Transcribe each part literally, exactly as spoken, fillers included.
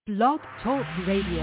Blog Talk Radio.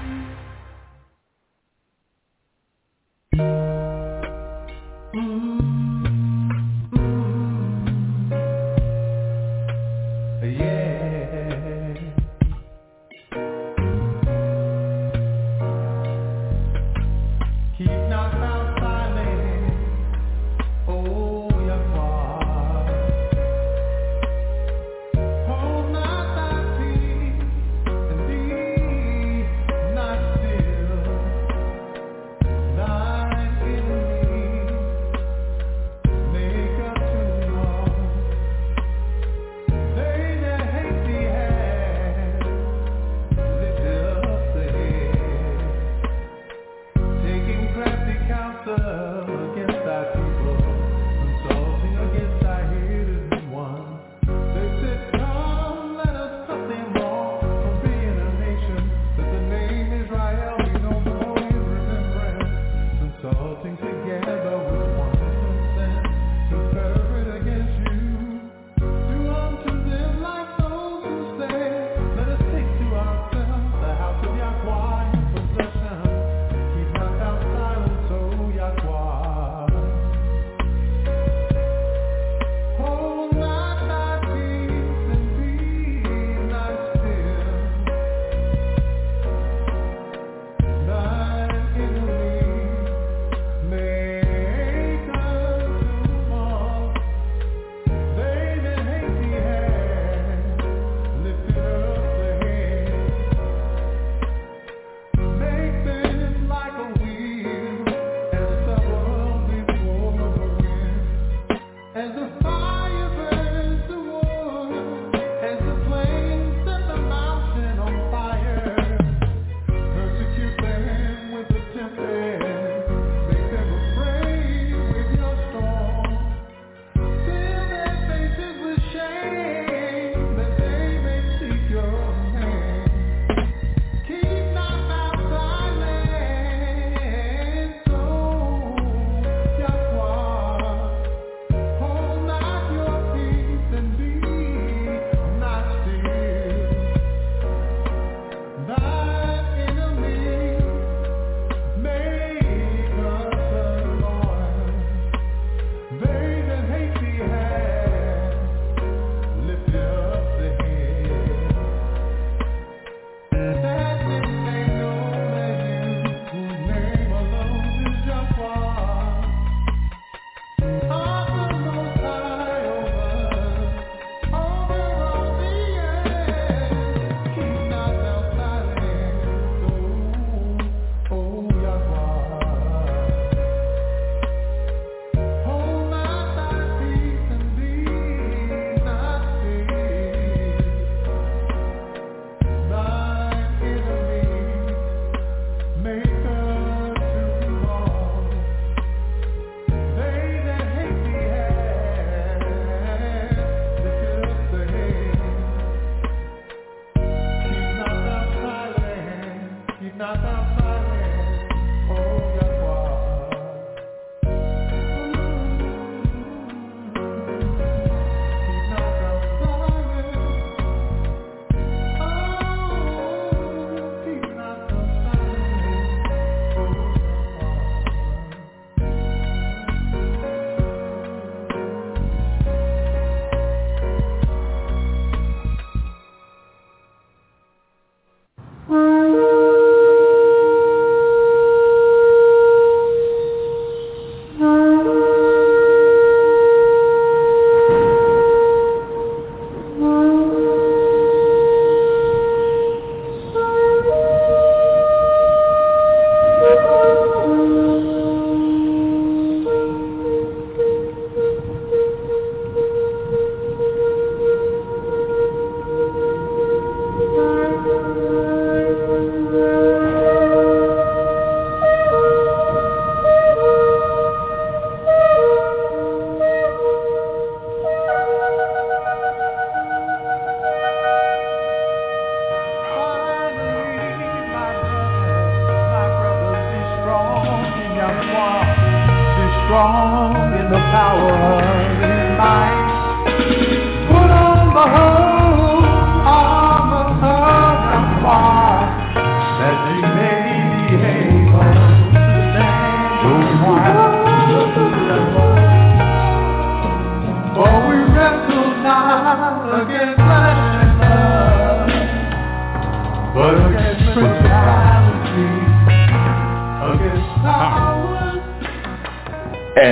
strong in the power of his might. Put on the whole armor of God.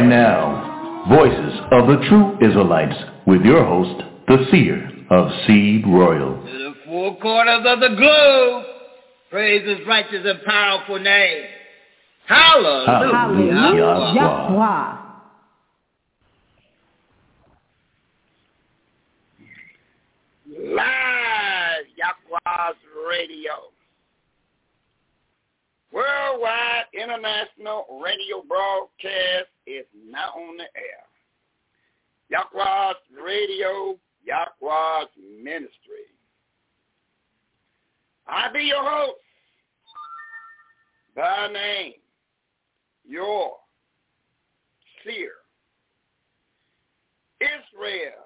And now, Voices of the True Israelites with your host, the Seer of Seed Royal. To the four corners of the globe, praise His righteous and powerful name. Hallelujah. Hallelujah. Yahweh. Live Yahweh's Radio. Worldwide international radio broadcast is now on the air. Yahweh's Radio, Yahweh's Ministry. I be your host, by name, your seer, Israel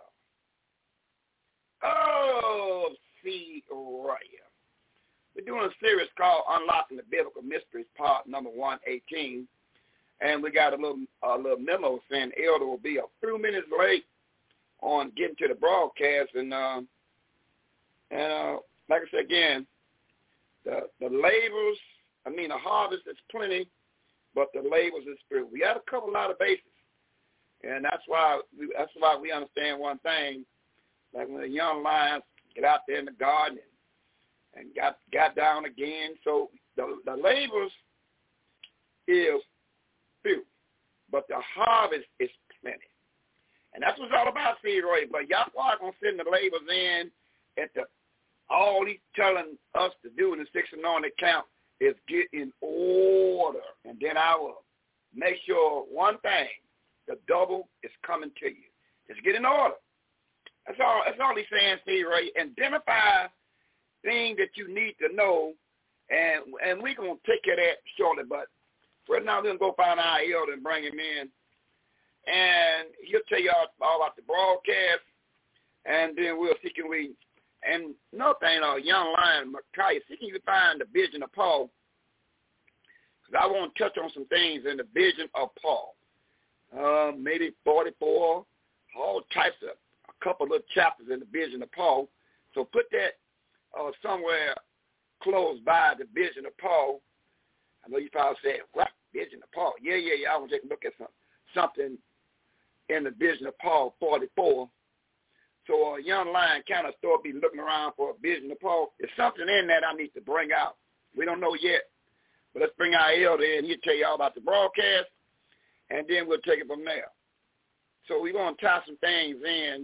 of Seed Royal. We're doing a series called Unlocking the Biblical Mysteries, part number one eighteen. And we got a little a little memo saying Elder will be a few minutes late on getting to the broadcast. And, uh, and uh, like I said again, the, the labors, I mean, the harvest is plenty, but the labors is few. We got to cover a lot of bases. And that's why we, that's why we understand one thing. Like when the young lions get out there in the garden and, and got got down again. So the, the labors is few, but the harvest is plenty. And that's what it's all about, Seed Royal. But Yahweh going to send the labors in at the, all he's telling us to do in the six anointed count is get in order. And then I will make sure one thing, the double is coming to you. Just get in order. That's all, that's all he's saying, Steve Ray. Identify things that you need to know, and and we're going to take care of that shortly. But right now, we're going to go find our elder and bring him in, and he'll tell you all, all about the broadcast, and then we'll see can we, and another thing, uh, young lion, Micaiah, see can you find the vision of Paul, because I want to touch on some things in the vision of Paul, uh, maybe forty-four, all types of, couple of chapters in the vision of Paul. So put that uh, somewhere close by the vision of Paul. I know you probably said, what? Vision of Paul? Yeah, yeah, yeah. I want to take a look at some, something in the vision of Paul, forty-four. So a uh, young lion kind of start be looking around for a vision of Paul. There's something in that I need to bring out. We don't know yet. But let's bring our elder in. He'll tell you all about the broadcast, and then we'll take it from there. So we're going to tie some things in.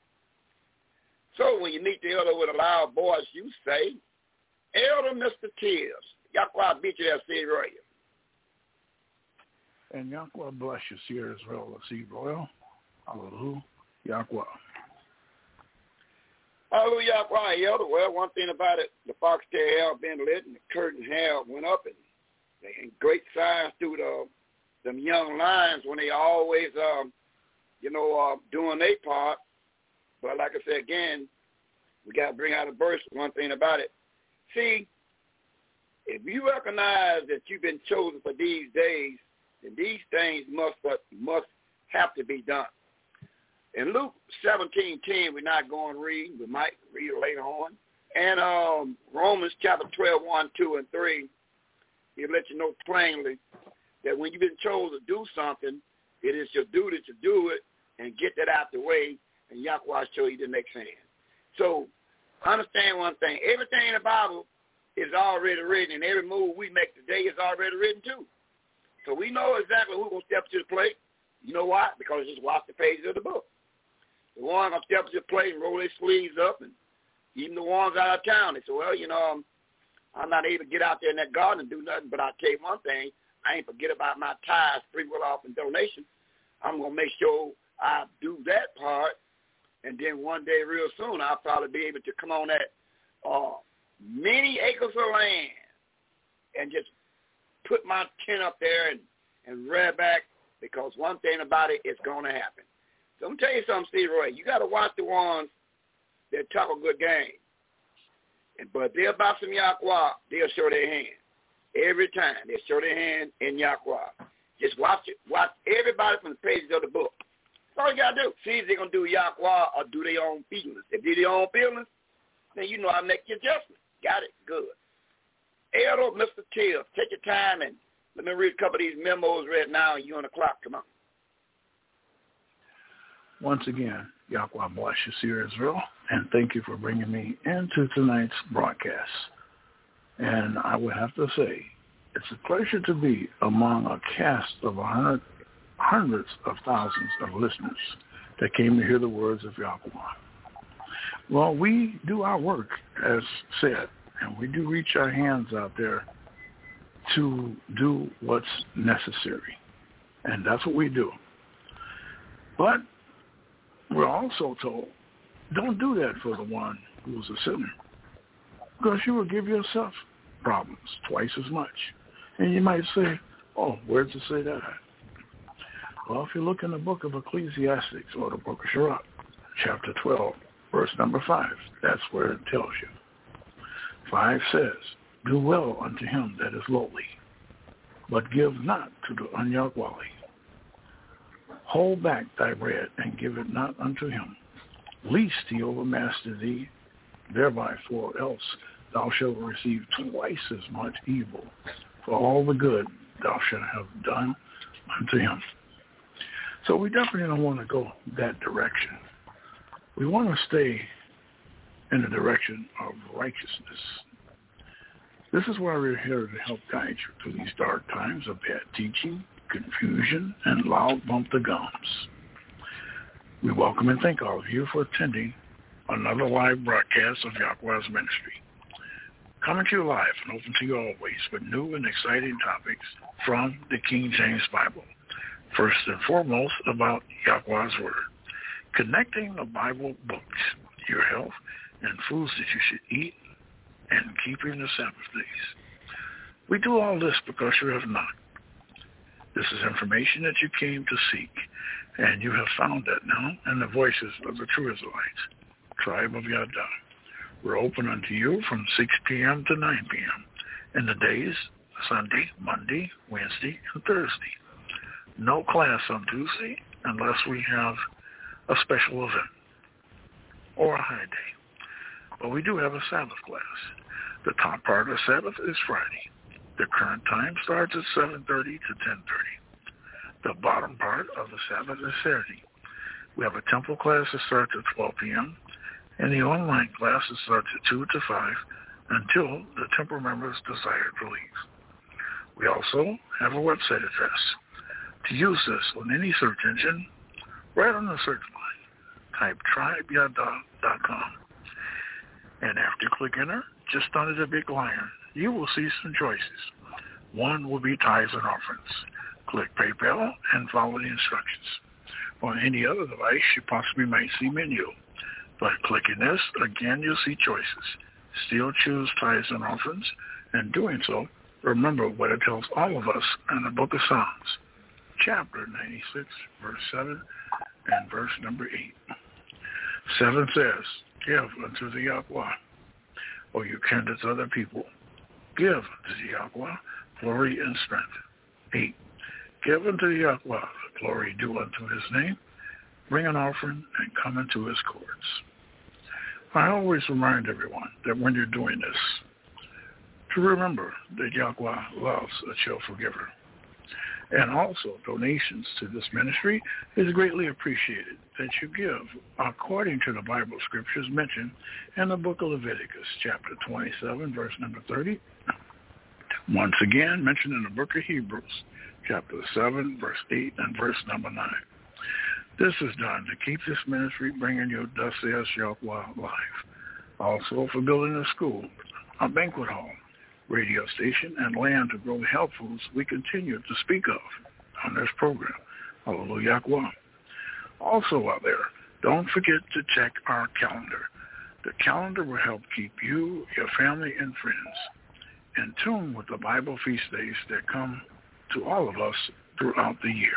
So when you meet the elder with a loud voice, you say, Elder Mister Tibbs, Yahweh beat you there, Seed Royal. And Yahweh bless you, Seer Israel of Seed Royal. Hallelujah, Yahweh. Hallelujah, Yahweh, elder. Well, one thing about it, the foxtail have been lit and the curtain have went up, and, and great signs through the them young lions when they always, um, you know, uh, doing their part. But like I said, again, we got to bring out a verse, one thing about it. See, if you recognize that you've been chosen for these days, then these things must must have to be done. In Luke seventeen ten, we're not going to read. We might read it later on. And um, Romans chapter twelve, one, two, and three, he'll let you know plainly that when you've been chosen to do something, it is your duty to do it and get that out the way. And Yahweh show you the next hand. So understand one thing. Everything in the Bible is already written, and every move we make today is already written too. So we know exactly who's going to step to the plate. You know why? Because just watch the pages of the book. The ones going to step to the plate and roll their sleeves up, and even the ones out of town, they say, well, you know, I'm, I'm not able to get out there in that garden and do nothing, but I'll tell you one thing. I ain't forget about my tithes, free will off, and donation. I'm going to make sure I do that part. And then one day, real soon, I'll probably be able to come on that uh, many acres of land and just put my tent up there and, and rear back, because one thing about it, it's going to happen. So I'm going to tell you something, Steve Roy. You got to watch the ones that talk a good game. And, but they're about some Yahweh, they'll show their hand. Every time, they'll show their hand in Yahweh. Just watch it. Watch everybody from the pages of the book. That's all you got to do. See if they're going to do Yahweh or do their own feelings. If they do their own feelings, then you know how to make your adjustment. Got it? Good. Elder Mister Tibbs, take your time and let me read a couple of these memos right now, and you on the clock. Come on. Once again, Yahweh bless you, Seer Israel, and thank you for bringing me into tonight's broadcast. And I would have to say, it's a pleasure to be among a cast of a hundred, hundreds of thousands of listeners that came to hear the words of Yahweh. Well, we do our work, as said, and we do reach our hands out there to do what's necessary. And that's what we do. But we're also told, don't do that for the one who's a sinner, because you will give yourself problems twice as much. And you might say, oh, where does it say that at? Well, if you look in the book of Ecclesiastes or the book of Sirach, chapter twelve, verse number five, that's where it tells you. Five says, do well unto him that is lowly, but give not to the unyahwali. Hold back thy bread and give it not unto him, lest he overmaster thee thereby, for else thou shalt receive twice as much evil for all the good thou shalt have done unto him. So we definitely don't want to go that direction. We want to stay in the direction of righteousness. This is why we're here to help guide you through these dark times of bad teaching, confusion, and loud bump the gums. We welcome and thank all of you for attending another live broadcast of Yahweh's ministry. Coming to you live and open to you always with new and exciting topics from the King James Bible. First and foremost, about Yahweh's Word. Connecting the Bible books, your health, and foods that you should eat, and keeping the Sabbath days. We do all this because you have not. This is information that you came to seek, and you have found that now in the voices of the true Israelites, tribe of Yada. We're open unto you from six p.m. to nine p.m. in the days, Sunday, Monday, Wednesday, and Thursday. No class on Tuesday unless we have a special event or a high day. But we do have a Sabbath class. The top part of the Sabbath is Friday. The current time starts at seven thirty to ten thirty. The bottom part of the Sabbath is Saturday. We have a temple class that starts at twelve p.m. and the online class that starts at two to five until the temple members desire to leave. We also have a website address. To use this on any search engine, right on the search line, type tribe yada dot com. And after you click enter, just under the big lion, you will see some choices. One will be tithes and offerings. Click PayPal and follow the instructions. On any other device, you possibly might see menu. But clicking this, again, you'll see choices. Still choose tithes and offerings. And doing so, remember what it tells all of us in the book of Psalms, chapter ninety-six, verse seven, and verse number eight. seven says, give unto the Yahweh, or you kindred other people. Give to the Yahweh glory and strength. eight. Give unto the Yahweh the glory due unto his name. Bring an offering and come into his courts. I always remind everyone that when you're doing this, to remember that Yahweh loves a chill forgiver. And also, donations to this ministry is greatly appreciated that you give according to the Bible scriptures mentioned in the book of Leviticus, chapter twenty-seven, verse number thirty. Once again, mentioned in the book of Hebrews, chapter seven, verse eight, and verse number nine. This is done to keep this ministry bringing you Thus Saith Yahweh live. Also for building a school, a banquet hall, radio station, and land to grow the health foods we continue to speak of on this program. Hallelujah. Also out there, don't forget to check our calendar. The calendar will help keep you, your family, and friends in tune with the Bible feast days that come to all of us throughout the year.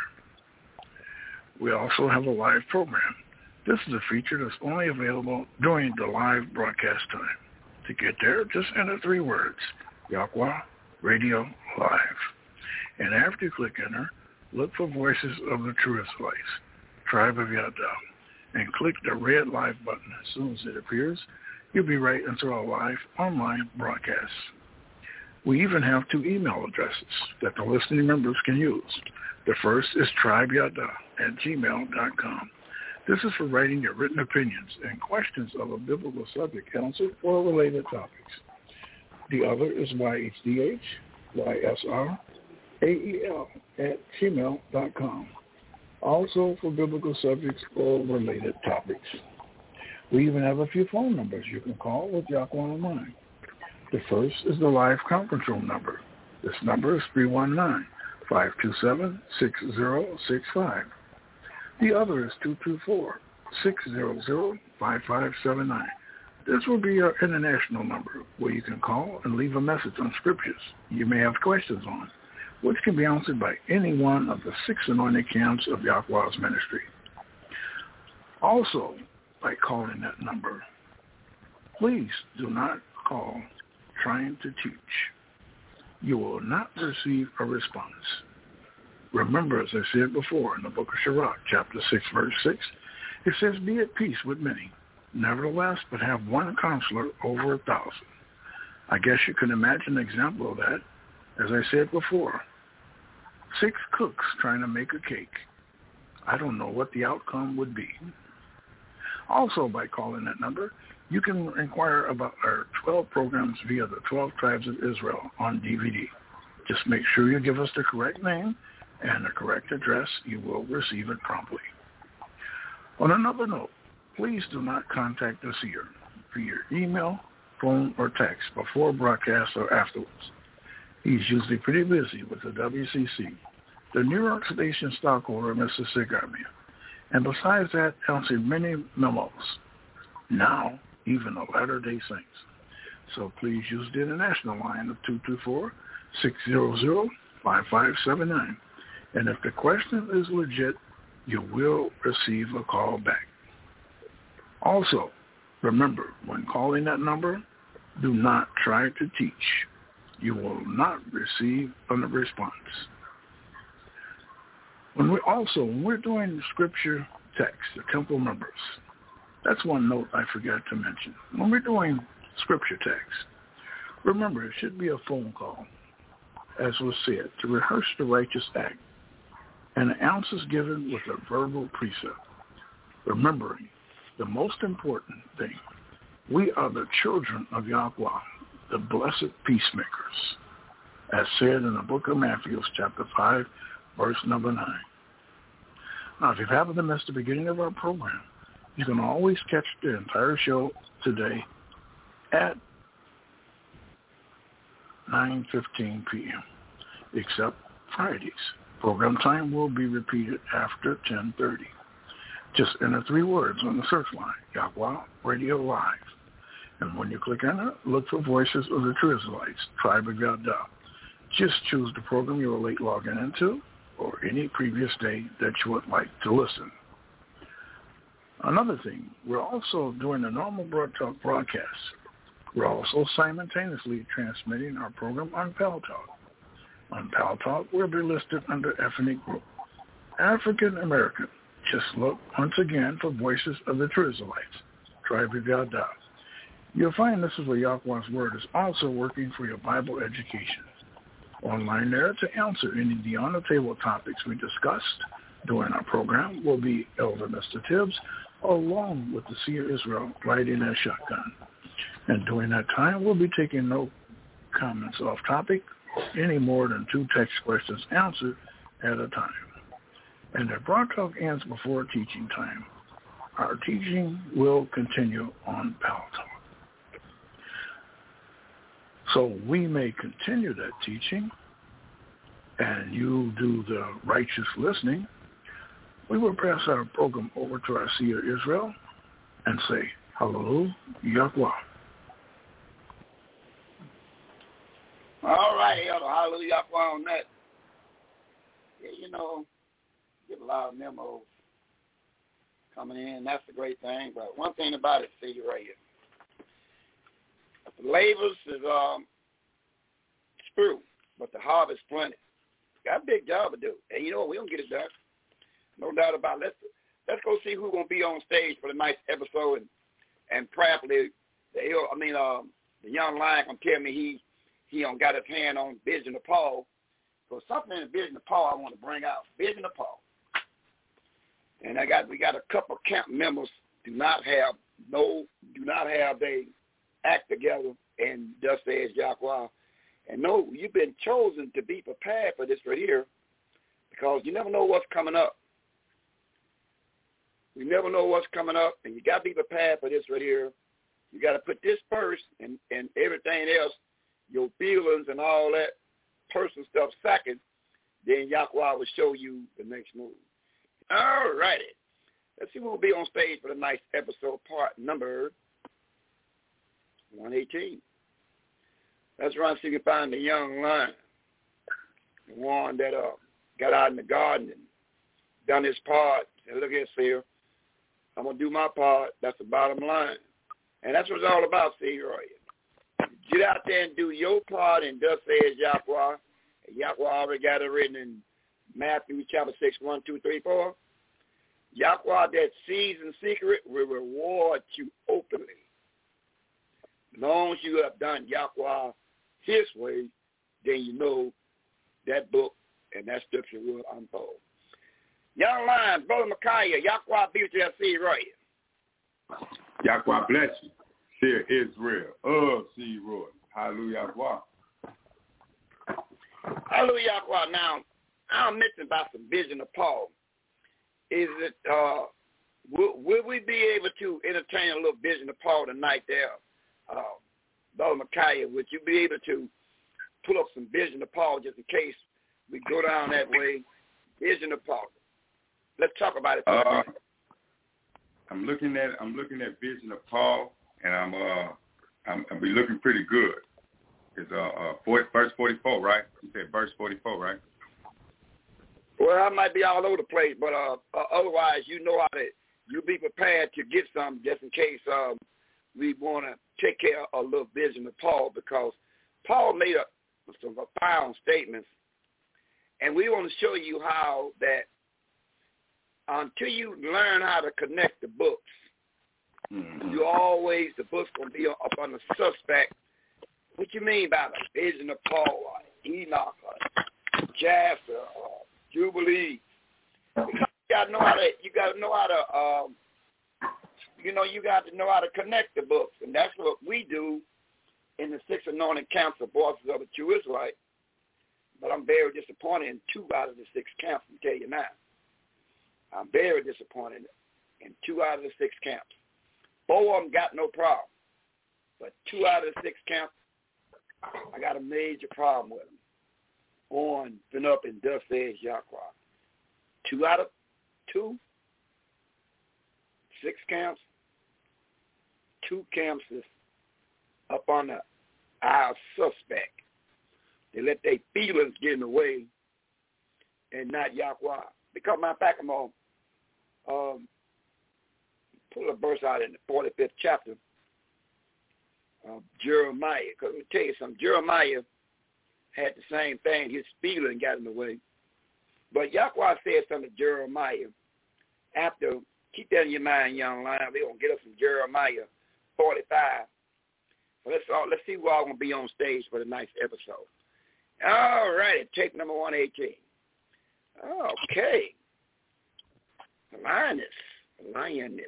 We also have a live program. This is a feature that's only available during the live broadcast time. To get there, just enter three words, Yahweh Radio Live. And after you click enter, look for Voices of the True Israelites, Tribe of Yada, and click the red live button. As soon as it appears, you'll be right into our live online broadcast. We even have two email addresses that the listening members can use. The first is tribe yada at gmail dot com. This is for writing your written opinions and questions of a biblical subject answered or related topics. The other is Y H D H, Y S R, A E L at gmail dot com. Also for biblical subjects or related topics. We even have a few phone numbers you can call with Yaquan in mind. The first is the live conference room number. This number is three one nine, five two seven, six zero six five. The other is two two four, six zero zero, five five seven nine. This will be our international number where you can call and leave a message on scriptures you may have questions on, which can be answered by any one of the six anointed camps of Yahweh's ministry. Also, by calling that number, please do not call trying to teach. You will not receive a response. Remember, as I said before in the book of Sirach, chapter six, verse six, it says, be at peace with many, nevertheless, but have one counselor over a thousand. I guess you can imagine an example of that. As I said before, six cooks trying to make a cake. I don't know what the outcome would be. Also, by calling that number, you can inquire about our twelve programs via the twelve Tribes of Israel on D V D. Just make sure you give us the correct name and the correct address. You will receive it promptly. On another note, please do not contact us here via email, phone, or text before broadcast or afterwards. He's usually pretty busy with the W C C, the New York station stockholder, Mister Sigarmia, and besides that, answering many memos. Now, even the Latter-day Saints. So please use the international line of two two four, six zero zero, five five seven nine. And if the question is legit, you will receive a call back. Also, remember, when calling that number, do not try to teach. You will not receive a response. When we also, when we're doing scripture text, the temple members, that's one note I forgot to mention. When we're doing scripture text, remember it should be a phone call, as was said, to rehearse the righteous act, and the answers given with a verbal precept. Remembering the most important thing, we are the children of Yahweh, the blessed peacemakers, as said in the book of Matthew, chapter five, verse number nine. Now, if you happen to miss the beginning of our program, you can always catch the entire show today at nine fifteen p.m., except Fridays. Program time will be repeated after ten thirty. Just enter three words on the search line, Yahweh Radio Live. And when you click on it, look for Voices of the True Israelites, Tribe of Yada. Just choose the program you were late logging into or any previous day that you would like to listen. Another thing, we're also doing a normal broadcast broadcast. We're also simultaneously transmitting our program on Pal Talk. On Pal Talk, we'll be listed under ethnic group, African American. Just look once again for Voices of the True Israelites, Tribe of Yada. You'll find this is where Yahweh's Word is also working for your Bible education. Online there to answer any of the on-the-table topics we discussed during our program will be Elder Mister Tibbs, along with the Seer Israel riding a shotgun. And during that time, we'll be taking no comments off topic or any more than two text questions answered at a time. And if Broad Talk ends before teaching time, our teaching will continue on Pal Talk. So we may continue that teaching, and you do the righteous listening. We will pass our program over to our Seer Israel and say, Hallelujah, Yahweh. All right, Elder, hallelujah, Yahweh on that. Yeah, you know, get a lot of memos coming in. That's a great thing. But one thing about it, see right here. The labors is um, screw, but the harvest plenty. Got a big job to do. And you know what? We don't get it done. No doubt about it. Let's, let's go see who's going to be on stage for the next episode. And, and prayerfully, the, I mean, um, the young lion can tell me he he um, got his hand on Vision of Paul. So something in the Vision of Paul I want to bring out. Vision of Paul. And I got we got a couple of camp members do not have no do not have they act together, and thus says Yahweh. And no, you've been chosen to be prepared for this right here, because you never know what's coming up. We never know what's coming up, and you got to be prepared for this right here. You got to put this first, and, and everything else, your feelings and all that personal stuff second, then Yahweh will show you the next move. All righty. Let's see who will be on stage for the next episode, part number one eighteen. Let's run see if we can find the young lion, the one that uh, got out in the garden and done his part. Said, look here, Seer, I'm going to do my part. That's the bottom line. And that's what it's all about, Seer. Get out there and do your part, and thus says Yahweh. And Yahweh already got it written in Matthew chapter six, one, two, three, four. Yahweh that sees in secret will reward you openly. As long as you have done Yahweh his way, then you know that book and that scripture will unfold. Young lion, Brother Micaiah, Yahweh be with you, see right. Yahweh bless you. Seer Israel of Seed Roy. Hallelujah. Hallelujah. Now, I'll mention about some vision of Paul. Is it, uh, will, will we be able to entertain a little vision of Paul tonight there? Uh, Brother Micaiah, would you be able to pull up some vision of Paul just in case we go down that way? Vision of Paul. Let's talk about it. Uh, I'm looking at I'm looking at vision of Paul, and I'm uh I'm I'll be looking pretty good. It's uh, uh forty, verse forty-four, right? You said verse forty-four, right? Well, I might be all over the place, but uh, uh otherwise, you know how to you be prepared to get some just in case um we want to take care of a little vision of Paul, because Paul made a, some profound statements, and we want to show you how that until you learn how to connect the books, mm-hmm. you always, the book's going to be up on the suspect. What you mean by the vision of Paul, like Enoch, or Jasper, or Jubilee? Because you got to know how to, you got to know how to, um, you know, you got to know how to connect the books, and that's what we do in the Six Anointed Camps of Voices of the True Israelite. But I'm very disappointed in two out of the six camps, I'll tell you now. I'm very disappointed in two out of the six camps. Four of them got no problem, but two out of the six camps, I got a major problem with them. On, been up, and thus says Yahweh. Two out of two, six camps, two camps is up on the our suspect. They let their feelings get in the way and not Yahweh. Because, matter of fact, I'm going to um, pull a verse out in the forty-fifth chapter of Jeremiah. Because let me tell you something, Jeremiah had the same thing. His feeling got in the way. But Yahweh said something to Jeremiah. After, keep that in your mind, young lion. We're going to get us some Jeremiah forty-five. So let's, all, let's see who all going to be on stage for the next episode. All righty, tape number one eighteen. Okay. Lioness, lioness,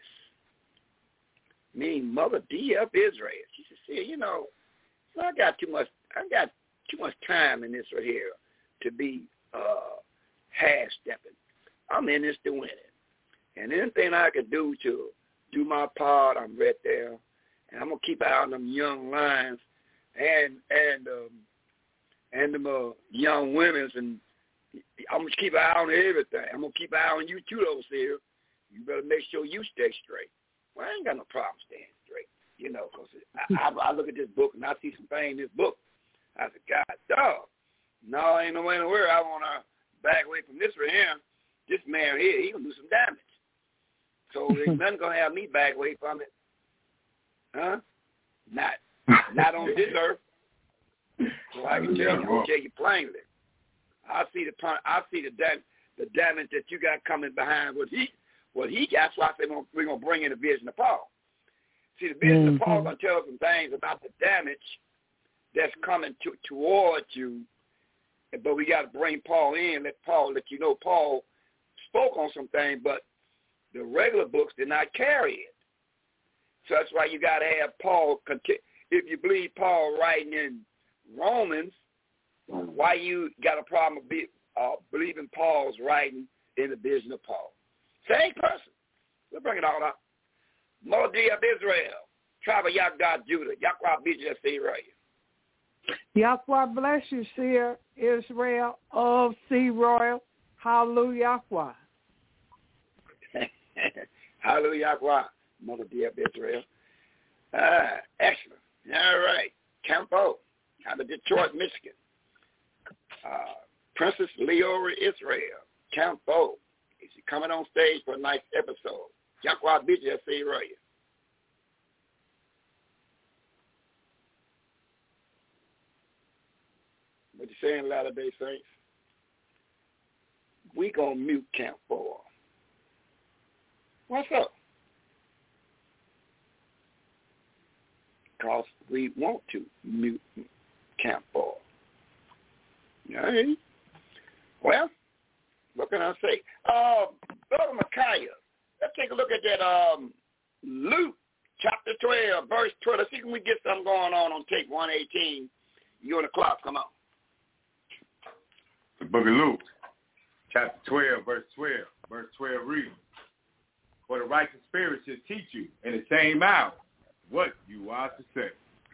meaning Mother D of Israel. She said, see, you know, so I got too much, I got too much time in this right here to be uh, half-stepping. I'm in this to win it. And anything I can do to do my part, I'm right there. And I'm going to keep an eye on them young lions and, and, um, and them uh, young women's, and I'm going to keep an eye on everything. I'm going to keep an eye on you too, though, Seer. You better make sure you stay straight. Well, I ain't got no problem staying straight, you know, because I, I, I look at this book and I see some things in this book. I said, God, dog, no, ain't no way in the world I want to back away from this right here. This man here, he going to do some damage. So there's nothing going to have me back away from it. Huh? Not, not on this earth. So I can tell you, I'll tell you plainly. I see the I see the damage, the damage that you got coming behind what he what he got. So I say we're gonna bring in the vision of Paul. See, the vision mm-hmm. of Paul gonna tell some things about the damage that's coming to, towards you. But we got to bring Paul in. Let Paul let you know Paul spoke on some things, but The regular books did not carry it. So that's why you got to have Paul. If you believe Paul writing in Romans, why you got a problem with uh, believing Paul's writing in the vision of Paul? Same person. We'll bring it all up. Modi of Israel, tribe of Yahweh Judah, Yahweh B J C Royal. Yahweh bless you, Seer Israel of C Royal. Hallelujah. Hallelujah. Mother dear of Israel. Uh, excellent. All right. Campo out of Detroit, Michigan. Uh, Princess Leora Israel. Campo. Is she coming on stage for a nice episode? Yahweh B J C Royal. What you saying, Latter-day Saints? We gonna mute Camp Four. What's up? Because we want to mute Camp Four. All right. Well, what can I say? Uh, Brother Micaiah, let's take a look at that um, Luke chapter twelve, verse twelve. Let's see if we get something going on on tape one eighteen. You on the clock, come on. The book of Luke, chapter twelve, verse twelve. Verse twelve reads, for the righteous spirit shall teach you in the same hour what you are to say.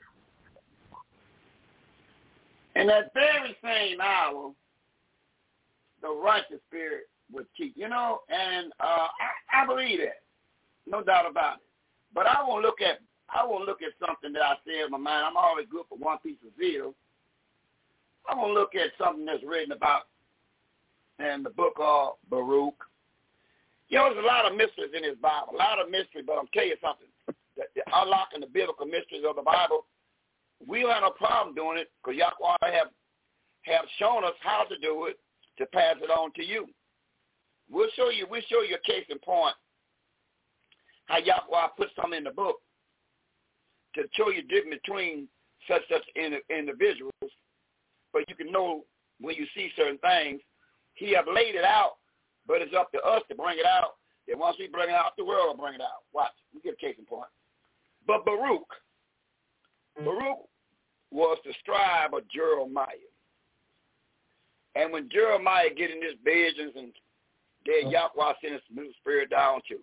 In that very same hour, the righteous spirit would teach. You know, and uh, I, I believe that. No doubt about it. But I won't look at I won't look at something that I say in my mind. I'm always good for one piece of zeal. I'm going to look at something that's written about in the book of Baruch. You know, there's a lot of mysteries in this Bible, a lot of mystery, but I'll tell you something. The, the unlocking the biblical mysteries of the Bible, we don't have no problem doing it because Yahweh have, have shown us how to do it to pass it on to you. We'll show you, we'll show you a case in point how Yahweh put something in the book to show you the difference between such such individuals. But you can know when you see certain things, he have laid it out, but it's up to us to bring it out. And once we bring it out, the world will bring it out. Watch, we get a case in point. But Baruch, Baruch was the scribe of Jeremiah. And when Jeremiah get in his visions and then Yahweh sent his new spirit down to,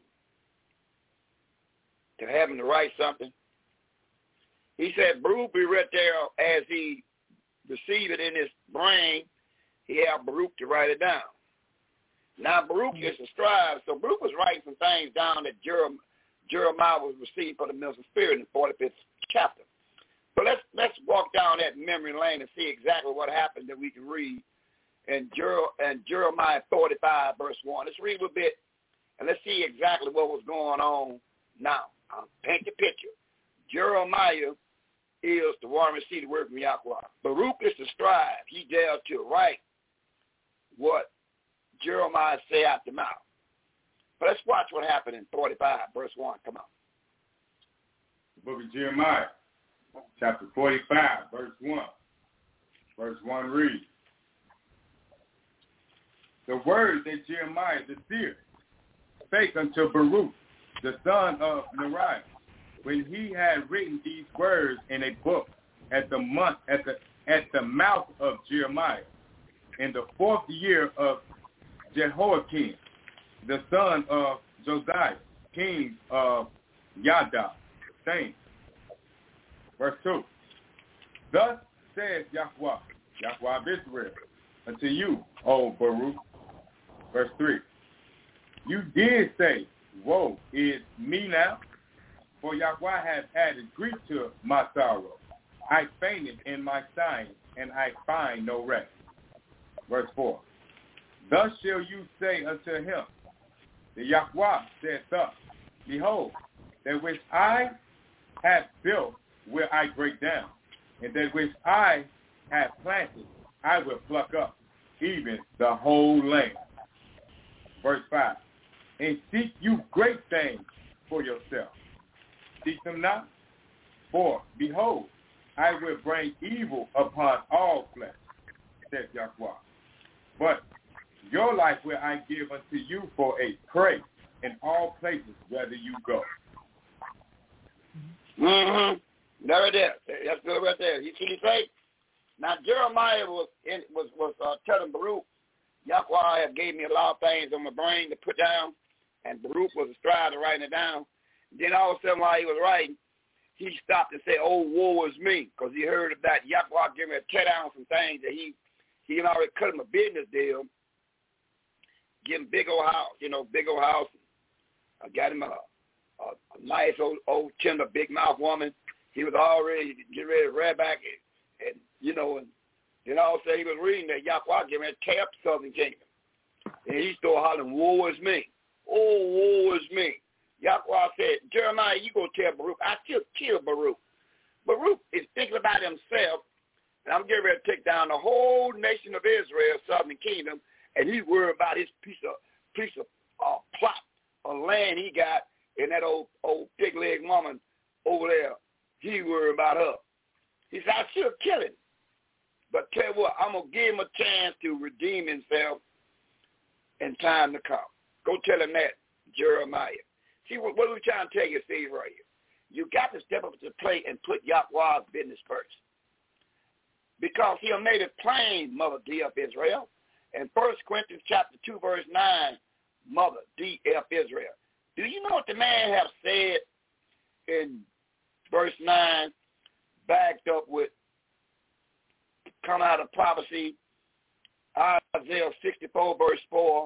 to have him to write something, he said, Baruch be right there as he receive it in his brain, he had Baruch to write it down. Now, Baruch is a scribe, so Baruch was writing some things down that Jeremiah, Jeremiah was received for the minister spirit in the forty-fifth chapter. But let's let's walk down that memory lane and see exactly what happened that we can read in Jer- and Jeremiah forty-five, verse one. Let's read a little bit, and let's see exactly what was going on now. I'll paint the picture. Jeremiah is the one received the word from Yahweh. Baruch is the scribe. He dared to write what Jeremiah said out the mouth. But let's watch what happened in forty-five, verse one. Come on. The book of Jeremiah, chapter forty-five, verse one. Verse one reads, the word that Jeremiah the seer spake unto Baruch, the son of Neriah, when he had written these words in a book at the month at the at the mouth of Jeremiah, in the fourth year of Jehoiakim, the son of Josiah, king of Yada, saying, verse two, thus says Yahweh, Yahweh of Israel, unto you, O Baruch, verse three, you did say, woe is me now, for Yahweh has added grief to my sorrow. I fainted in my sighing, and I find no rest. Verse four, thus shall you say unto him, the Yahweh said thus, behold, that which I have built will I break down, and that which I have planted I will pluck up, even the whole land. Verse five, and seek you great things for yourself. Seek them not, for behold, I will bring evil upon all flesh, says Yahweh. But your life will I give unto you for a prey, in all places whether you go. Mm-hmm. There it is. That's good right there. You see me say? Now Jeremiah was in, was was uh, telling Baruch, Yahweh have gave me a lot of things on my brain to put down, and Baruch was astride to writing it down. Then all of a sudden while he was writing, he stopped and said, "Oh, woe is me," because he heard that Yahweh gave me a tear down some things that he he had already cut him a business deal, give him big old house, you know, big old house. I got him a, a, a nice old old tender big mouth woman. He was already getting ready to rear back and, and you know, and then all of a sudden he was reading that Yahweh gave me a tear up the southern kingdom, and he started hollering, "Woe is me! Oh, woe is me!" Yahweh said, "Jeremiah, you go tell Baruch, I still kill Baruch." Baruch is thinking about himself, and I'm getting ready to take down the whole nation of Israel, southern kingdom, and he's worried about his piece of piece of uh, plot of land he got in that old old pig leg woman over there. He worried about her. He said, "I should kill him, but tell you what, I'm gonna give him a chance to redeem himself in time to come." Go tell him that, Jeremiah. See, what, what are we trying to tell you, Steve, right here? You got to step up to the plate and put Yahweh's business first. Because he made it plain, Mother D F Israel. In First Corinthians chapter two, verse nine, Mother D F Israel. Do you know what the man have said in verse nine, backed up with, come out of prophecy, Isaiah sixty-four, verse four,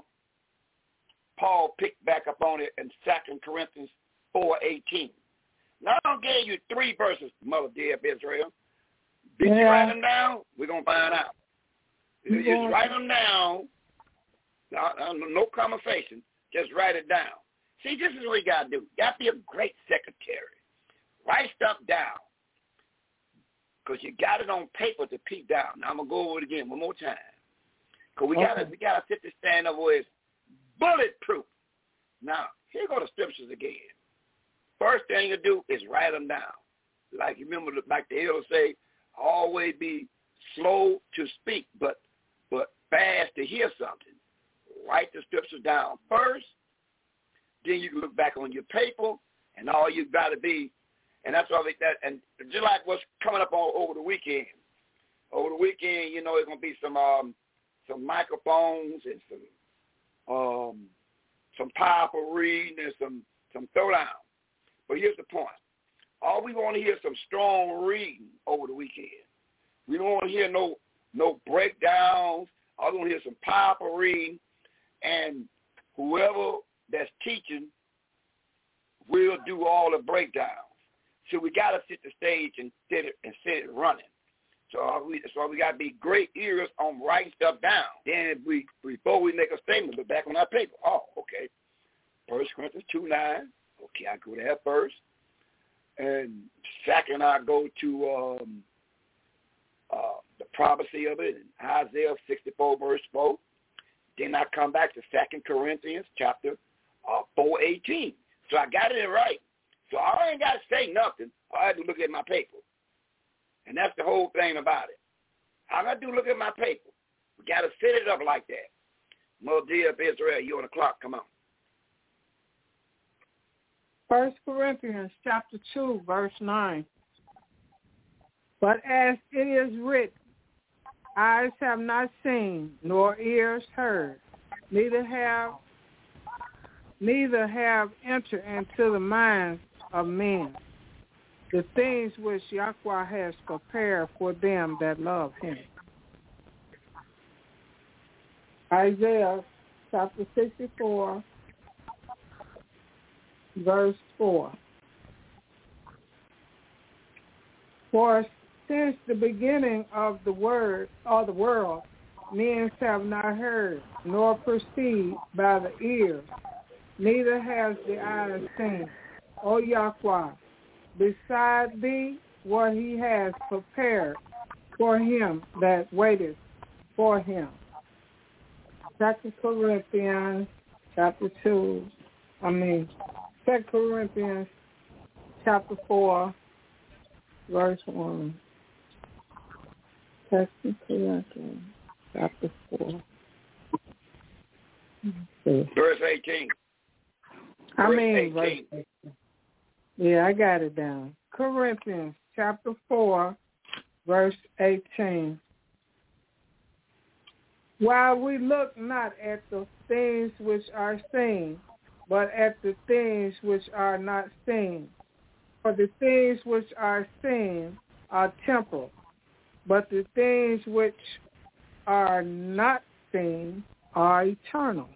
Paul picked back up on it in Second Corinthians four eighteen. Now I gave you three verses, Mother D F Israel. Did yeah. you write them down? We're going to find out. You yeah. just write them down. No, no conversation. Just write it down. See, this is what you got to do. You got to be a great secretary. Write stuff down. Because you got it on paper to peek down. Now I'm going to go over it again one more time. Because we okay. got we got to sit this stand up where it's bulletproof. Now, here go the scriptures again. First thing you do is write them down. Like you remember, like the elder say, always be slow to speak, but but fast to hear something. Write the scriptures down first. Then you can look back on your paper, and all you got to be, and that's why we, that. And just like what's coming up on over the weekend. Over the weekend, you know, there's gonna be some um, some microphones and some um, some powerful reading and some some throwdown. But here's the point. All we want to hear is some strong reading over the weekend. We don't want to hear no no breakdowns. All we want to hear some powerful reading, and whoever that's teaching will do all the breakdowns. So we got to sit the stage and set it and set it running. So we so we got to be great ears on writing stuff down. Then if we before we make a statement, look back on our paper. Oh, okay. First Corinthians two nine. Okay, I go there first. And second, I go to um, uh, the prophecy of it in Isaiah sixty-four, verse four. Then I come back to Second Corinthians chapter uh, four eighteen. So I got it right. So I ain't got to say nothing. I had to look at my paper. And that's the whole thing about it. I got to do look at my paper. We got to set it up like that. Mother D F Israel, you on the clock. Come on. First Corinthians chapter two, verse nine. But as it is written, eyes have not seen, nor ears heard, neither have neither have entered into the minds of men the things which Yahweh has prepared for them that love him. Isaiah chapter sixty-four, verse four. For since the beginning of the word or the world, men have not heard, nor perceived by the ears, neither has the eyes seen, O Yahweh, beside thee what he has prepared for him that waiteth for him. Second Corinthians chapter two, I mean, Second Corinthians chapter four, verse one. Second Corinthians chapter four. Verse eighteen. I verse mean, eighteen. Verse, yeah, I got it down. Corinthians chapter four, verse eighteen. While we look not at the things which are seen, but at the things which are not seen. For the things which are seen are temporal, but the things which are not seen are eternal.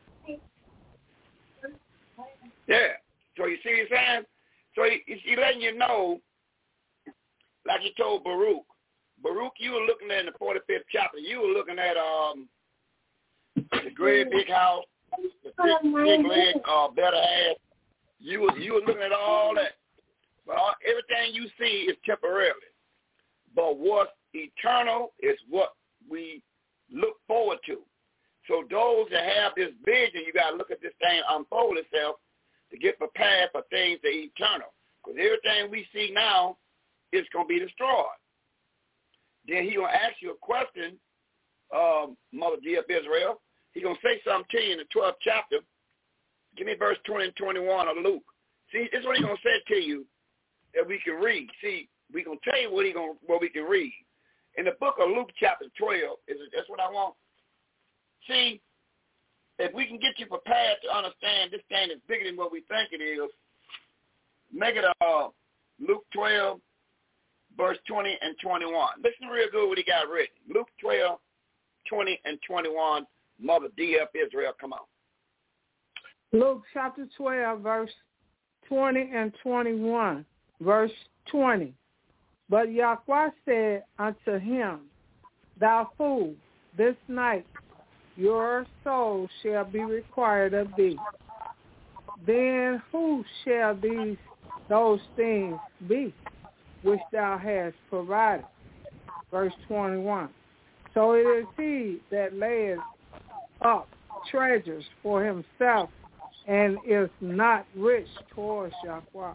Yeah. So you see what he's saying? So he, he's letting you know, like he told Baruch. Baruch, you were looking at in the forty-fifth chapter, you were looking at um the great big house, the big, big leg, uh, better ass. You were, you were looking at all that. But all, everything you see is temporarily. But what's eternal is what we look forward to. So those that have this vision, you got to look at this thing unfold itself to get prepared for things that are eternal. Because everything we see now is going to be destroyed. Then he going to ask you a question, um, Mother dear of Israel. He's going to say something to you in the twelfth chapter. Give me verse twenty and twenty-one of Luke. See, this is what he's going to say to you that we can read. See, we're going to tell you what, he gonna, what we can read. In the book of Luke chapter twelve, is it, that's what I want. See, if we can get you prepared to understand this thing is bigger than what we think it is, make it uh, Luke twelve, verse twenty and twenty-one. Listen real good what he got written. Luke twelve, twenty and twenty-one. Mother D F Israel, come on. Luke chapter twelve, verse twenty and twenty-one. Verse twenty. But Yahweh said unto him, Thou fool, this night your soul shall be required of thee. Then who shall these those things be which thou hast provided? Verse twenty-one. So it is he that layeth up treasures for himself and is not rich towards Yahweh.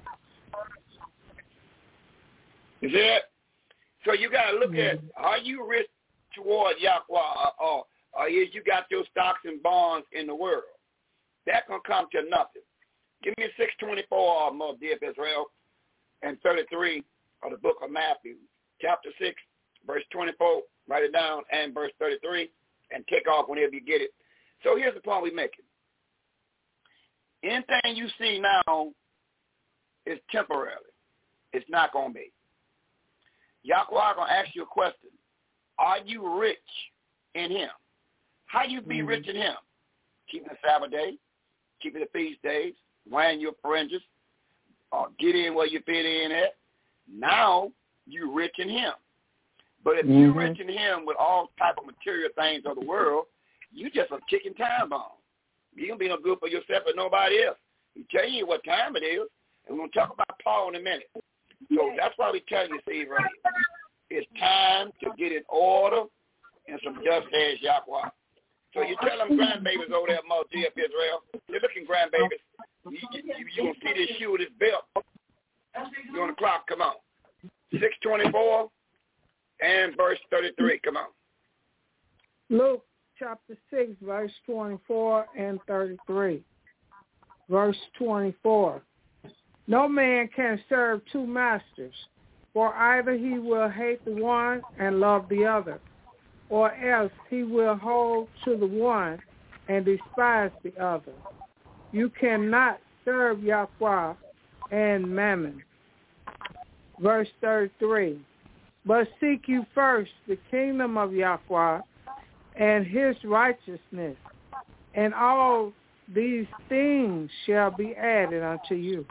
Is it? So you got to look mm-hmm. at, are you rich toward Yahweh, or, or is you got your stocks and bonds in the world? That's going to come to nothing. Give me six twenty-four of Mother dear Israel and thirty-three of the book of Matthew, chapter six, verse twenty-four, write it down, and verse thirty-three, and take off whenever you get it. So here's the point we're making. Anything you see now is temporary. It's not going to be. Yahweh going to ask you a question. Are you rich in him? How you be mm-hmm. rich in him? Keeping the Sabbath day, keeping the feast days, wearing your fringes, or get in where you fit in at. Now you rich in him. But if mm-hmm. you rich in him with all type of material things of the world, you just a ticking time bomb. You don't be no good for yourself or nobody else. He tell you what time it is, and we're going to talk about Paul in a minute. So that's why we tell you, Steve, right here. It's time to get in order and some dust as Yahweh. So you tell them grandbabies over there, Mother D F Israel, they're looking grandbabies. You, you, you going to see this shoe with this belt. You're on the clock, come on. six twenty-four and verse thirty-three, come on. Luke chapter six, verse twenty-four and thirty-three. Verse twenty-four. No man can serve two masters, for either he will hate the one and love the other, or else he will hold to the one and despise the other. You cannot serve Yahweh and Mammon. Verse thirty-three. But seek you first the kingdom of Yahweh and his righteousness, and all these things shall be added unto you.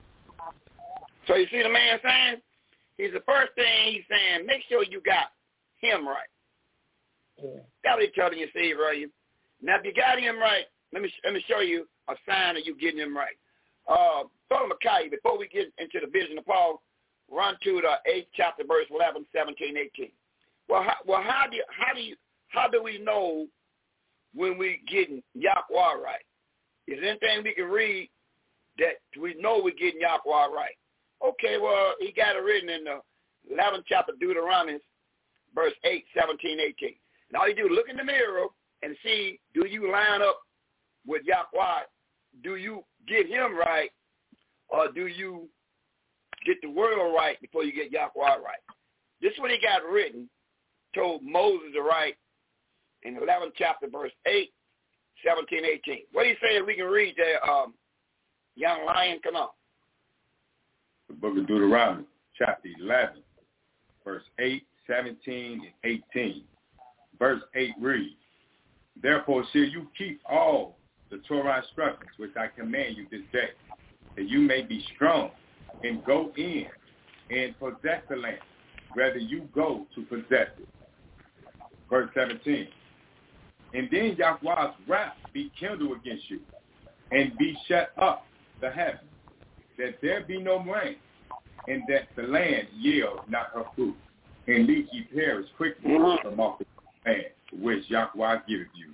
So you see the man saying? He's the first thing he's saying, make sure you got him right. Yeah. That's what he's telling you, Steve, right? Now, if you got him right, let me let me show you a sign of you getting him right. Uh, Brother Micaiah, before we get into the vision of Paul, run to the eighth chapter, verse eleven, seventeen, eighteen. Well, how, well, how do you, how do you, how do we know when we getting Yahweh right? Is there anything we can read that we know we're getting Yahweh right? Okay, well, he got it written in the eleventh chapter, Deuteronomy, verse eight, seventeen, eighteen. And all you do is look in the mirror and see, do you line up with Yahweh do you get him right, or do you get the world right before you get Yahweh right? This is what he got written, told Moses to write in eleventh chapter, verse eight, seventeen, eighteen. What do you say we can read there, um, young lion? Come on. The book of Deuteronomy, chapter eleven, verse eight, seventeen, and eighteen. Verse eight reads, therefore shall you keep all the Torah instructions which I command you this day, that you may be strong and go in and possess the land, whether you go to possess it. Verse seventeen, and then Yahweh's wrath be kindled against you, and be shut up the heavens, that there be no rain, and that the land yield not her fruit, and leave ye perish quickly from off the land which Yahweh giveth you.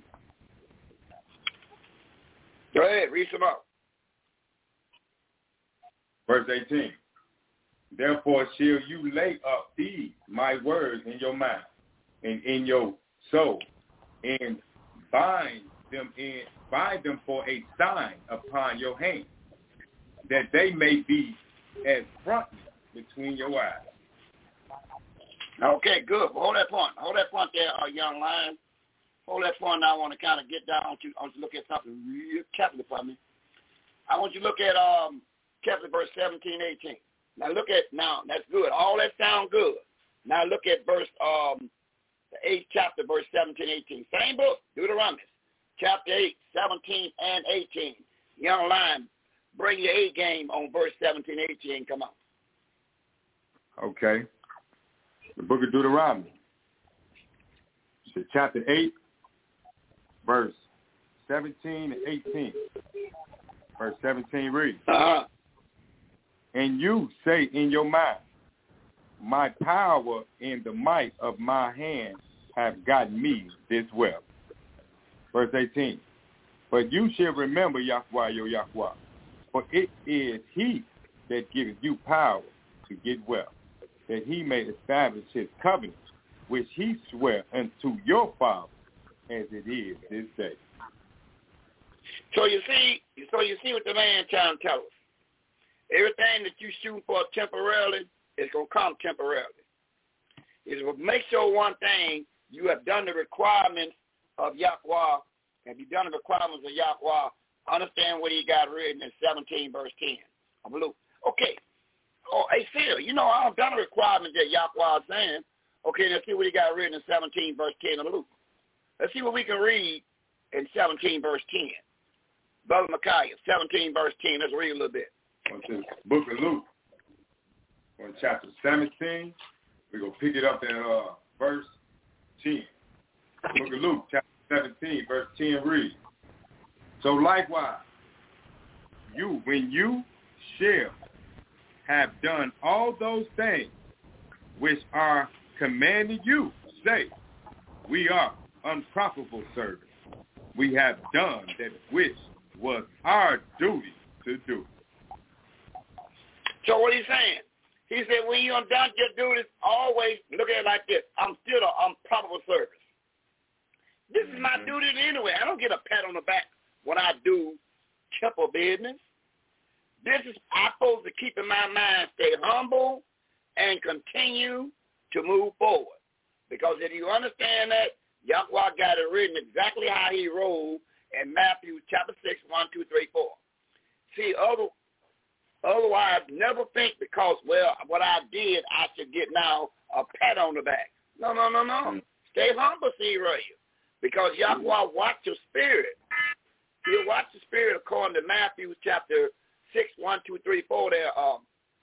Go ahead, read some up. Verse eighteen, therefore shall you lay up these my words in your mouth and in your soul, and bind them in bind them for a sign upon your hand, that they may be as frontlets between your eyes. Okay, good. Hold that point. Hold that point there, uh, young lion. Hold that point. Now I want to kind of get down. I want you, I want you to look at something real carefully for me. I want you to look at um, chapter verse seventeen, eighteen. Now look at, now that's good. All that sound good. Now look at verse, um, the eighth chapter, verse seventeen, eighteen. Same book, Deuteronomy, chapter eight, seventeen, and eighteen. Young lion, bring your A game on verse seventeen, eighteen. Come on. Okay. The book of Deuteronomy, so chapter eight, verse seventeen and eighteen. Verse seventeen reads, uh-huh. and you say in your mind, my power and the might of my hand have gotten me this wealth. Verse eighteen, but you shall remember Yahweh your Yahweh, for it is he that giveth you power to get wealth, that he may establish his covenant, which he sware unto your father, as it is this day. So you see, so you see what the man trying to tell us. Everything that you shoot for temporarily is going to come temporarily. It will make sure one thing, you have done the requirements of Yahweh. Have you done the requirements of Yahweh? Understand what he got written in seventeen, verse ten of Luke. Okay. Oh, hey, Phil, you know, I've done the requirements that Yahweh is saying. Okay, let's see what he got written in seventeen, verse ten of Luke. Let's see what we can read in seventeen, verse ten. Brother Micaiah, seventeen, verse ten. Let's read a little bit. What's this? Book of Luke, on chapter seventeen. We're going to pick it up in uh, verse ten. Book of Luke, chapter seventeen, verse ten reads, so likewise, you, when you shall have done all those things which are commanded you, say, we are unprofitable servants. We have done that which was our duty to do. So what he's saying, he said, when you done your duties, always look at it like this. I'm still an unprofitable servant. This is my duty anyway. I don't get a pat on the back when I do temple business. This is, I'm supposed to keep in my mind, stay humble and continue to move forward. Because if you understand that, Yahweh got it written exactly how he rolled in Matthew chapter six, one, two, three, four. See, other, otherwise, never think because, well, what I did, I should get now a pat on the back. No, no, no, no. Stay humble, see, right? Because Yahweh watch your spirit. He'll watch the spirit according to Matthew chapter six, one, two, three, four there, um,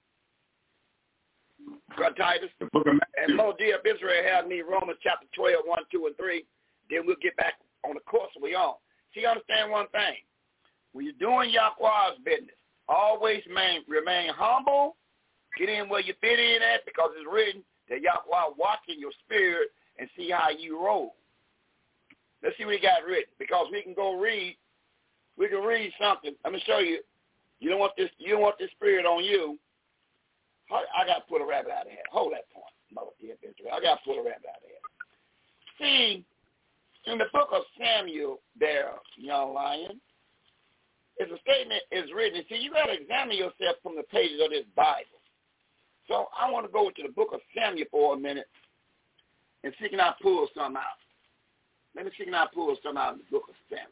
Titus. The book of Matthew. And more dear Israel have me Romans chapter twelve, one, two, and three. Then we'll get back on the course we on. See, understand one thing. When you're doing Yahweh's business, always remain, remain humble. Get in where you fit in at because it's written that Yahweh watching your spirit and see how you roll. Let's see what he got written because we can go read. We can read something. Let me show you. You don't want this. You don't want this spirit on you. I got to pull a rabbit out of here. Hold that point, mother dear Israel. I got to pull a rabbit out of here. See, in the book of Samuel, there, young lion, It's a statement is written. See, you got to examine yourself from the pages of this Bible. So I want to go to the book of Samuel for a minute and see can I pull some out. Let me see can I pull some out in the book of Samuel.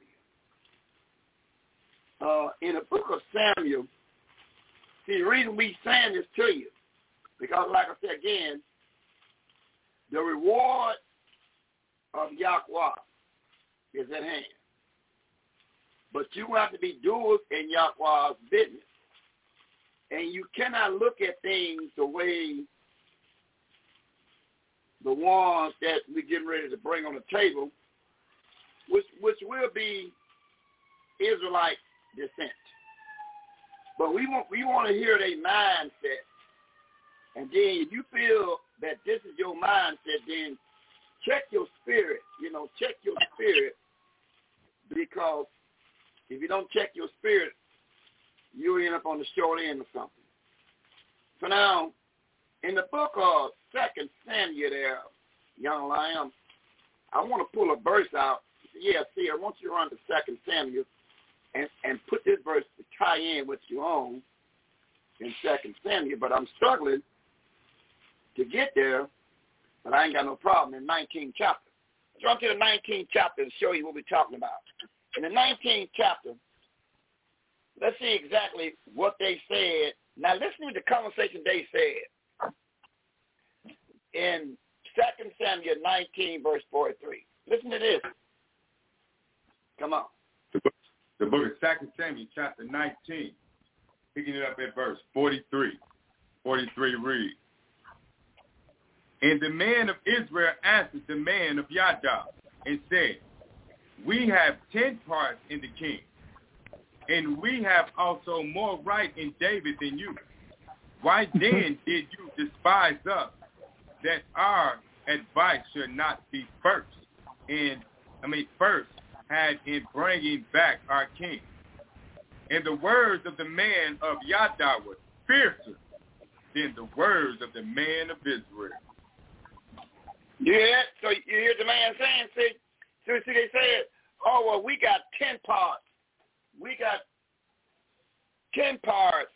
Uh, in the book of Samuel, see, the reason we saying this to you, because like I said again, the reward of Yahweh is at hand. But you have to be doers in Yahweh's business. And you cannot look at things the way the ones that we're getting ready to bring on the table, which which will be Israelite descent. But we want we want to hear their mindset. And then if you feel that this is your mindset, then check your spirit. You know, check your spirit, because if you don't check your spirit, you'll end up on the short end of something. So now, in the book of Second Samuel there, young lion, I want to pull a verse out. Yeah, see, I want you to run to Second Samuel and, and put this verse to tie in with your own in Second Samuel, but I'm struggling to get there, but I ain't got no problem in nineteenth chapter. Let's run to the nineteenth chapter and show you what we're talking about. In the nineteenth chapter, let's see exactly what they said. Now listen to the conversation they said in Second Samuel nineteen, verse forty-three. Listen to this. Come on. The book, the book of Second Samuel, chapter nineteen, picking it up at verse forty-three. forty-three reads, "And the man of Israel answered the man of Yada and said, We have ten parts in the king, and we have also more right in David than you. Why then did you despise us, that our advice should not be first, and I mean first had in bringing back our king? And the words of the man of Yada were fiercer than the words of the man of Israel." Yeah, so you hear the man saying, see, see, see they said, oh, well, we got ten parts. We got ten parts,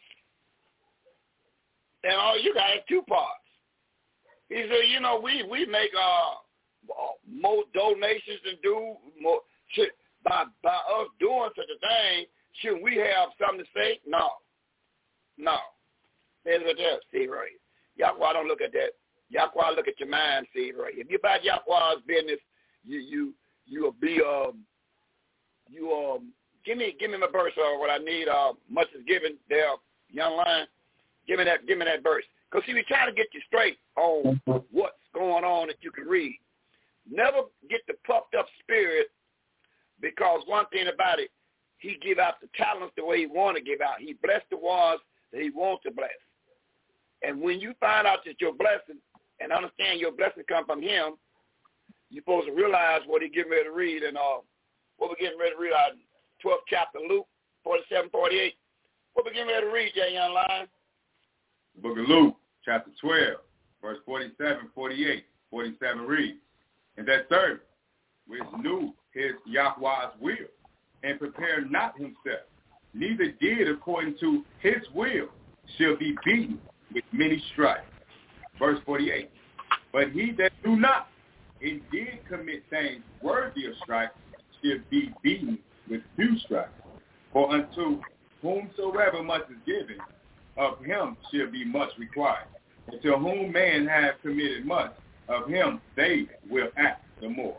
and all you got is two parts. He said, you know, we, we make uh, more donations and do more, should, by, by us doing such a thing, shouldn't we have something to say? No. No. There's what that, see, right? Yahweh don't look at that. Yahweh look at your mind, see, right? If you're about Yahweh's business, you, you, you'll be, um, you, um, give me, give me my verse, or uh, what I need, uh, much is given there, young lion. Give me that, give me that verse. Because, see, we try to get you straight on what's going on that you can read. Never get the puffed up spirit, because one thing about it, he give out the talents the way he want to give out. He bless the ones that he wants to bless. And when you find out that your blessing, and understand your blessing come from him, you're supposed to realize what he's getting ready to read. And uh, what we're getting ready to read out twelfth chapter, Luke, forty-seven, forty-eight. What we're getting ready to read, Jay Young Lion? The book of Luke, chapter twelve, verse forty-seven, forty-eight, forty-seven reads, "And that servant which knew his Yahweh's will, and prepared not himself, neither did according to his will, shall be beaten with many stripes." Verse forty-eight, "But he that do not, and did commit things worthy of stripes, shall be beaten with few stripes. For unto whomsoever much is given, of him shall be much required. And to whom man hath committed much, of him they will ask the more."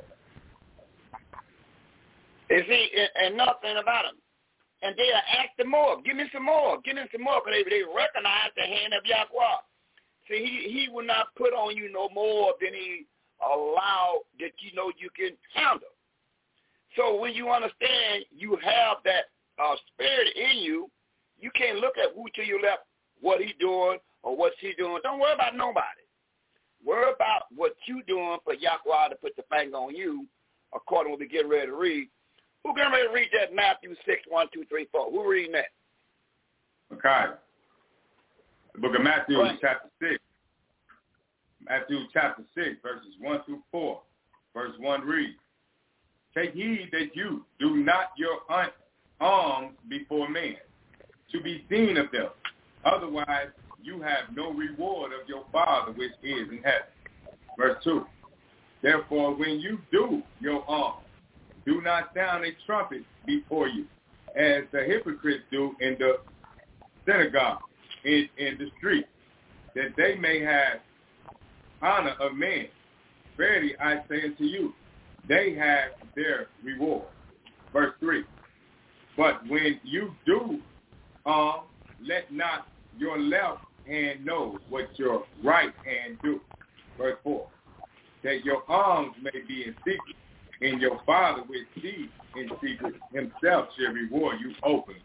You see, and nothing about him. And they'll ask the more. Give me some more. Give me some more, because they, they recognize the hand of Yahweh. See, he, he will not put on you no more than he allow that you know you can handle. So when you understand you have that uh, spirit in you, you can't look at who to your left, what he doing or what she doing. Don't worry about nobody. Worry about what you doing for Yahweh to put the finger on you, according to what we get ready to read. Who getting ready to read that Matthew six, one, two, three, four? Who reading that? Okay. The book of Matthew, right. chapter six. Matthew chapter six, verses one through four. Verse one reads, "Take heed that you do not your un- alms before men, to be seen of them. Otherwise, you have no reward of your Father which is in heaven. Verse two. Therefore, when you do your alms, do not sound a trumpet before you, as the hypocrites do in the synagogue, in, in the street, that they may have honor of men. Verily, I say unto you, they have their reward. Verse three. But when you do alms, let not your left hand know what your right hand do. Verse four. That your alms may be in secret, and your Father which sees in secret himself shall reward you openly.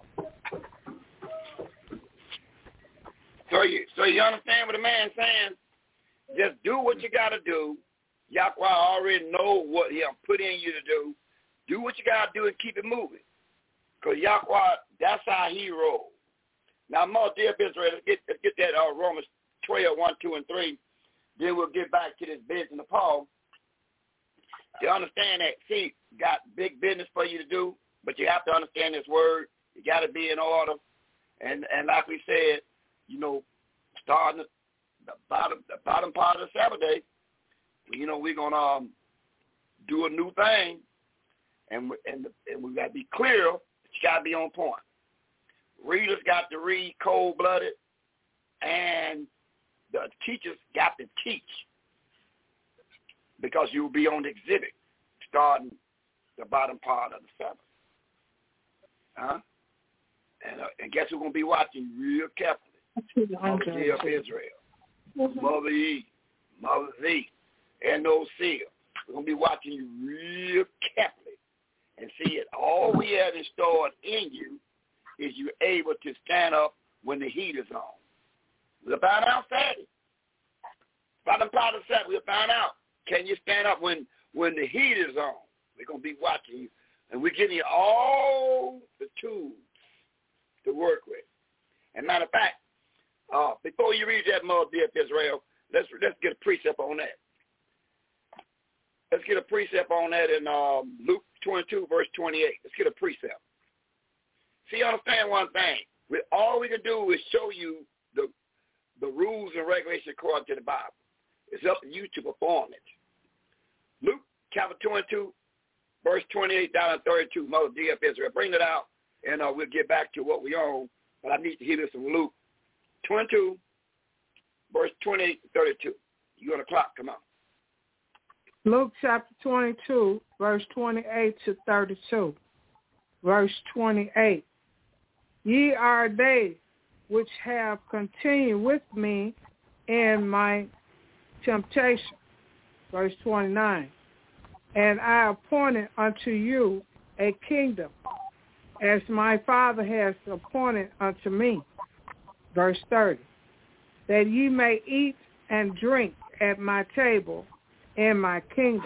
So you, so you understand what the man's saying? Just do what you got to do. Yahweh already know what he put in you to do. Do what you got to do and keep it moving. Because Yahweh, that's how he rolls. Now, more dear Israel, let's get, let's get that uh, Romans twelve, one, two, and three. Then we'll get back to this business of Paul. You understand that, see, got big business for you to do, but you have to understand this word. You got to be in order. And and like we said, you know, starting the bottom the bottom part of the Sabbath day, you know, we're going to um, do a new thing, and we, and, and we got to be clear, but you got to be on point. Readers got to read cold-blooded, and the teachers got to teach, because you'll be on the exhibit starting the bottom part of the Sabbath. Huh? And, uh, and guess who's going to be watching real carefully? Mother G of Israel, mm-hmm. Mother E, Mother Z, and those seals. We're going to be watching you real carefully and see it. All we have installed in you is you're able to stand up when the heat is on. We'll find out Saturday. Bottom part of Saturday, we'll find out. Can you stand up when, when the heat is on? We're going to be watching you. And we're giving you all the tools to work with. And matter of fact, uh, before you read that, Mother dear Israel, let's let's get a precept on that. Let's get a precept on that in um, Luke twenty-two, verse twenty-eight. Let's get a precept. See, understand one thing. We, all we can do is show you the the rules and regulations according to the Bible. It's up to you to perform it. Luke chapter twenty-two, verse twenty-eight down to thirty-two, Mother D F Israel. Bring it out, and uh, we'll get back to what we own. But I need to hear this from Luke twenty-two, verse twenty-eight to thirty-two. You on the clock, come on. Luke chapter twenty-two, verse twenty-eight to thirty-two. Verse twenty-eight. Ye are they which have continued with me in my temptation. Verse twenty-nine. And I appointed unto you a kingdom, as my Father has appointed unto me. Verse thirty. That ye may eat and drink at my table in my kingdom.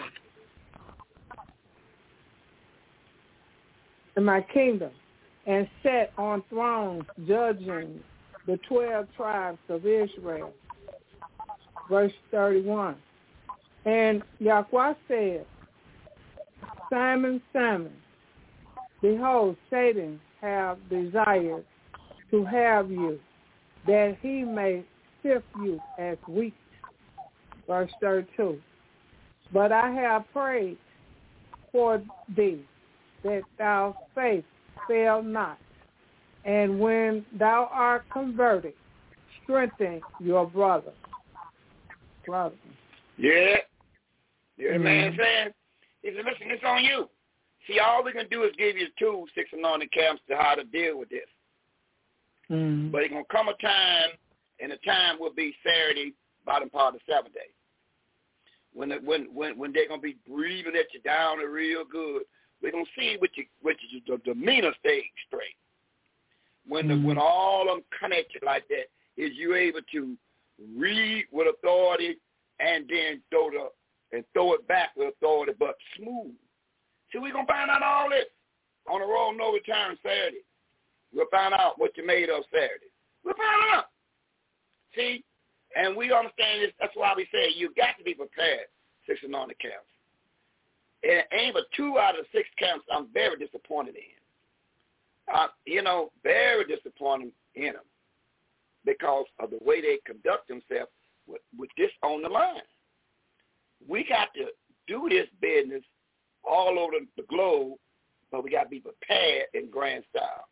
In my kingdom, and set on thrones judging the twelve tribes of Israel. Verse thirty-one. And Yahweh said, Simon, Simon, behold, Satan hath desired to have you, that he may sift you as wheat. Verse thirty-two. But I have prayed for thee, that thou faith fail not. And when thou art converted, strengthen your brother. Brother. Yeah. You hear the man saying? He said, listen, it's on you. See, all we can do is give you the tools, six anointing camps, to how to deal with this. Mm-hmm. But it's going to come a time, and the time will be Saturday, bottom part of the seventh day. When the, when when when they're going to be breathing at you down and real good, we're going to see what you, what you, the demeanor stays straight. When mm-hmm. the, when all of them come at you like that, is you able to read with authority and then throw the and throw it back with authority, but smooth. See, we're going to find out all this on the road no return Saturday. We'll find out what you made of Saturday. We'll find out. See? And we understand this. That's why we say you got to be prepared, six anointed camps. And ain't but two out of the six camps I'm very disappointed in. uh, you know, very disappointing in them because of the way they conduct themselves with, with this on the line. We got to do this business all over the globe, but we got to be prepared in grand style.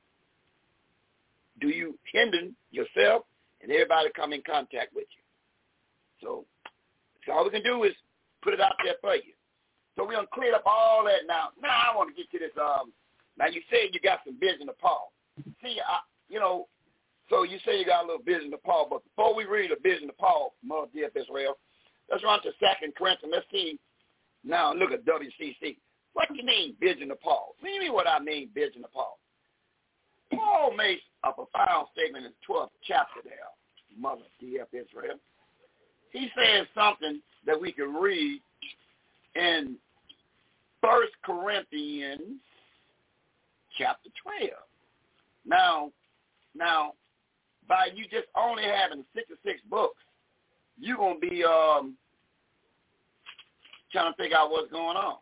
Do you hinder yourself and everybody come in contact with you? So, so all we can do is put it out there for you. So we're going to clear up all that now. Now I want to get to this. Um, now you say you got some vision of Paul. See, I, you know, so you say you got a little vision of Paul, but before we read a vision of Paul, Mother dear Israel, let's run to Second Corinthians. Let's see. Now look at W C C. What do you mean vision of Paul? What do you mean what I mean vision of Paul? Paul makes a profound statement in the twelfth chapter there, Mother D F Israel. He says something that we can read in First Corinthians chapter twelve. Now, now, by you just only having sixty-six books, you're going to be um, trying to figure out what's going on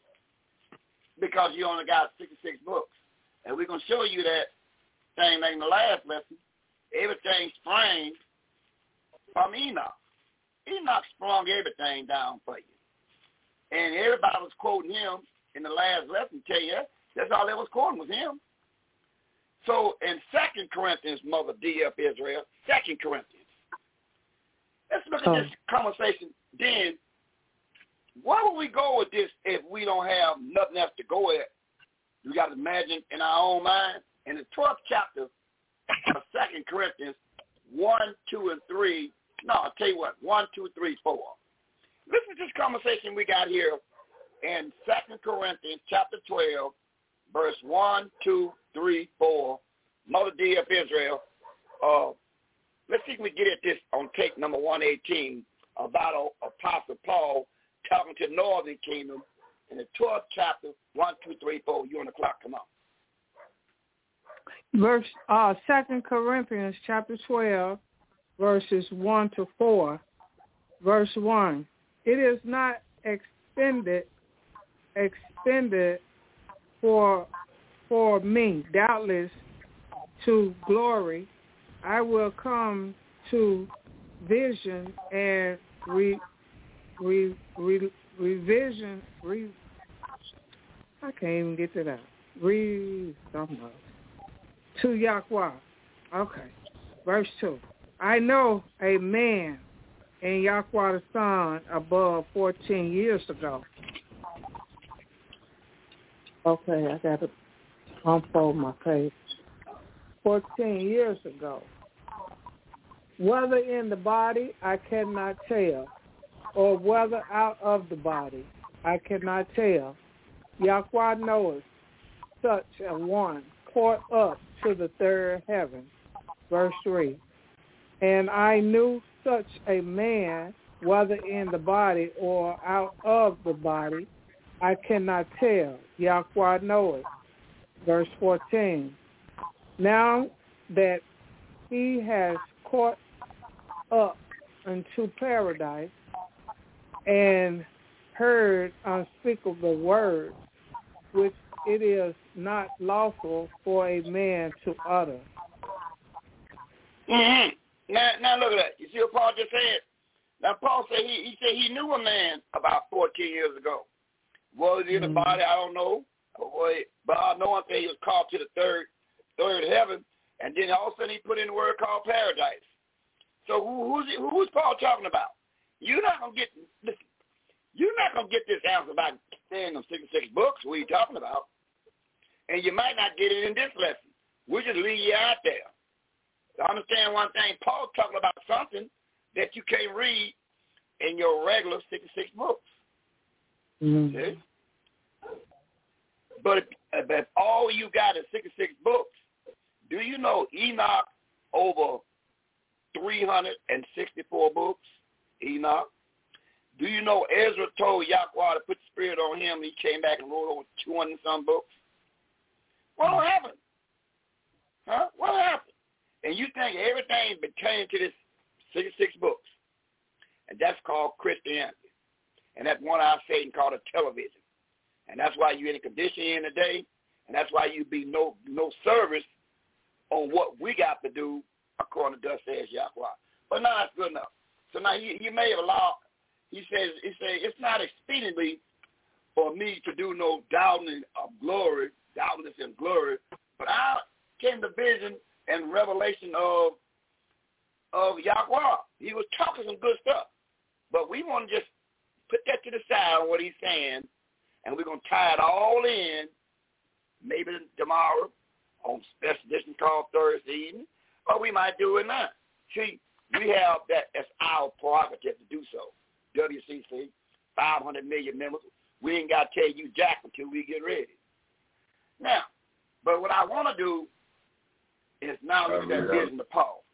because you only got sixty-six books. And we're going to show you that thing like in the last lesson, everything sprang from Enoch. Enoch sprung everything down for you. And everybody was quoting him in the last lesson, tell you, that's all they was quoting was him. So in Second Corinthians, Mother D F Israel, Second Corinthians, let's look at oh. this conversation. Then, where would we go with this if we don't have nothing else to go at? We got to imagine in our own mind. In the twelfth chapter of Second Corinthians, one, two, and three. No, I'll tell you what, one, two, three, four. Listen to this conversation we got here in Second Corinthians chapter twelve, verse one, two, three, four. Mother D F Israel. Uh, let's see if we get at this on tape number one eighteen about Apostle Paul talking to the Northern Kingdom in the twelfth chapter, one, two, three, four. You on the clock, come on. Verse uh, Second Corinthians chapter twelve, verses one to four. Verse one. It is not extended, extended for for me, doubtless, to glory. I will come to vision and re, re, re, revision. Re, I can't even get to that. Re, something else. To Yahweh. Okay. Verse two. I know a man in Yahweh the Son above fourteen years ago. Okay, I got to unfold my page. fourteen years ago. Whether in the body, I cannot tell, or whether out of the body, I cannot tell. Yahweh knoweth such a one caught up to the third heaven. Verse three. And I knew such a man, whether in the body or out of the body, I cannot tell. Yahweh knoweth. Verse fourteen. Now that he has caught up into paradise and heard unspeakable words, which it is not lawful for a man to utter. Mm-hmm. Now, now look at that. You see what Paul just said? Now Paul said he, he said he knew a man about fourteen years ago. Was he in the mm-hmm. body? I don't know. But I know one thing, he was called to the third third heaven, and then all of a sudden he put in the word called paradise. So who, who's he, who's Paul talking about? You're not gonna get listen, you're not gonna get this answer by saying them sixty-six books. What are you talking about? And you might not get it in this lesson. We'll just leave you out there. To understand one thing, Paul's talking about something that you can't read in your regular sixty-six books. Mm-hmm. See? But if, if all you got is sixty-six books, do you know Enoch over three hundred sixty-four books? Enoch. Do you know Ezra told Yahweh to put the spirit on him and he came back and wrote over two hundred some books? What happened? Huh? What happened? And you think everything pertaining to this sixty-six books. And that's called Christianity. And that's one I Satan called a television. And that's why you're in the condition you're in today. And that's why you be no no service on what we got to do according to thus says Yahweh. But now it's good enough. So now he, he may have allowed, he says, he says, it's not expediently for me to do no doubting of glory, doubtless in glory, but I came to vision and revelation of of Yahweh. He was talking some good stuff. But we want to just put that to the side on what he's saying, and we're going to tie it all in, maybe tomorrow on special edition called Thursday evening, or we might do it now. See, we have that as our prerogative to do so. W C C, five hundred million members. We ain't got to tell you jack until we get ready. Now, but what I want to do is now look at that vision of Paul.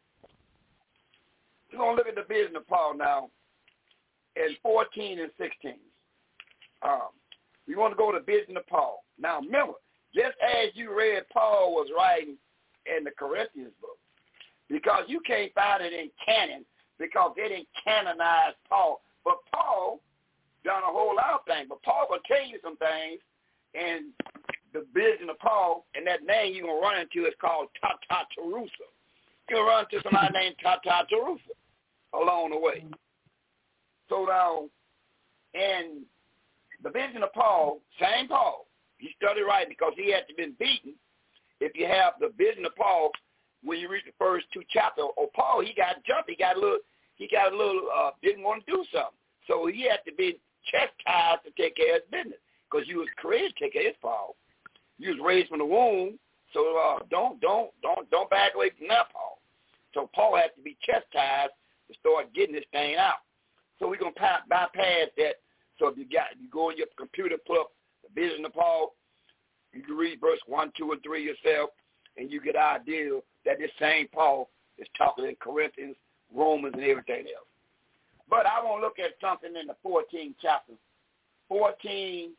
We're going to look at the vision of Paul now in fourteen and sixteen. Um, we want to go to the vision of Paul. Now, remember, just as you read Paul was writing in the Corinthians book, because you can't find it in canon because they didn't canonize Paul. But Paul done a whole lot of things. But Paul will tell you some things, and the vision of Paul, and that name you're going to run into is called Tata Terusa. You're going to run into somebody named Tata Terusa along the way. So now, in the vision of Paul, same Paul, he studied right because he had to been beaten. If you have the vision of Paul, when you read the first two chapters, oh, Paul, he got jumped. He got a little, he got a little, uh, didn't want to do something. So he had to be chastised to take care of his business because you was created to take care of his Paul. You was raised from the womb, so uh, don't, don't, don't, don't back away from that, Paul. So Paul had to be chastised to start getting this thing out. So we're going to bypass that. So if you got, you go on your computer, pull up the vision of Paul, you can read verse one, two, and three yourself, and you get an idea that this same Paul is talking in Corinthians, Romans, and everything else. But I want to look at something in the fourteenth chapter, fourteen,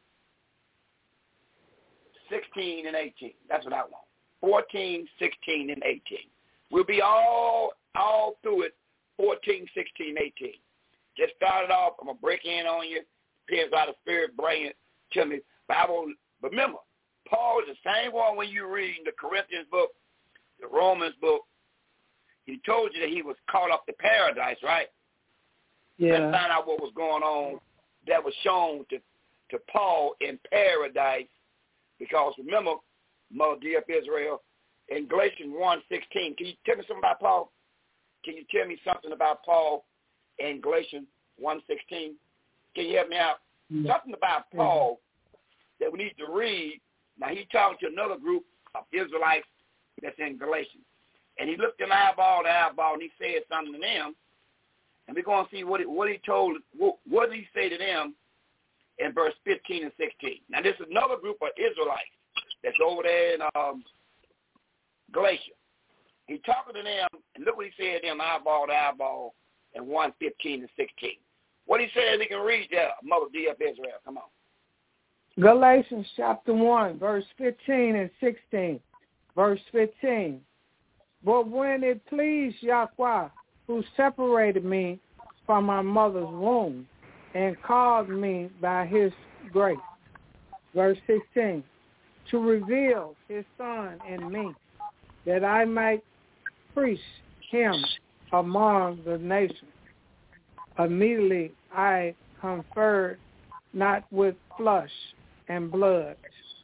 sixteen, and eighteen. That's what I want. fourteen, sixteen, and eighteen. We'll be all all through it, fourteen, sixteen, eighteen. Just started off, I'm going to break in on you. Depends how the Spirit bring it to me. But I won't, but remember, Paul is the same one when you read the Corinthians book, the Romans book. He told you that he was caught up to paradise, right? Yeah. Let's find out what was going on that was shown to, to Paul in paradise. Because remember, Mother dear of Israel, in Galatians one sixteen, can you tell me something about Paul? Can you tell me something about Paul in Galatians one sixteen? Can you help me out? Yeah. Something about Paul yeah. that we need to read. Now, he's talking to another group of Israelites that's in Galatians. And he looked in eyeball to eyeball, and he said something to them. And we're going to see what, it, what he told, what, what did he say to them in verse fifteen and sixteen. Now, this is another group of Israelites that's over there in um, Galatia. He's talking to them, and look what he said to them, eyeball to eyeball, in one fifteen and sixteen. What he says, he can read there, Mother D of Israel. Come on. Galatians chapter one, verse fifteen and sixteen. Verse fifteen. But when it pleased Yahweh, who separated me from my mother's womb and called me by his grace. Verse sixteen. To reveal his Son in me, that I might preach him among the nations. Immediately I conferred not with flesh and blood.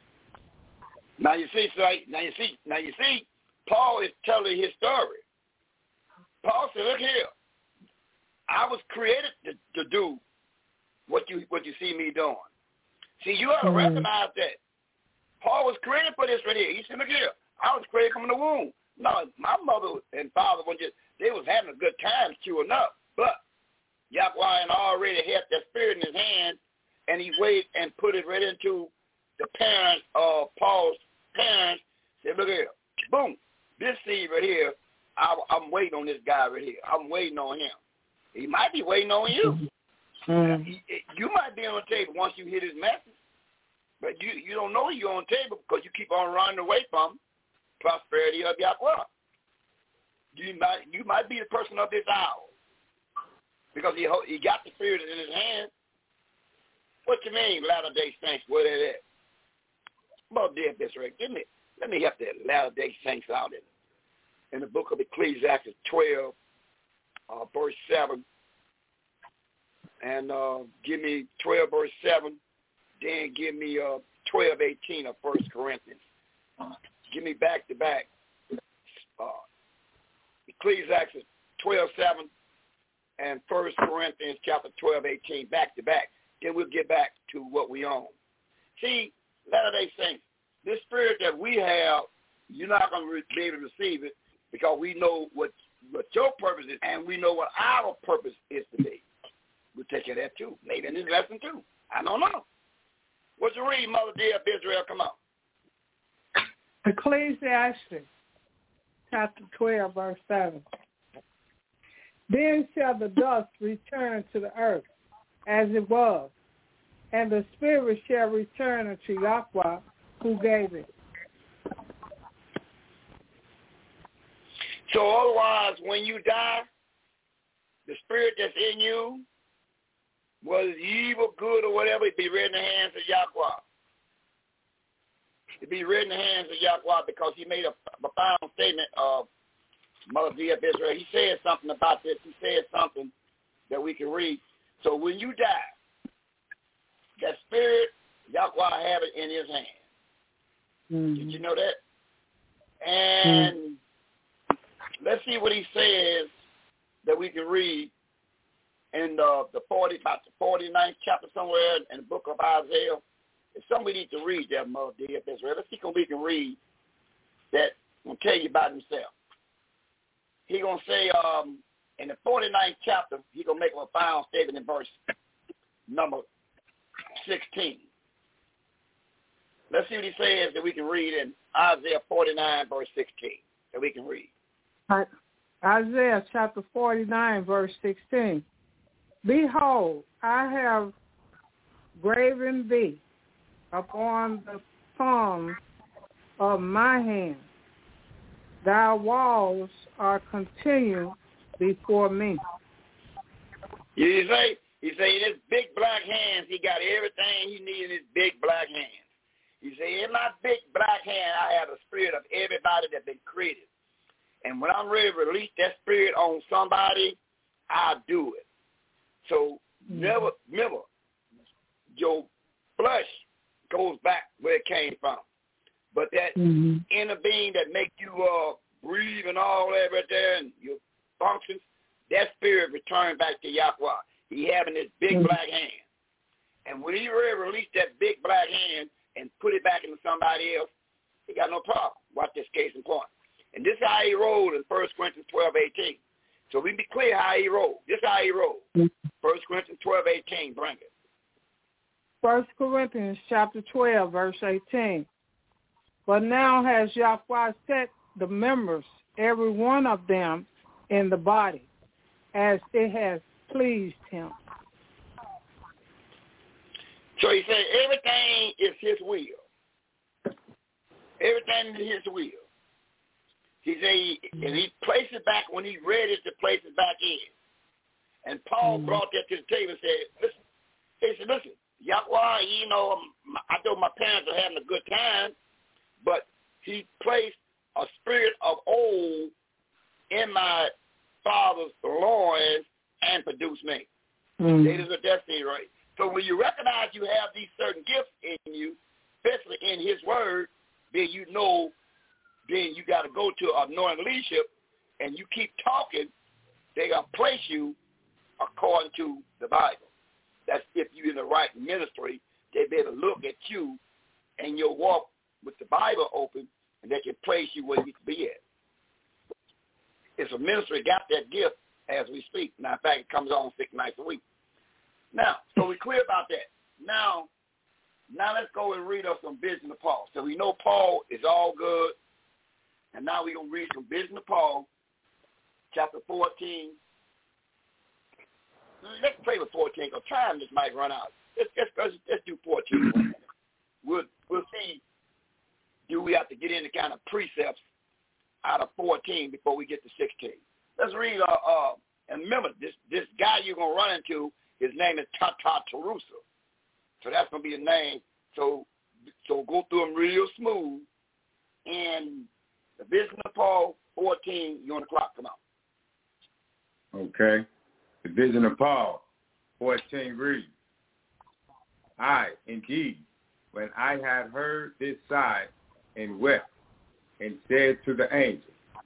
Now you see, now you see, now you see, Paul is telling his story. Paul said, "Look here, I was created to, to do what you what you see me doing. See, you ought to mm-hmm. recognize that Paul was created for this right here. He said, look here, I was created from the womb. No, my mother and father were just they was having a good time, true enough, but Yahweh had already had that spirit in his hand, and he waited and put it right into the parents of Paul's parents. Said, look here, boom, this seed right here, I, I'm waiting on this guy right here. I'm waiting on him. He might be waiting on you. Mm-hmm. He, you might be on the table once you hear this message, but you, you don't know you're on the table because you keep on running away from prosperity of Yahweh. You might you might be the person of this hour because he he got the spirit in his hand. What you mean, Latter-day Saints? Where they at? Well, dear Israel, give me, let me help the Latter-day Saints out in, in the book of Ecclesiastes twelve, uh, verse seven. And uh, give me twelve, verse seven. Then give me uh, twelve, eighteen of First Corinthians. Give me back to back. Uh, Ecclesiastes twelve, seven and First Corinthians chapter twelve, eighteen, back to back. Then we'll get back to what we own. See, Latter-day Saints, this spirit that we have, you're not going to re- be able to receive it because we know what, what your purpose is and we know what our purpose is to be. We'll take care of that too. Maybe in this lesson too. I don't know. What you read, Mother dear of Israel? Come on. Ecclesiastes chapter twelve, verse seven. Then shall the dust return to the earth as it was, and the spirit shall return unto Yahweh who gave it. So otherwise, when you die, the spirit that's in you, whether it's evil, good, or whatever, it be read in the hands of Yahweh. It be read in the hands of Yahweh because he made a profound statement of Mother dear of Israel. He said something about this. He said something that we can read. So when you die, that spirit, Yahweh have it in his hand. Mm-hmm. Did you know that? And mm-hmm. let's see what he says that we can read in the, the forty, about the forty-ninth chapter somewhere in the book of Isaiah. It's something we need to read there, Mother dear of Israel. Let's see what we can read that will tell you about himself. He's going to say um, in the forty-ninth chapter, he's going to make a profound statement in verse number sixteen. Let's see what he says that we can read in Isaiah forty-nine, verse sixteen, that we can read. Isaiah chapter forty-nine, verse sixteen. Behold, I have graven thee upon the palm of my hand. Thy walls are continued before me. You say, you say, in his big black hands, he got everything he needs in his big black hands. You say, in my big black hand, I have the spirit of everybody that's been created. And when I'm ready to release that spirit on somebody, I'll do it. So mm-hmm. never, remember, your flesh goes back where it came from. But that mm-hmm. inner being that make you uh, breathe and all that right there and your functions, that spirit return back to Yahweh. He having his big mm-hmm. black hand. And when he ready to release that big black hand and put it back into somebody else, he got no problem. Watch this case in point. And this is how he rolled in First Corinthians twelve, eighteen. So we be clear how he rolled. This is how he rolled. First Corinthians twelve, eighteen. Bring it. First Corinthians chapter twelve, verse eighteen. But now has Yahweh set the members, every one of them, in the body, as it has pleased him. So he said everything is his will. Everything is his will. He said, he, and he placed it back when he ready to place it back in. And Paul mm-hmm. brought that to the table and said, listen, he said, listen, Yahweh, you know, I know my parents are having a good time, but he placed a spirit of old in my father's loins and produced me. Mm-hmm. That is a destiny, right? So when you recognize you have these certain gifts in you, especially in his word, then you know, then you got to go to anointed leadership and you keep talking, they're going to place you according to the Bible. That's if you're in the right ministry, they better look at you and your walk with the Bible open, and they can place you where you need to be at. It's a ministry got that gift as we speak. Now, in fact, it comes on six nights a week. Now, so we're clear about that. Now, now let's go and read us some Vision of Paul. So we know Paul is all good, and now we're going to read some Vision of Paul, chapter fourteen. Let's play with fourteen, because time just might run out. Let's, let's, let's do fourteen. We'll, we'll see, do we have to get into kind of precepts out of fourteen before we get to sixteen. Let's read, uh, uh, and remember, this, this guy you're going to run into, his name is Tata Tarusa. So that's going to be the name. So So go through them real smooth. And the Vision of Paul fourteen, you're on the clock. Come on. Okay. The Vision of Paul fourteen reads, I, indeed, when I had heard this sigh and wept, and said to the angel,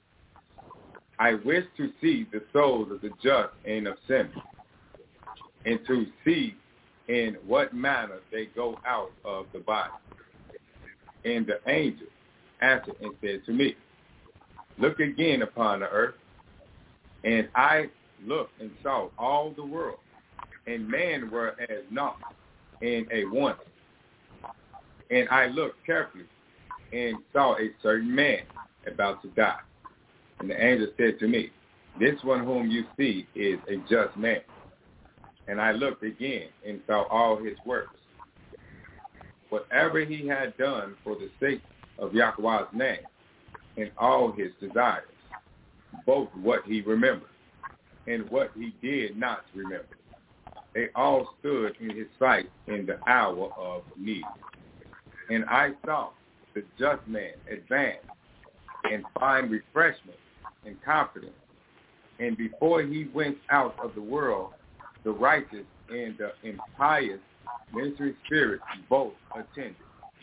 I wish to see the souls of the just and of sinners, and to see in what manner they go out of the body. And the angel answered and said to me, look again upon the earth. And I looked and saw all the world, and men were as naught in a one. And I looked carefully and saw a certain man about to die. And the angel said to me, this one whom you see is a just man. And I looked again and saw all his works. Whatever he had done for the sake of Yahweh's name, and all his desires, both what he remembered and what he did not remember, they all stood in his sight in the hour of need. And I saw the just man advance and find refreshment and confidence. And before he went out of the world, the righteous and the impious ministering spirits both attended.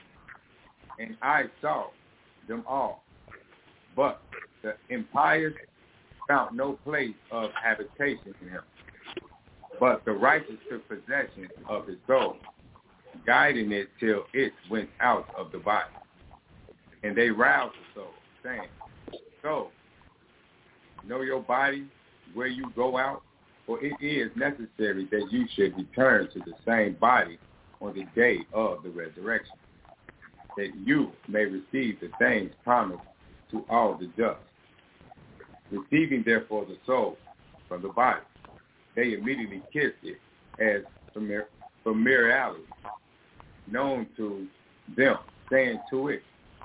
And I saw them all. But the impious found no place of habitation in him. But the righteous took possession of his soul, guiding it till it went out of the body. And they roused the soul, saying, So, know your body, where you go out, for it is necessary that you should return to the same body on the day of the resurrection, that you may receive the things promised to all the just. Receiving therefore the soul from the body, they immediately kissed it as familiarly known to them, saying to it,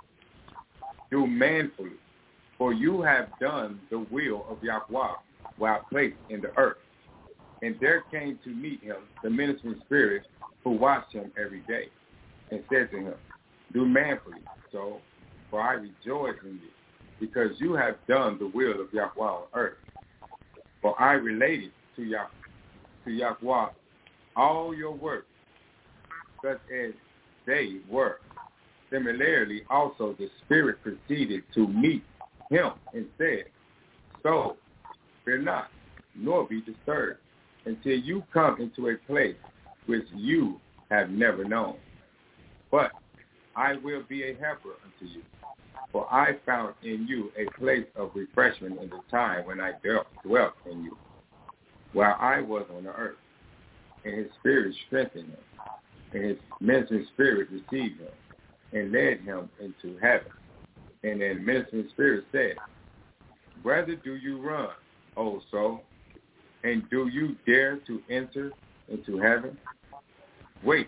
do manfully, for you have done the will of Yahweh while placed in the earth. And there came to meet him the ministering spirit who watched him every day, and said to him, do manfully so, for I rejoice in you, because you have done the will of Yahweh on earth. For I related to Yah to Yahweh all your works, such as they were. Similarly, also the Spirit proceeded to meet him and said, so fear not, nor be disturbed, until you come into a place which you have never known. But I will be a helper unto you, for I found in you a place of refreshment in the time when I dwelt, dwelt in you, while I was on the earth. And his spirit strengthened him, and his ministering spirit received him, and led him into heaven. And then the ministering spirit said, Whether do you run, O soul, and do you dare to enter into heaven? Wait,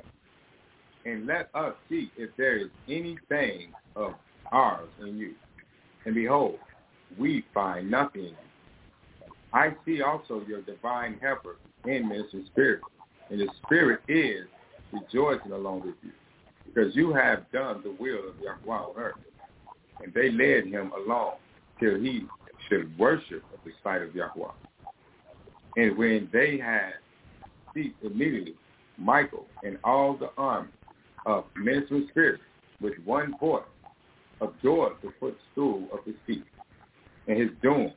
and let us see if there is anything of ours in you. And behold, we find nothing in you. I see also your divine helper in ministering spirit, and the spirit is rejoicing along with you, because you have done the will of Yahweh on earth. And they led him along till he should worship at the sight of Yahweh. And when they had ceased immediately, Michael and all the army of ministering spirits with one voice adored the footstool of his feet and his doom,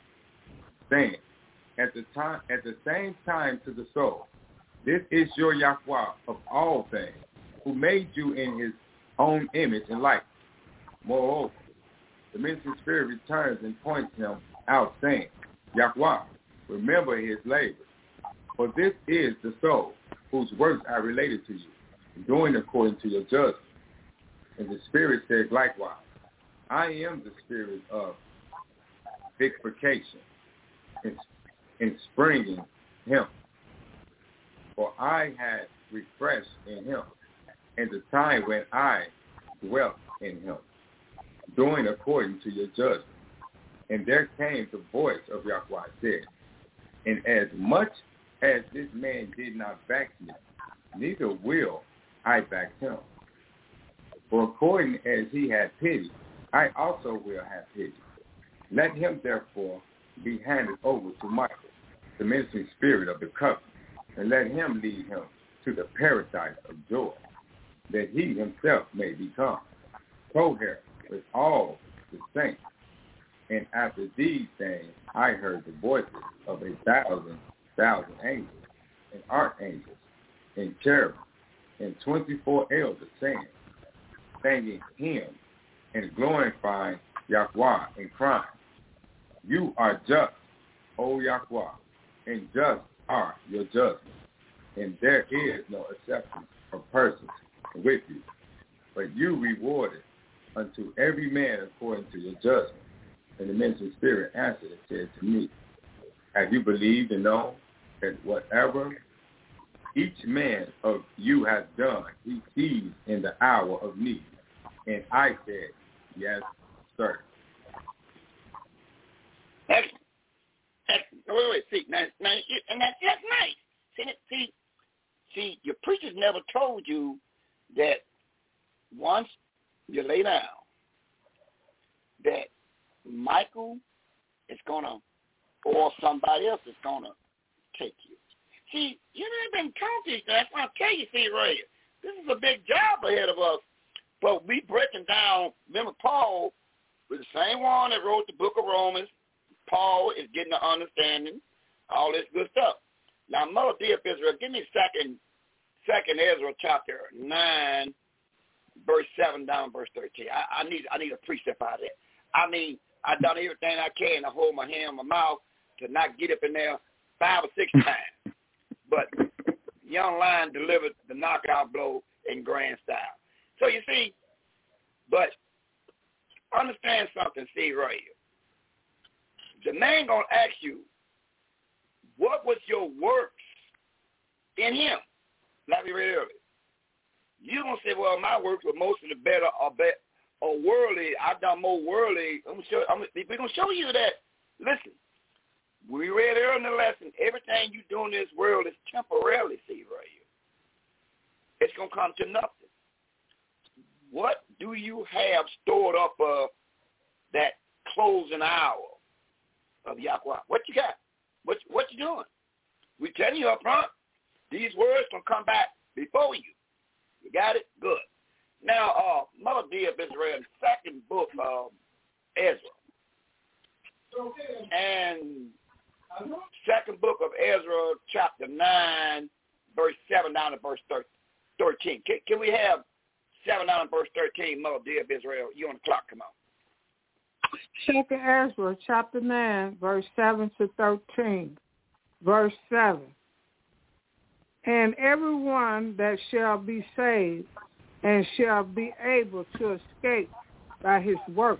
saying at the time, at the same time to the soul, this is your Yahweh of all things, who made you in his own image and likeness. Moreover, the ministering spirit returns and points him out, saying, Yahweh, remember his labor, for this is the soul whose works are related to you, doing according to your judgment. And the spirit said likewise, I am the spirit of vivification in, in springing him, for I had refreshed in him, and the time when I dwelt in him, doing according to your judgment. And there came the voice of Yahweh, said, and as much as this man did not back me, neither will I back him. For according as he had pity, I also will have pity. Let him therefore be handed over to Michael, the ministering spirit of the covenant, and let him lead him to the paradise of joy, that he himself may become co-heir with all the saints. And after these things, I heard the voices of a thousand thousand angels, and archangels, and cherubim, and twenty-four elders saying, thanking him, and glorifying Yahweh, and crying, you are just, O Yahweh, and just are your judgments, and there is no acceptance of persons with you, but you rewarded unto every man according to your judgment. And the ministering spirit answered and said to me, have you believed and known that whatever each man of you has done, he sees in the hour of need? And I said, yes, sir. Excellent. Excellent. Wait, wait, see, now, now, and that's just nice. See, see, see, your preachers never told you that once you lay down, that Michael is going to, or somebody else is going to take you. See, you never been taught these things. That's why I tell you, see, Ray, this is a big job ahead of us. But we breaking down, remember Paul was the same one that wrote the book of Romans. Paul is getting the understanding, all this good stuff. Now, Mother dear Israel, give me second, second Ezra chapter nine, verse seven down verse thirteen. I, I need I need a precept out of it. I mean, I've done everything I can to hold my hand in my mouth to not get up in there five or six times. But Young Lion delivered the knockout blow in grand style. So you see, but understand something, see right here. The man going to ask you, what was your works in him? Like we read earlier. You're going to say, well, my works were mostly the better or better. Or worldly, I've done more worldly. I'm show, I'm, we're going to show you that. Listen, we read earlier in the lesson, everything you do in this world is temporarily, see right here. It's going to come to nothing. What do you have stored up uh, that closing hour of Yahweh? What you got? What, what you doing? We telling you up front, these words going to come back before you. You got it? Good. Now, uh, Mother D of Israel, second book of Ezra. And second book of Ezra, chapter nine, verse seven down to verse thirteen. Can, can we have seven down to verse thirteen, Mother D of Israel? You on the clock, come on. Second Ezra, chapter nine, verse seven to thirteen. Verse seven. And everyone that shall be saved and shall be able to escape by his works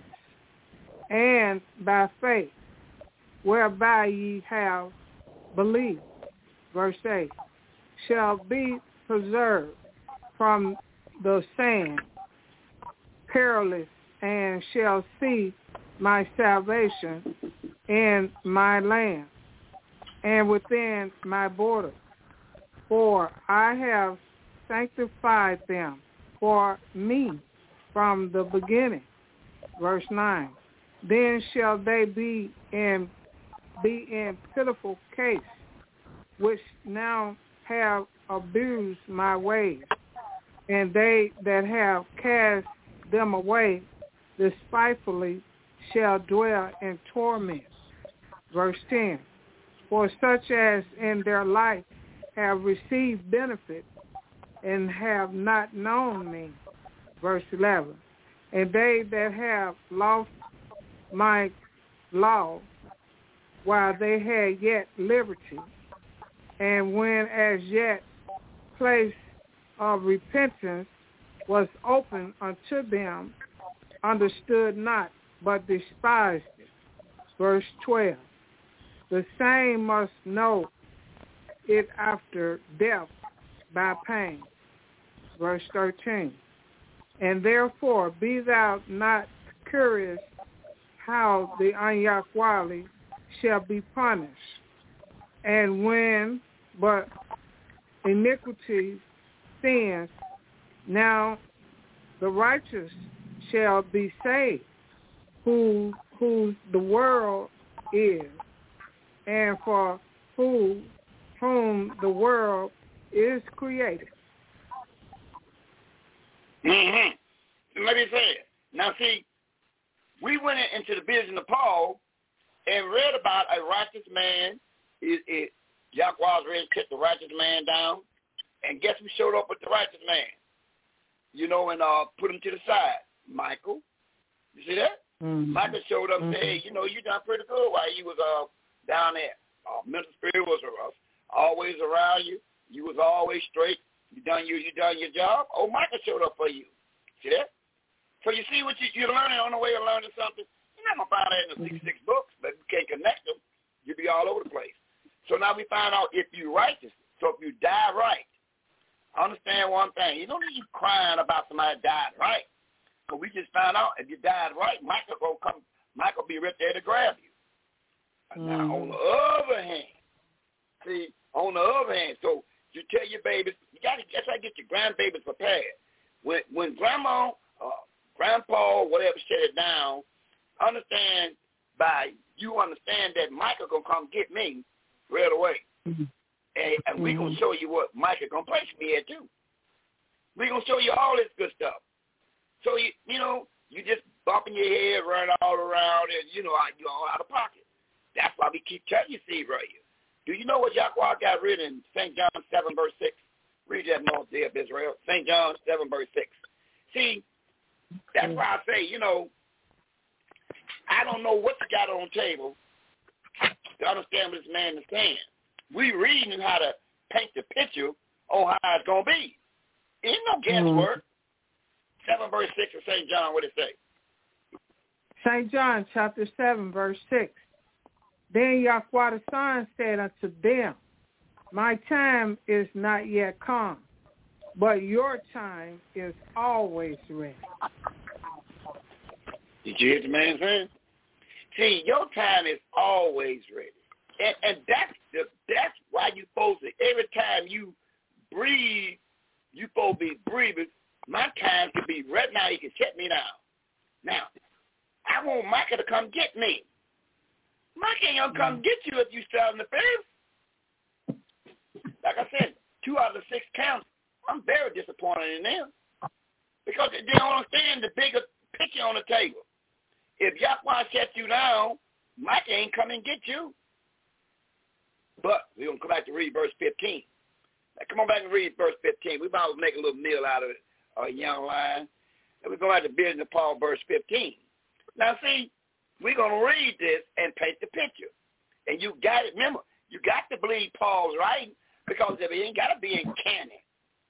and by faith, whereby ye have believed, verse eight, shall be preserved from the sand, perilous, and shall see my salvation in my land and within my border. For I have sanctified them for me from the beginning. Verse nine. Then shall they be in be in pitiful case, which now have abused my ways, and they that have cast them away despitefully shall dwell in torment. Verse ten. For such as in their life have received benefit and have not known me. Verse eleven. And they that have lost my law while they had yet liberty, and when as yet place of repentance was open unto them, understood not, but despised it. Verse twelve. The same must know it after death by pain. Verse thirteen. And therefore be thou not curious how the unyahwali shall be punished. And when but iniquity sins, now the righteous shall be saved, who who the world is, and for who whom the world is created. Mm-hmm. Let me say it. Now, see, we went into the vision of Paul and read about a righteous man. It, it, Yahweh ready to cut the righteous man down, and guess who showed up with the righteous man? You know, and uh, put him to the side. Michael. You see that? Mm-hmm. Michael showed up and mm-hmm. said, hey, you know, you done pretty good while you was uh, down there. Uh, mental spirit was uh, always around you. You was always straight. You done you you done your job. Oh, Michael showed up for you. See that? So you see what you, you're learning on the way of learning something. You're not gonna find that in the sixty-six books, but you can't connect them. You'll be all over the place. So now we find out if you righteous. So if you die right, understand one thing. You don't need you crying about somebody died right. But we just found out if you died right, Michael will come. Michael will be right there to grab you. Mm. Now on the other hand, see on the other hand, so you tell your babies, you got to that's how you get your grandbabies prepared. When when grandma, uh, grandpa, whatever, shut it down, understand by you understand that Michael gonna come get me right away, mm-hmm. and, and mm-hmm. we gonna show you what Michael gonna place me at too. We gonna show you all this good stuff. So you you know you just bumping your head, running all around, and you know you all out of pocket. That's why we keep telling you, see right here. Do you know what Yahweh got written in Saint John seven, verse six? Read that North Day of Israel. Saint John seven, verse six. See, that's why I say, you know, I don't know what you got on the table to understand what this man is saying. We reading how to paint the picture on how it's going to be. Ain't no guesswork. Mm-hmm. seven, verse six of Saint John, what it say? Saint John chapter seven, verse six. Then Yahweh the Son said unto them, my time is not yet come, but your time is always ready. Did you hear the man saying? See, your time is always ready. And, and that's, the, that's why you're supposed to, every time you breathe, you're supposed to be breathing. My time could be right now, he can shut me down. Now, I want Micah to come get me. Micah ain't going to come get you if you start in the face. Like I said, two out of the six counts, I'm very disappointed in them because they don't understand the bigger picture on the table. If Yahweh shuts you down, Micah ain't come and get you. But we're going to come back to read verse fifteen. Now, come on back and read verse fifteen. We're about to make a little meal out of it, a young lion. And we're going to have to build in Paul verse fifteen. Now, see, we're going to read this and paint the picture. And you got it. Remember, you got to believe Paul's writing because if it ain't got to be in canon.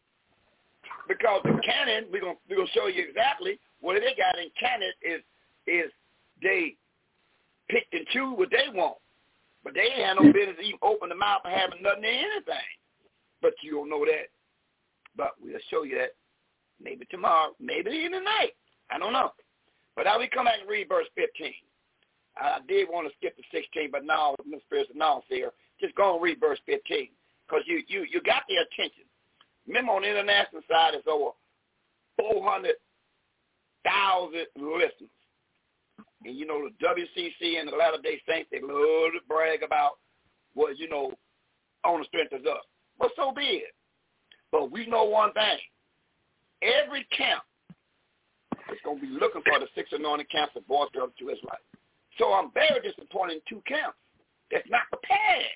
Because the canon, we're going we're gonna show you exactly what they got in canon is is they pick and choose what they want. But they ain't have no business even open the mouth and having nothing in anything. But you don't know that. But we'll show you that maybe tomorrow, maybe even tonight. I don't know. But now we come back and read verse fifteen. I did want to skip to sixteen, but now, Mister Spirit, now, here, just go and read verse fifteen because you, you, you got their attention. Remember, on the international side, it's over four hundred thousand listeners. And, you know, the W C C and the Latter-day Saints, they love to brag about what, you know, on the strength of us. But so be it. But we know one thing. Every camp is going to be looking for the six anointed camps of boys, girls, to his life. So I'm very disappointed in two camps that's not prepared.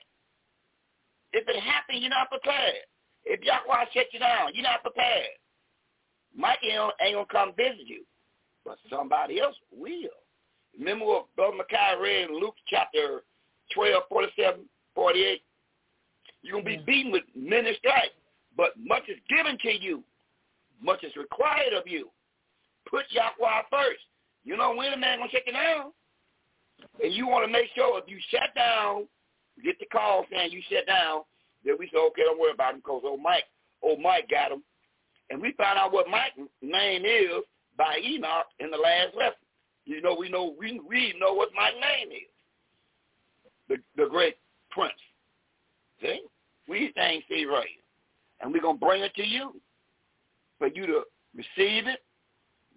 If it happens, you're not prepared. If Yahweh shut you down, you're not prepared. Mikey ain't going to come visit you, but somebody else will. Remember what Brother Micaiah read in Luke chapter twelve, forty-seven, forty-eight? You're going to be beaten with many stripes, but much is given to you. Much is required of you. Put Yahweh first. You know when a man going to shut you down? And you want to make sure if you shut down, get the call saying you shut down, then we say, okay, don't worry about him because old Mike, old Mike got him. And we found out what Mike's name is by Enoch in the last lesson. You know, we know we we know what Mike's name is. The the great prince. See? We things see right. And we're gonna bring it to you for you to receive it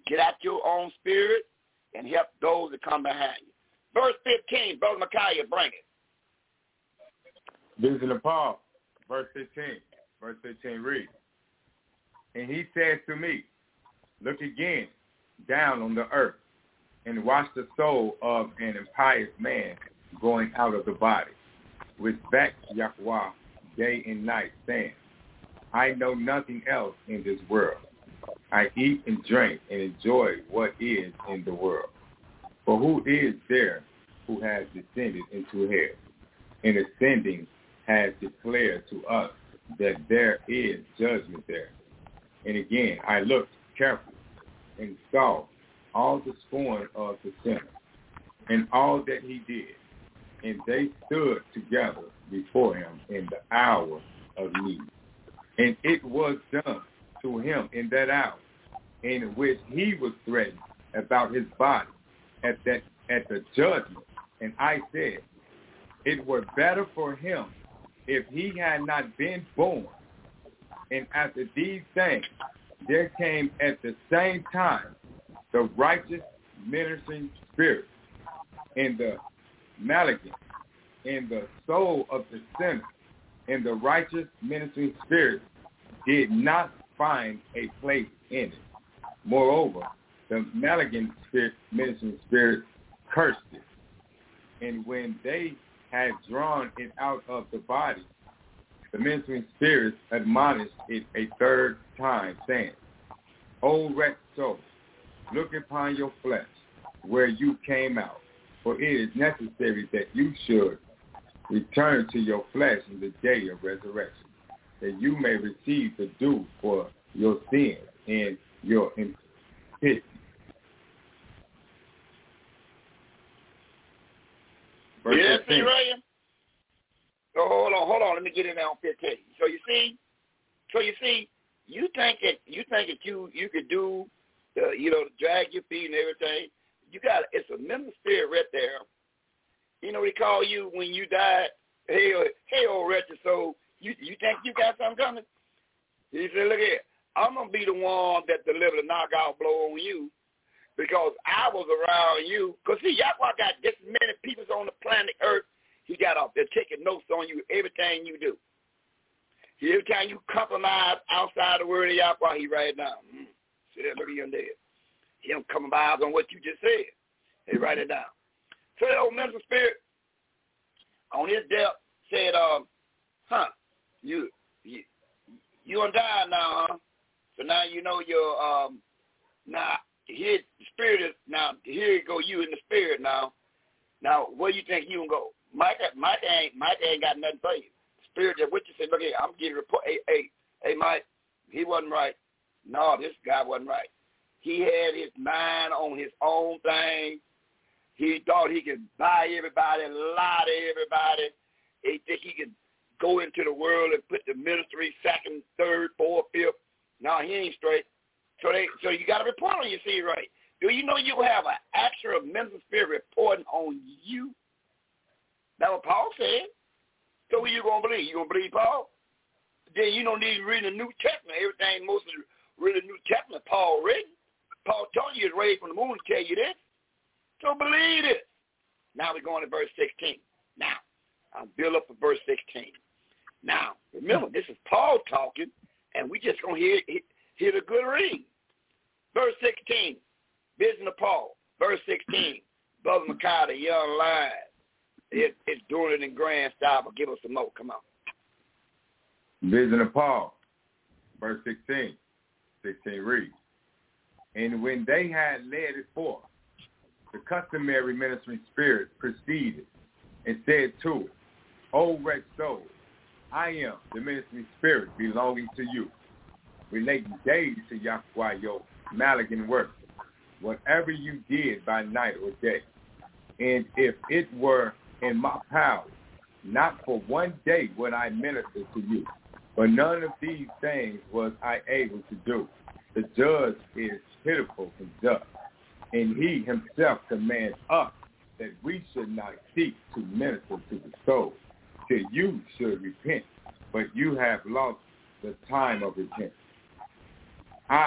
get out your own spirit and help those that come behind you. Verse fifteen, Brother Micaiah, bring it. Vision of Paul, verse fifteen. Verse fifteen reads, and he said to me, look again down on the earth and watch the soul of an impious man going out of the body, which vexed Yahweh day and night, saying, I know nothing else in this world. I eat and drink and enjoy what is in the world. For who is there who has descended into hell, and ascending has declared to us that there is judgment there. And again, I looked carefully and saw all the scorn of the sinner and all that he did, and they stood together before him in the hour of need. And it was done to him in that hour in which he was threatened about his body at that at the judgment. And I said, it were better for him if he had not been born. And after these things, there came at the same time the righteous ministering spirit and the malignant and the soul of the sinner, and the righteous ministering spirit did not find a place in it. Moreover, the malignant spirit, ministering spirit cursed it. And when they had drawn it out of the body, the ministering spirits admonished it a third time, saying, O wretched soul, look upon your flesh, where you came out, for it is necessary that you should return to your flesh in the day of resurrection, that you may receive the due for your sins and your impurity. Yes, see, Ryan? So hold on, hold on. Let me get in there on fifteen. So you see, so you see, you think that you think that you you could do, the, you know, drag your feet and everything. You got it's a mental spirit right there. You know, they call you when you died. Hey, hey, old wretched soul. You you think you got something coming? He said, look here, I'm gonna be the one that delivered a knockout blow on you, because I was around you. Because, see, Yahweh got this many people on the planet Earth. He got up there taking notes on you, everything you do. Every time you compromise outside the word of Yahweh, he write it down. Mm. See that? Look at you there. He don't compromise on what you just said. He write it down. So that old mental spirit on his death said, um, huh, you, you, you done died now, huh? So now you know your, um, now, here the spirit is now. Here you go, you in the spirit now. Now, where you think you can go? Mike, Mike ain't, Mike ain't got nothing for you. Spirit just what you said. Look here, I'm getting a report. Hey, hey, hey, Mike, he wasn't right. No, this guy wasn't right. He had his mind on his own thing. He thought he could buy everybody, lie to everybody. He think he could go into the world and put the ministry second, third, fourth, fifth. No, he ain't straight. So they, so you got a report on your seed, right? Do you know you have an actual mental spirit reporting on you? That's what Paul said. So what you going to believe? You going to believe Paul? Then you don't need to read the New Testament. Everything, most of the read the New Testament, Paul written. Paul told you it's raised from the moon to tell you this. So believe it. Now we're going to verse sixteen. Now, I'll build up for verse sixteen. Now, remember, this is Paul talking, and we just going to hear, hear the good read. Verse sixteen, Vision of Paul. Verse sixteen, Brother Micaiah, the young lion. It, it's doing it in grand style, but give us some more. Come on. Vision of Paul, verse sixteen. sixteen reads, and when they had led it forth, the customary ministering spirit proceeded and said to it, O wretched soul, I am the ministering spirit belonging to you, relating daily to Yahweh your malignant work, whatever you did by night or day. And if it were in my power, not for one day would I minister to you. But none of these things was I able to do. The judge is pitiful and just, and he himself commands us that we should not seek to minister to the soul, till you should repent, but you have lost the time of repentance. I,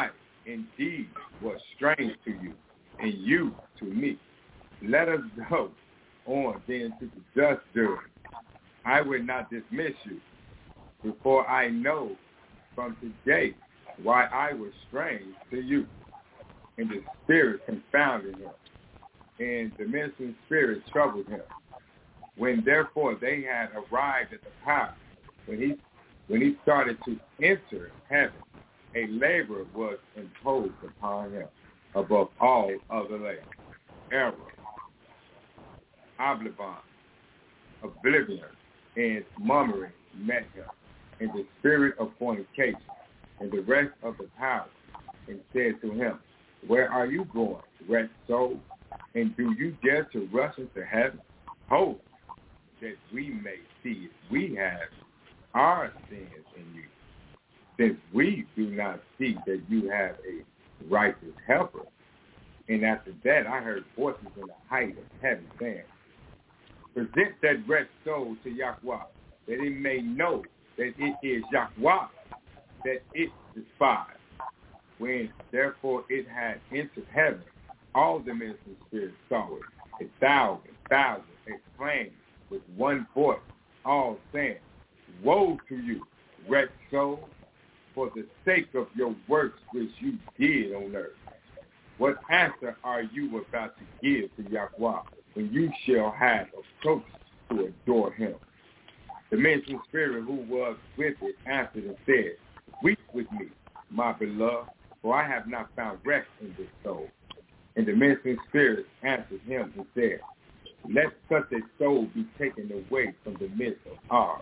indeed was strange to you, and you to me. Let us go on then to the just judge. I will not dismiss you before I know from today why I was strange to you. And the spirit confounded him, and the ministering spirit troubled him. When therefore they had arrived at the palace, when he when he started to enter heaven, a labor was imposed upon him above all other labors. Error, oblivion, oblivion, and murmuring met him, and the spirit of fornication, and the rest of the power, and said to him, where are you going, wretched soul? And do you dare to rush into heaven? Hope that we may see if we have our sins in you, since we do not see that you have a righteous helper. And after that I heard voices in the height of heaven saying, present that wretched soul to Yahweh, that it may know that it is Yahweh that it despised. When therefore it had entered heaven, all the ministering spirits saw it. A thousand, thousand exclaimed with one voice, all saying, woe to you, wretched soul, for the sake of your works which you did on earth. What answer are you about to give to Yahweh when you shall have approached to adore him? The ministering spirit who was with it answered and said, weep with me, my beloved, for I have not found rest in this soul. And the ministering spirit answered him and said, let such a soul be taken away from the midst of ours.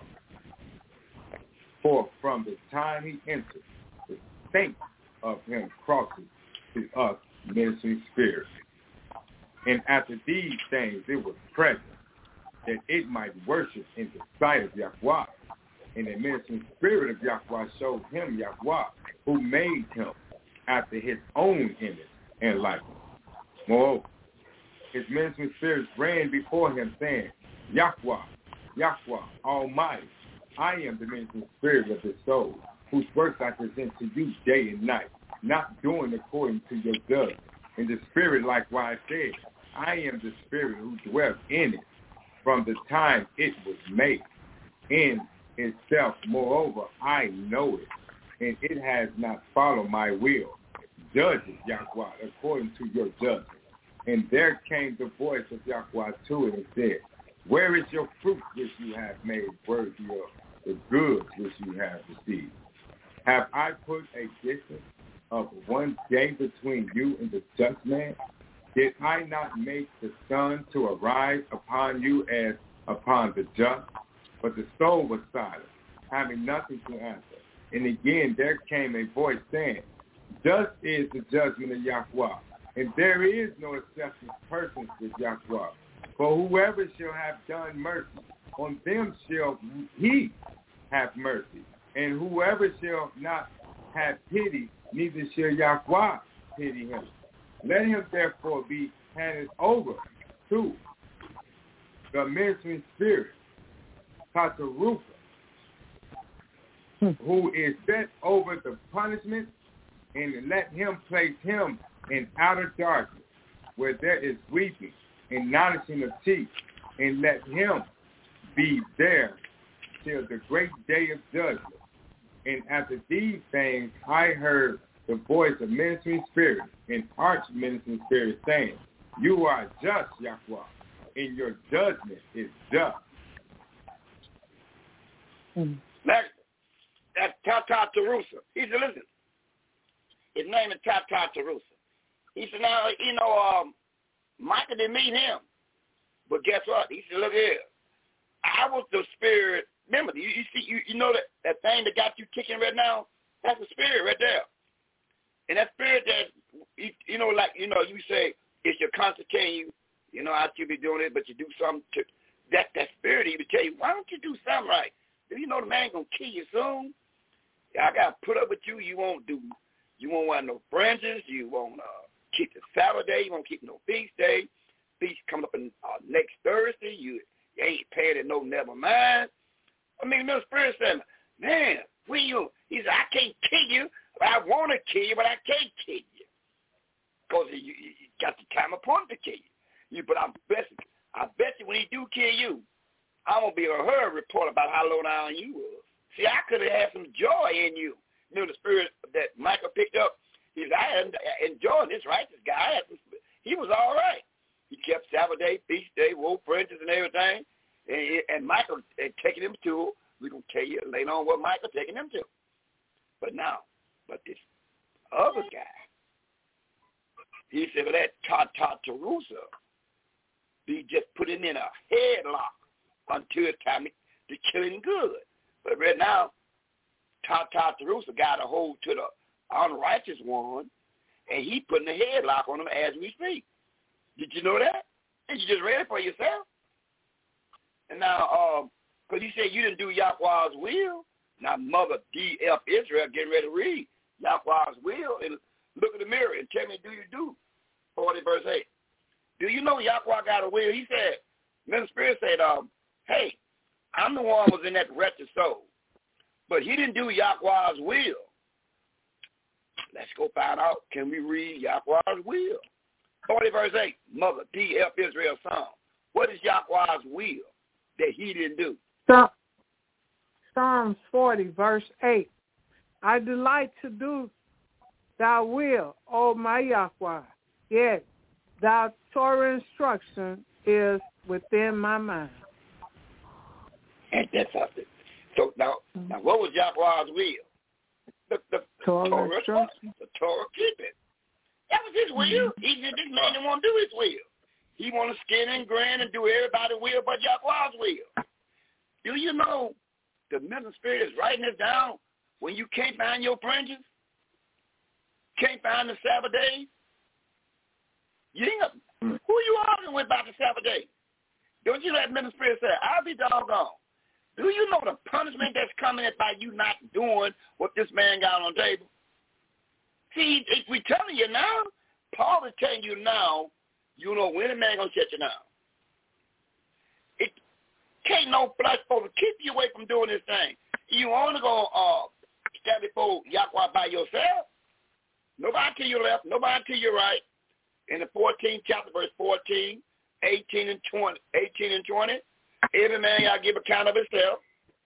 For from the time he entered, the saint of him crosses to us ministering spirits. And after these things it was present, that it might worship in the sight of Yahweh. And the ministering spirit of Yahweh showed him Yahweh, who made him after his own image and likeness. Moreover, his ministering spirits ran before him, saying, Yahweh, Yahweh, Almighty, I am the ministering spirit of the soul, whose works I present to you day and night, not doing according to your judgment. And the spirit likewise said, I am the spirit who dwelt in it from the time it was made. In itself, moreover, I know it, and it has not followed my will. Judge it, Yahweh, according to your judgment. And there came the voice of Yahweh to it and said, where is your fruit which you have made worthy of the goods which you have received? Have I put a distance of one day between you and the just man? Did I not make the sun to arise upon you as upon the just? But the soul was silent, having nothing to answer. And again there came a voice saying, just is the judgment of Yahweh, and there is no exception persons with Yahweh. For whoever shall have done mercy, on them shall he have mercy. And whoever shall not have pity, neither shall Yahweh pity him. Let him therefore be handed over to the ministering spirit, Tataruka, who is set over the punishment, and let him place him in outer darkness, where there is weeping and gnashing of teeth, and let him be there till the great day of judgment. And after these things I heard the voice of ministering spirits and arch-ministering spirits saying, you are just, Yahweh, and your judgment is just. Mm. Next, that's Tata Tarusa. He said, listen, his name is Tata Tarusa. He said, now, you know, um, Micah didn't meet him. But guess what? He said, look here. I was the spirit. Remember, you, you see, you, you know that, that thing that got you kicking right now? That's the spirit right there. And that spirit that, you, you know, like, you know, you say, it's your concentrating you, you know, I should be doing it, but you do something to, that, that spirit, he would tell you, why don't you do something right? Do you know the man going to kill you soon? I got to put up with you. You won't do, you won't want no fringes. You won't uh, keep the Sabbath day. You won't keep no feast day. Feast coming up in, uh, next Thursday. You, you ain't paying it no never mind. I mean, the spirit said, man, when you, he said, I can't kill you, but I want to kill you, but I can't kill you. appointed to kill you. you but I bet you, I bet you when he do kill you, I'm going to be in a hurry report about how low down you was. See, I could have had some joy in you. You know, the spirit that Michael picked up, he said, I had enjoyed this righteous guy. I had some, he was all right. He kept Sabbath day, feast day, wore fringes and everything. And, and Michael had taken him to, we're going to tell you later on what Michael taking him to. But now, but this other guy, he said, well, that Tartarusa, he just put him in a headlock until it's time to kill him good. But right now, Tartarusa got a hold to the unrighteous one, and he putting a headlock on him as we speak. Did you know that? Did you just read it for yourself? And now, because um, you said you didn't do Yahweh's will, now Mother D F Israel getting ready to read Yahweh's will, and look in the mirror and tell me, do you do? forty verse eight. Do you know Yahweh got a will? He said, Minister Spirit said, um, hey, I'm the one who was in that wretched soul. But he didn't do Yahweh's will. Let's go find out. Can we read Yahweh's will? forty verse eight, Mother D F Israel song. What is Yahweh's will that he didn't do? Psalms forty verse eight. I delight to do thy will, O my Yahweh. Yes, thy Torah instruction is within my mind. Ain't that something? So now, mm-hmm. now what was Yahweh's will? The, the, Torah, Torah instruction. The Torah keep it. That was his will. Mm-hmm. He just, this man didn't want to do his will. He want to skin and grin and do everybody's will but Yahweh's will. Do you know the mental spirit is writing this down when you can't find your fringes? Can't find the Sabbath days? You ain't, mm-hmm. Who are you arguing with about the Sabbath day? Don't you let mental spirit say, I'll be doggone. Do you know the punishment that's coming by you not doing what this man got on the table? See, if we telling you now, Paul is telling you now, you know when a man going to shut you down. It can't no flesh supposed to keep you away from doing this thing. You only going to uh, stand before Yahweh by yourself. Nobody to your left, nobody to your right. In the fourteenth chapter, verse fourteen, eighteen and twenty, eighteen and twenty, every man got to give account of himself.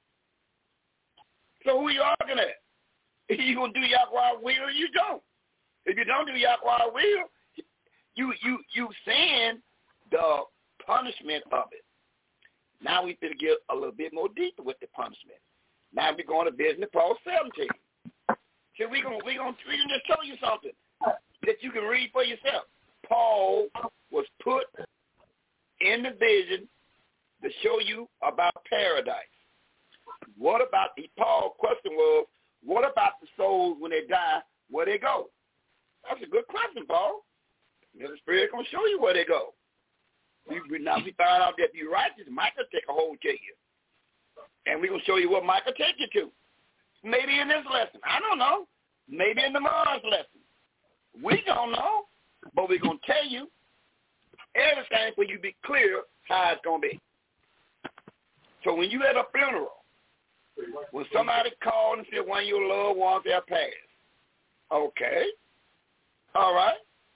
So who you arguing at? You going to do Yahweh's will or you don't? If you don't do Yahweh's will, you you you saying the punishment of it. Now we going to get a little bit more deeper with the punishment. Now we're going to business Paul seventeen. So we're going we gonna, we gonna just show you something that you can read for yourself. Paul was put in the vision to show you about paradise. What about, the Paul's question was, what about the souls when they die, where they go? That's a good question, Paul. The Spirit going to show you where they go. We, we, now we find out that you're righteous, Michael take a hold to you. And we're going to show you what Michael take you to. Maybe in this lesson. I don't know. Maybe in tomorrow's lesson. We don't know. But we're going to tell you everything for you to be clear how it's going to be. So when you at a funeral, when somebody called and said one of your loved ones have passed, okay, all right.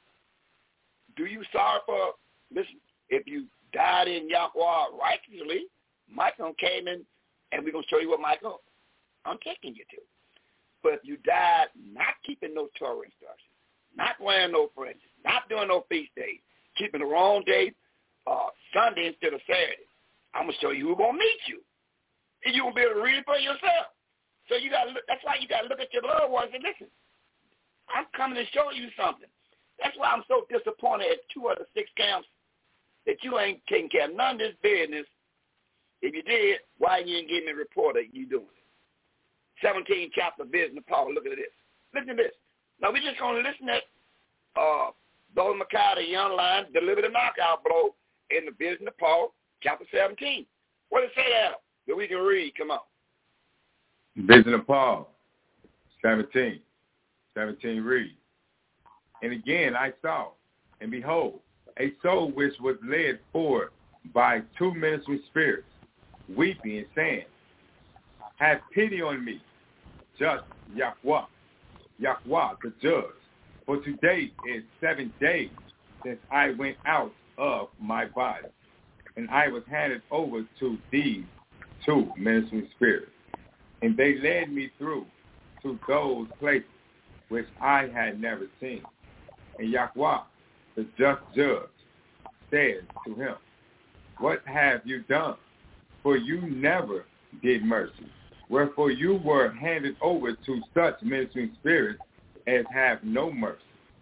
Do you sorry for, listen, if you died in Yahweh righteously, Michael came in, and we're going to show you what Michael, I'm taking you to. But if you died not keeping no Torah instructions, not wearing no fringes, not doing no feast days, keeping the wrong day, uh, Sunday instead of Saturday, I'm going to show you who's going to meet you. And you're going to be able to read it for yourself. So you got to look, that's why you got to look at your loved ones and listen. I'm coming to show you something. That's why I'm so disappointed at two of the six camps that you ain't taking care of none of this business. If you did, why you didn't give me a report that you doing it? seventeen chapter business, Paul, look at this. Listen to this. Now we're just going to listen at uh, Brother Makai, the young lion, deliver the knockout blow in the business of Paul, chapter seventeen. What does it say there that we can read? Come on. Business of Paul, seventeen. seventeen read. And again I saw, and behold, a soul which was led forward by two ministering spirits, weeping and saying, have pity on me, just Yahweh, Yahweh the judge. For today is seven days since I went out of my body, and I was handed over to these two ministering spirits, and they led me through to those places which I had never seen. And Yahweh, the just judge, said to him, what have you done? For you never did mercy. Wherefore you were handed over to such ministering spirits as have no mercy.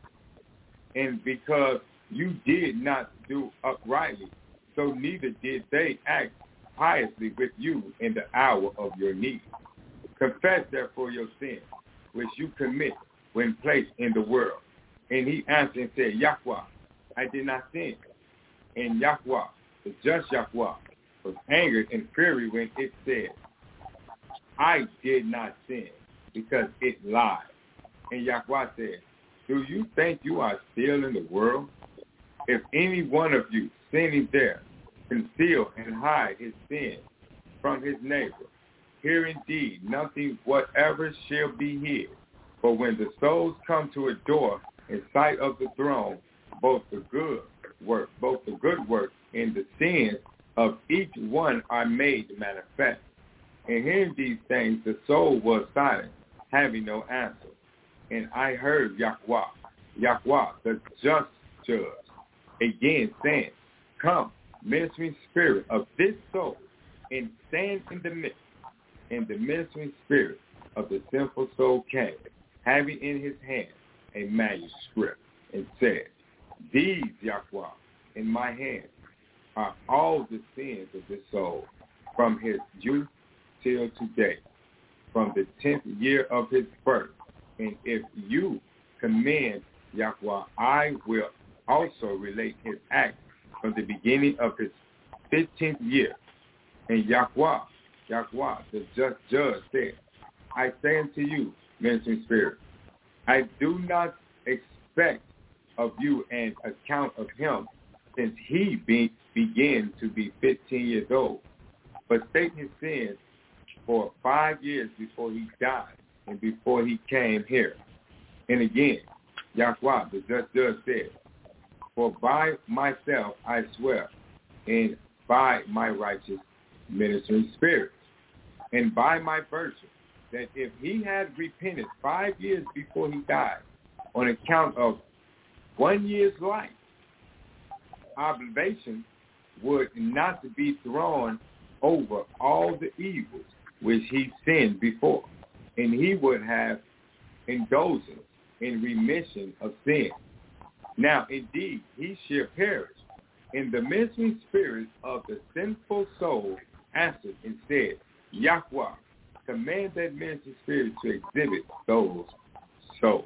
And because you did not do uprightly, so neither did they act piously with you in the hour of your need. Confess therefore your sins, which you commit when placed in the world. And he answered and said, Yahweh, I did not sin. And Yahweh, the just Yahweh, was angered and fury when it said, I did not sin, because it lied. And Yahweh said, do you think you are still in the world? If any one of you sinning there conceal and hide his sin from his neighbor, here indeed nothing whatever shall be hid. For when the souls come to a door in sight of the throne, both the good work, both the good work and the sins of each one are made manifest. And hearing these things, the soul was silent, having no answer. And I heard Yahweh, Yahweh, the just judge, again saying, come, ministering spirit of this soul, and stand in the midst. And the ministering spirit of the sinful soul came, having in his hand a manuscript, and said, these, Yahweh, in my hand are all the sins of this soul, from his youth till today, from the tenth year of his birth. And if you commend Yahweh, I will also relate his act from the beginning of his fifteenth year. And Yahweh, Yahweh, the just judge, said, I say unto you, ministering spirit, I do not expect of you an account of him, since he be, began to be fifteen years old, but state his sins for five years before he died and before he came here. And again, Yahweh, the just judge, said, for by myself I swear, and by my righteous ministering spirit, and by my virtue, that if he had repented five years before he died, on account of one year's life, obligation would not be thrown over all the evils which he sinned before, and he would have indulgence in remission of sin. Now, indeed, he shall perish. And the ministering spirit of the sinful soul answered and said, Yahweh, command that ministering spirit to exhibit those souls.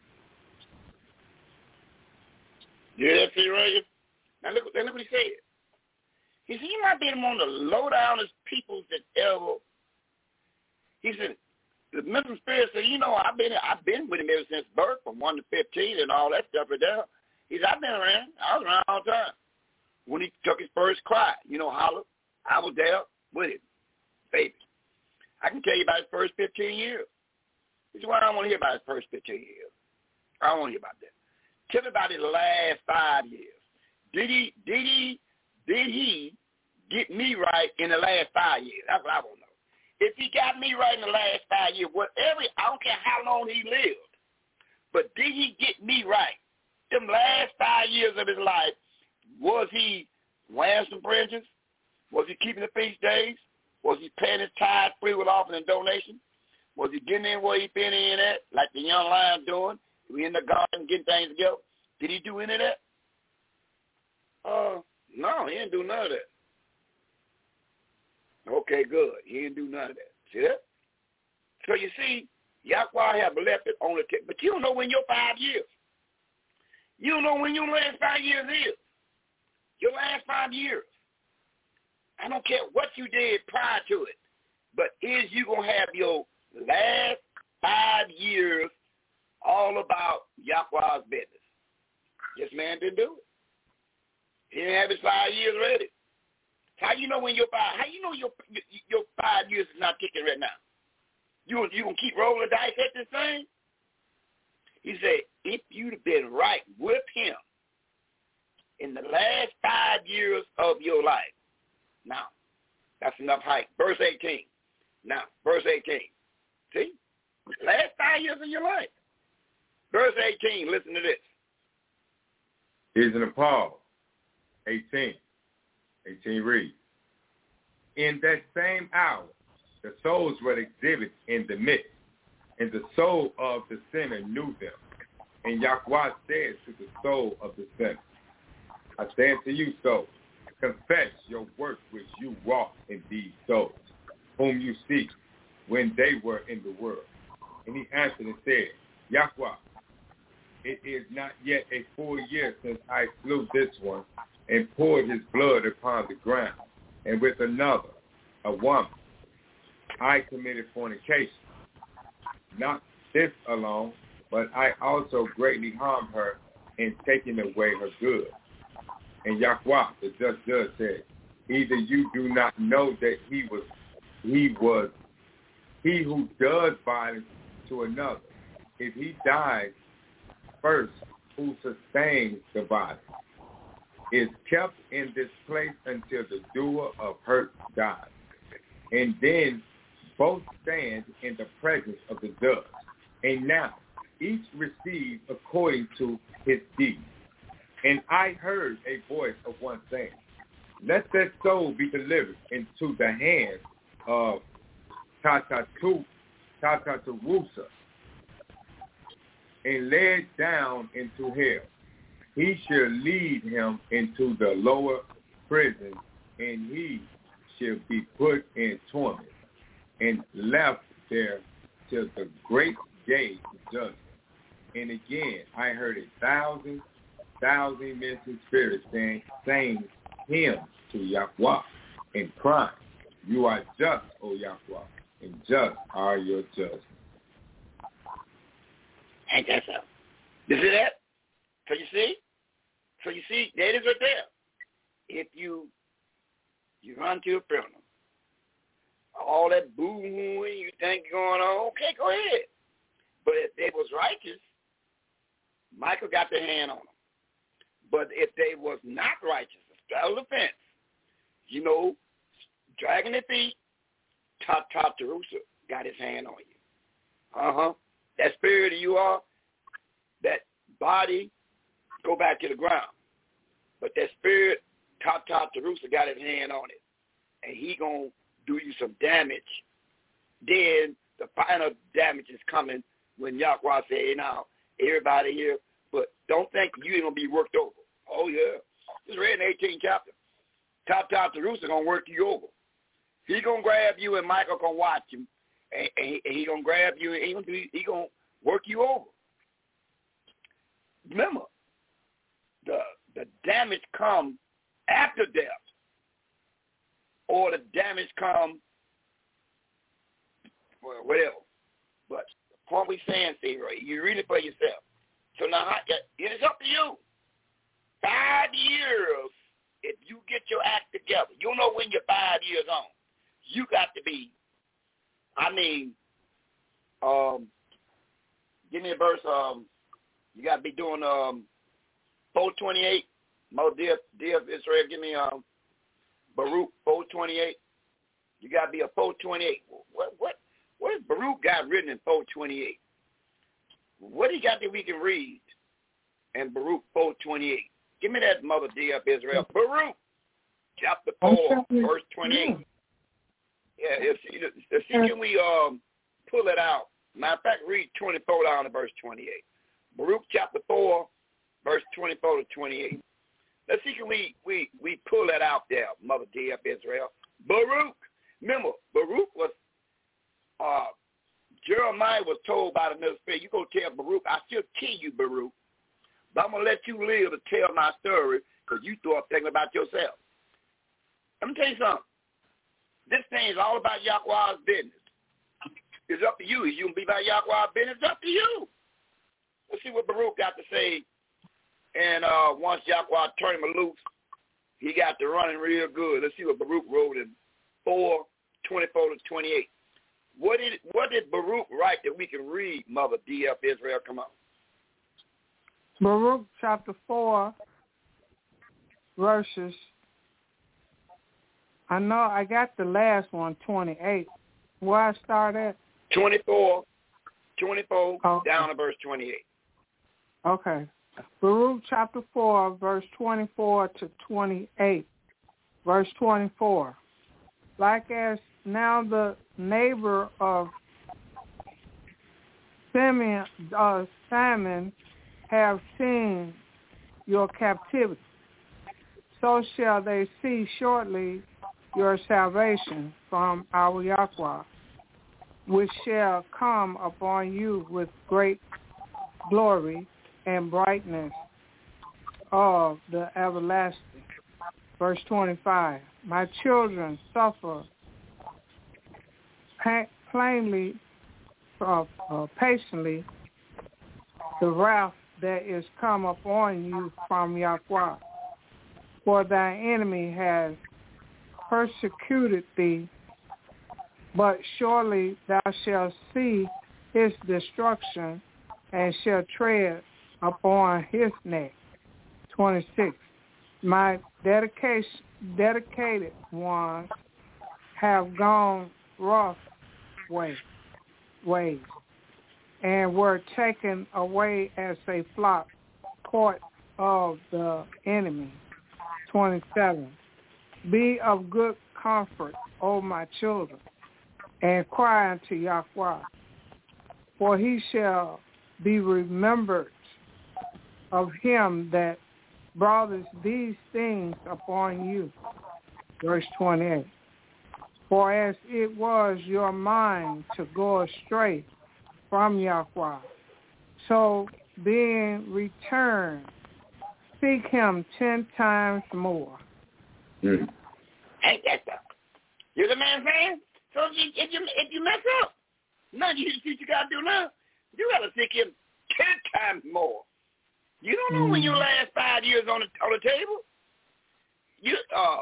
Yeah, see, right? Now look, look what he said. He said, you might be among the low downest peoples that ever. He said, the mental spirit said, you know, I've been I've been with him ever since birth, from one to fifteen and all that stuff right there. He said, I've been around. I was around all the time. When he took his first cry, you know, holler, I was there with him, baby. I can tell you about his first fifteen years. He said, well, I don't want to hear about his first fifteen years. I don't want to hear about that. Tell me about his last five years. Did he, did he, did he get me right in the last five years? That's what I want to know. If he got me right in the last five years, whatever, I don't care how long he lived, but did he get me right? Them last five years of his life, was he wearing some fringes? Was he keeping the feast days? Was he paying his tithe free with offering and donation? Was he getting in where he been in at, like the young lion doing? We in the garden getting things together. Did he do any of that? Uh, no, he didn't do none of that. Okay, good. He didn't do none of that. See that? So you see, Yahweh have left it on the tip. But you don't know when your five years. You don't know when your last five years is. Your last five years. I don't care what you did prior to it, but is you going to have your last five years all about Yahweh's business? This man didn't do it. He didn't have his five years ready. How you know when your five? How you know your your five years is not ticking right now? You you gonna keep rolling the dice at this thing? He said, if you'd have been right with him, of your life. Now, that's enough height. Verse eighteen. Now, verse eighteen. See? Last five years of your life. Verse eighteen, listen to this. Isn't Paul, eighteen. eighteen reads, in that same hour, the souls were exhibited in the midst, and the soul of the sinner knew them. And Yahweh said to the soul of the sinner, I say unto you, soul, confess your work which you walk in these souls, whom you see when they were in the world. And he answered and said, Yahweh, it is not yet a full year since I slew this one and poured his blood upon the ground, and with another, a woman, I committed fornication. Not this alone, but I also greatly harmed her in taking away her goods. And Yahweh, the just judge, said, either you do not know that he was, he was, he who does violence to another, if he dies first, who sustains the violence, is kept in this place until the doer of hurt dies. And then both stand in the presence of the judge. And now each receives according to his deed. And I heard a voice of one saying, let that soul be delivered into the hands of Tatatu, Tatatarusa, and led down into hell. He shall lead him into the lower prison, and he shall be put in torment, and left there till the great day of judgment. And again, I heard a thousand, thousand mental spirits saying, saying hymns to Yahweh and crying, you are just, O Yahweh, and just are your judgments. Ain't that so? You see that? So you see? So you see, that is right there. If you you run to a funeral, all that boo-hooing you think going on, okay, go ahead. But if they was righteous, Michael got their hand on them. But if they was not righteous, straddle the fence, you know, dragging their feet, top, top, Jerusalem got his hand on you. Uh-huh. That spirit of you are, that body, go back to the ground. But that spirit, top, top, Jerusalem got his hand on it. And he going to do you some damage. Then the final damage is coming when Yahweh say, hey, now, everybody here, but don't think you ain't going to be worked over. Oh, yeah. Just read in the eighteenth chapter. Top, top, Jerusalem going to work you over. He going to grab you and Michael going to watch him. And, and he, he going to grab you and he going to he gonna work you over. Remember, the the damage comes after death, or the damage comes, well, whatever. But the point we're saying, see, right, you read it for yourself. So now, it is up to you. Five years, if you get your act together, you know when you're five years on. You got to be, I mean, um, give me a verse. Um, you got to be doing um, four twenty-eight. Mo, dear, dear Israel, give me um, Baruch four twenty-eight. You got to be a four twenty-eight. What what what has Baruch got written in four twenty-eight? What he got that we can read in Baruch four twenty-eight? Give me that, Mother dear of Israel. Baruch chapter four, verse twenty-eight. Yeah, if, if see, can we um pull it out? Matter of fact, read twenty-four down to verse twenty-eight. Baruch chapter four, verse twenty-four to twenty-eight. Let's see, can we we we pull that out there, Mother dear of Israel. Baruch, remember, Baruch was uh Jeremiah was told by the middle spirit, you go tell Baruch, I still kill you, Baruch, but I'm gonna let you live to tell my story because you thought thinking about yourself. Let me tell you something. This thing is all about Yahweh's business. It's up to you. Is you going to be about Yahweh's business? It's up to you. Let's see what Baruch got to say. And uh, once Yahweh turned him loose, he got to running real good. Let's see what Baruch wrote in four, twenty-four to twenty-eight. What did what did Baruch write that we can read, Mother D F Israel? Come on. Baruch chapter four, verses I know I got the last one, twenty-eight. Where I start at? twenty-four, twenty-four, oh. down to verse twenty-eight. Okay. Baruch chapter four, verse twenty-four to twenty-eight. Verse twenty-four. Like as now the neighbor of Simeon, uh, Simon have seen your captivity, so shall they see shortly your salvation from our Yahweh, which shall come upon you with great glory and brightness of the everlasting. Verse twenty-five, my children suffer plainly, uh, uh, patiently, the wrath that is come upon you from Yahweh. For thy enemy has persecuted thee, but surely thou shalt see his destruction and shalt tread upon his neck. twenty-six. My dedication, dedicated ones have gone rough way, ways, and were taken away as a flock caught of the enemy. twenty-seven. Be of good comfort, O my children, and cry unto Yahweh, for he shall be remembered of him that brought these things upon you. Verse twenty-eight. For as it was your mind to go astray from Yahweh, so being returned, seek him ten times more. Mm. Ain't that stuff? You the man saying? So if you, if you, if you mess up, nothing you, you got to do now. You got to seek him ten times more. You don't know mm. when your last five years on the on the table. You uh,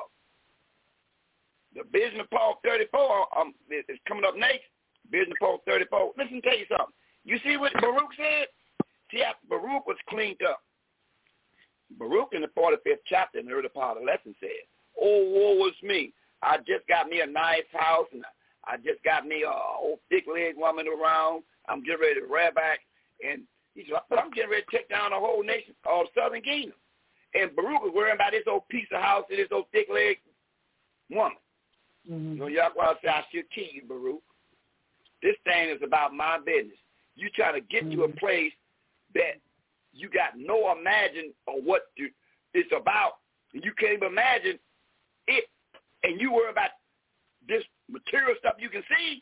the Vision of Paul thirty-four um is coming up next. Vision of Paul thirty-four. Listen, tell you something. You see what Baruch said? See, after Baruch was cleaned up. Baruch in the forty-fifth chapter in the early part of the lesson said, "Oh, woe is me! I just got me a nice house, and I just got me a old thick-legged woman around. I'm getting ready to rear back, and he said, but I'm getting ready to take down the whole nation of Southern Kingdom." And Baruch was worrying about this old piece of house and this old thick-legged woman. Mm-hmm. You know, Yahweh said, "I should kill you, Baruch. This thing is about my business. You trying to get mm-hmm. to a place that you got no imagine of what you, it's about, and you can't even imagine it, and you worry about this material stuff you can see."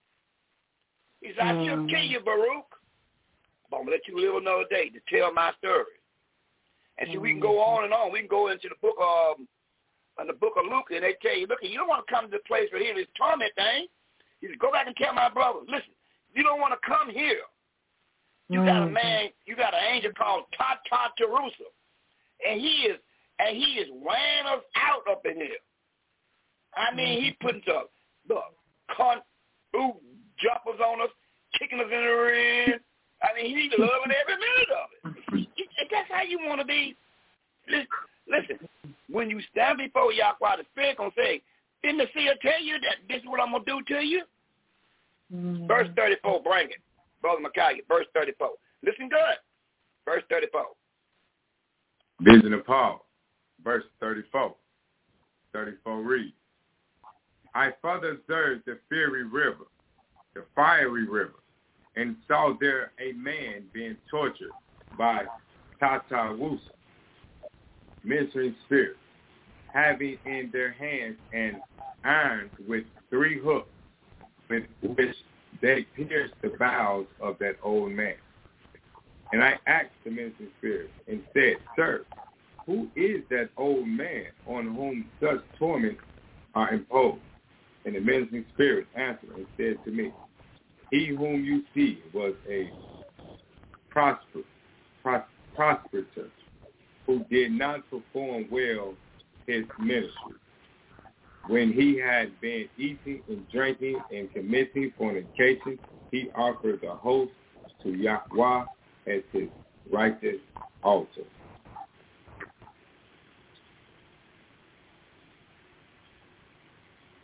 He said, "I should kill you, Baruch. But I'm going to let you live another day to tell my story." And so mm-hmm. we can go on and on. We can go into the book of, in the book of Luke, and they tell you, look, you don't want to come to the place where here, this torment thing. He said, go back and tell my brothers, listen, you don't want to come here. You mm-hmm. got a man, you got an angel called Tata Terusa, and he is, and he is weighing us out up in here. I mean, he putting the, the con, ooh, jumpers on us, kicking us in the rear. I mean, he's loving every minute of it. If that's how you want to be, listen, listen, when you stand before Yahweh, the Spirit going to say, didn't the seer tell you that this is what I'm going to do to you? Mm-hmm. Verse thirty-four, bring it. Brother Micaiah, verse thirty-four. Listen good. Verse thirty-four. Vision of Paul, verse thirty-four. thirty-four reads, I further observed the fiery river, the fiery river, and saw there a man being tortured by Tatawusa, ministering spirits, having in their hands an iron with three hooks, with which they pierced the bowels of that old man. And I asked the ministering spirit and said, Sir, who is that old man on whom such torments are imposed? And the ministering spirit answered and said to me, He whom you see was a prosper, pros, prosperator who did not perform well his ministry. When he had been eating and drinking and committing fornication, he offered the host to Yahweh as his righteous altar.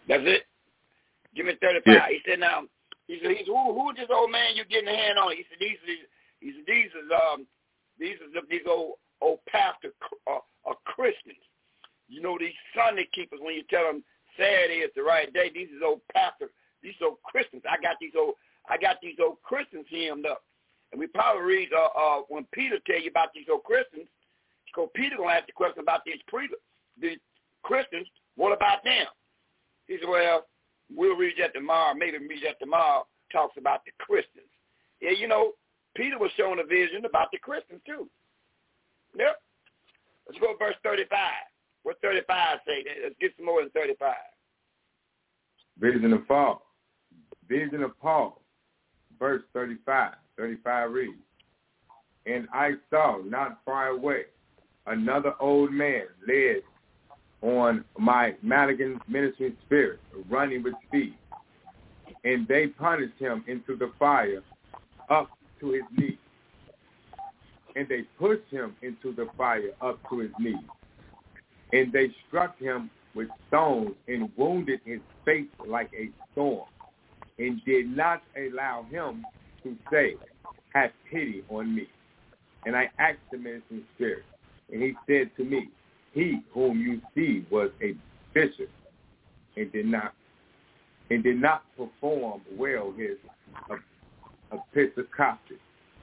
That's it. Give me thirty-five. Yeah. He said, now, he said, he's, who, who is this old man you getting a hand on? He said, these are, he said, these is, um, these are these old, old pastor uh, uh, Christians. You know, these Sunday keepers, when you tell them Saturday is the right day, these is old pastor, these old Christians. I got these old, I got these old Christians hemmed up. And we probably read, uh, uh, when Peter tell you about these old Christians, because Peter going to ask the question about these, pre- these Christians, what about them? He said, well, we'll read that tomorrow. Maybe read that tomorrow. Talks about the Christians. Yeah, you know, Peter was showing a vision about the Christians too. Yep. Let's go to verse thirty-five. What thirty-five say? Let's get some more than thirty-five. Vision of Paul. Vision of Paul. Verse thirty-five. thirty-five reads, and I saw not far away another old man led on my Madigan ministering spirit, running with speed. And they punished him into the fire up to his knees. And they pushed him into the fire up to his knees. And they struck him with stones and wounded his face like a storm, and did not allow him to say, have pity on me. And I asked the ministering spirit, and he said to me, he whom you see was a bishop, and did not and did not perform well his episcopate,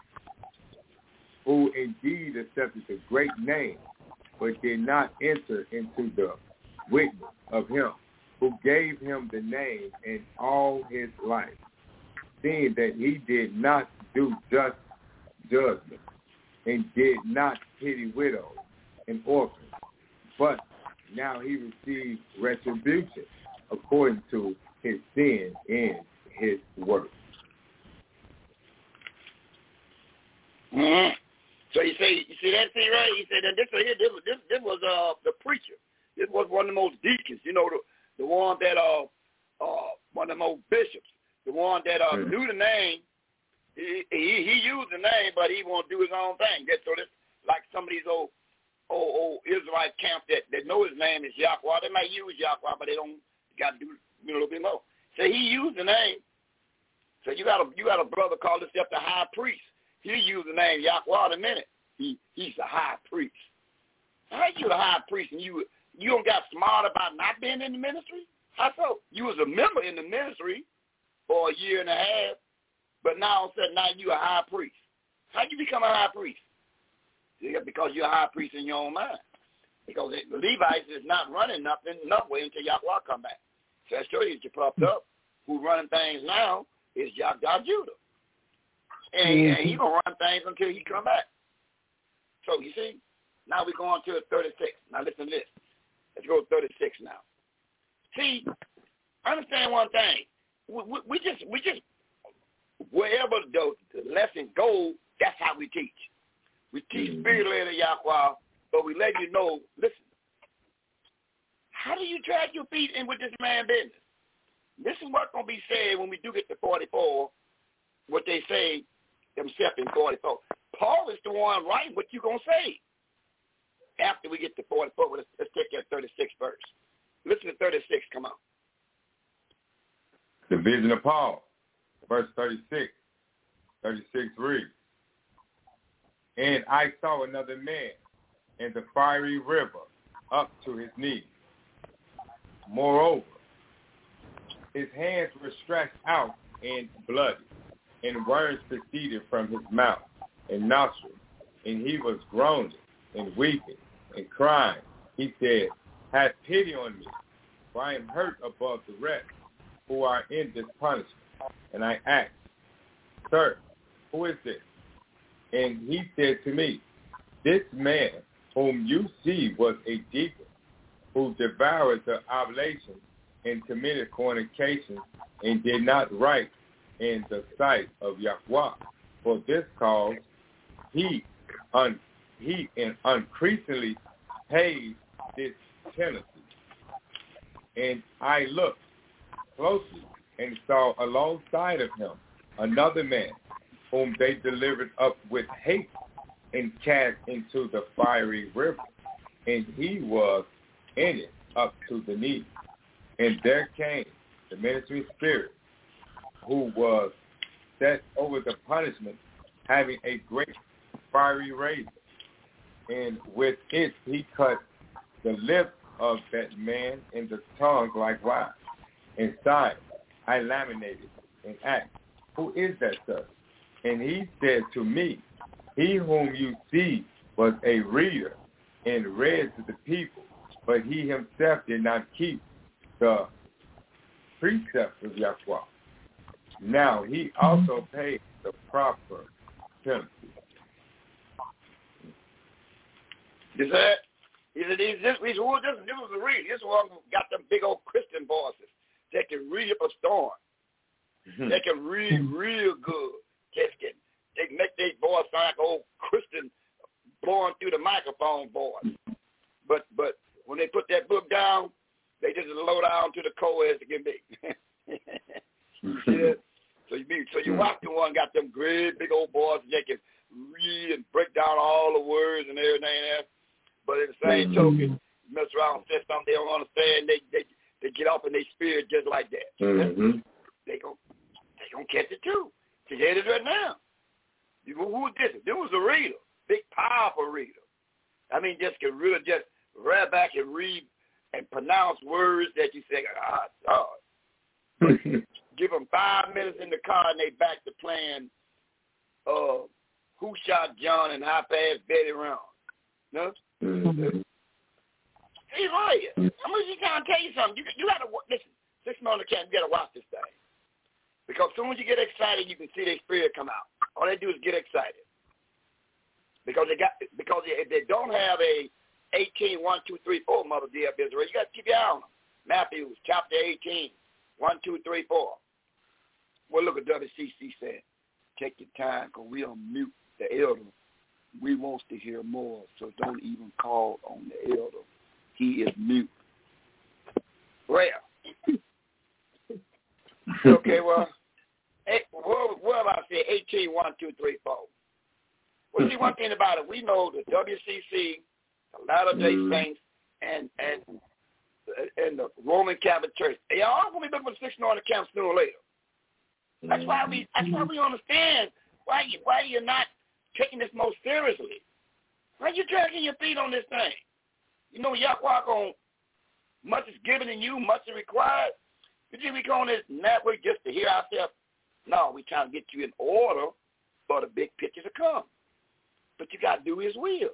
who indeed accepted the great name, but did not enter into the witness of him who gave him the name in all his life, seeing that he did not do just judgment, and did not pity widows and orphans, but now he received retribution according to his sin and his work. Mm-hmm. So you say, you see that thing right? He said that this here, this, this, this was uh the preacher. This was one of the most deacons. You know, the the one that uh uh one of the most bishops, the one that uh mm-hmm. knew the name. He, he he used the name, but he won't do his own thing. That so this like some of these old old, old Israelite camps that, that know his name is Yahweh. They might use Yahweh, but they don't got to do a little bit more. So he used the name. So you got a you got a brother called himself the high priest. He used the name Yahweh in a minute. He he's the high priest. How you the high priest and you you don't got smart about not being in the ministry? How so? You was a member in the ministry for a year and a half, but now all of a sudden now you a high priest. How'd you become a high priest? Yeah, because you're a high priest in your own mind. Because the Levites is not running nothing, no way until Yahweh come back. So that shows you that you popped up. Who running things now is Yahweh Judah. And, mm-hmm. and he going to run things until he come back. So you see, now we're going to thirty-six. Now listen to this. Let's go to thirty-six now. See, understand one thing. We, we, we just, we just, wherever the, the lesson goes, that's how we teach. We teach mm-hmm. spirit-led of Yahweh, but we let you know, listen, how do you drag your feet in with this man business? This is what's going to be said when we do get to forty-four, what they say themselves in forty-four. Paul is the one writing what you going to say. After we get to forty-four, let's, let's take that thirty-six verse. Listen to thirty-six, come on. The vision of Paul, verse thirty-six. thirty-six reads, and I saw another man in the fiery river up to his knees. Moreover, his hands were stretched out and bloody, and worms proceeded from his mouth and nostrils, and he was groaning and weeping and crying. He said, have pity on me, for I am hurt above the rest who are in this punishment. And I asked, sir, who is this? And he said to me, this man whom you see was a deacon, who devoured the oblations and committed fornication and did not right in the sight of Yahweh. For this cause he un, he increasingly paid this penalty. And I looked closely and saw alongside of him another man whom they delivered up with hate and cast into the fiery river. And he was in it up to the knees. And there came the ministering spirit, who was set over the punishment, having a great fiery razor. And with it he cut the lips of that man and the tongue likewise. And signed, I laminated and asked, who is that such? And he said to me, he whom you see was a reader and read to the people, but he himself did not keep the precepts of Yahweh. Now he also paid the proper penalty. You said, he said, this, this, this, this was a read. This one got them big old Christian voices. They can read up a storm. Mm-hmm. They can read real good. They can, they can make their voice sound like old Christian blowing through the microphone voice. But but when they put that book down, they just low down to the core as it can be. Yeah. So you so you watch the one got them great big old voices. They can read and break down all the words and everything else. But at the same mm-hmm. token, you mess around and say something they don't understand, they they they get off in their spirit just like that. Mm-hmm. They gon' they gonna catch it too. She had it right now. You go, who is this? This was a reader, big powerful reader. I mean, just can really just read back and read and pronounce words that you say, ah, God. Give them five minutes in the car and they back to playing. Uh, who shot John and how fast Betty ran? No. Mm-hmm. He's right. I'm just trying to tell you something. You you gotta listen. Six months on the camp, you gotta watch this thing, because as soon as you get excited, you can see their spirit come out. All they do is get excited, because they got because if they don't have a eighteen one two three four mother dear Israel, you got to keep your eye on them. Matthew chapter eighteen one two three four. Well, look at W C C said. Take your time, because we'll mute the elder. We want to hear more, so don't even call on the elder. He is mute. Well, okay, well, hey, what, what about I say eighteen one two three four? Well, see, one thing about it, we know the W C C, the Latter-day mm. Saints, and and and the Roman Catholic Church, they all going to be looking for six northern camps sooner or later. That's why we. That's why we understand why you why you're not taking this most seriously. Why you dragging your feet on this thing? You know, Yahweh on much is given in you, much is required. You think we go on this network just to hear ourselves? No, we trying to get you in order for the big picture to come. But you got to do His will.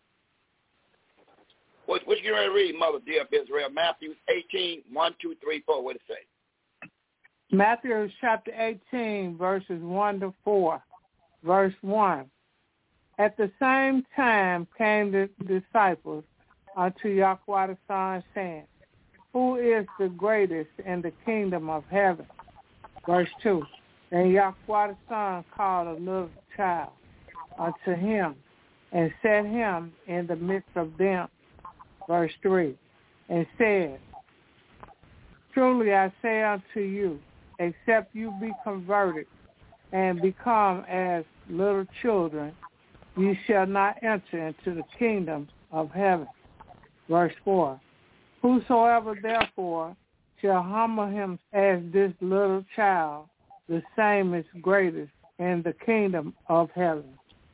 What, what you going to read, Mother dear Israel? Matthew eighteen one two three four. What it say? Matthew chapter eighteen, verses one to four. Verse one. At the same time came the disciples unto Yahweh the Son, saying, who is the greatest in the kingdom of heaven? Verse two. And Yahweh the Son called a little child unto him, and set him in the midst of them. Verse three. And said, truly I say unto you, except you be converted and become as little children, you shall not enter into the kingdom of heaven. Verse four. Whosoever therefore shall humble him as this little child, the same is greatest in the kingdom of heaven.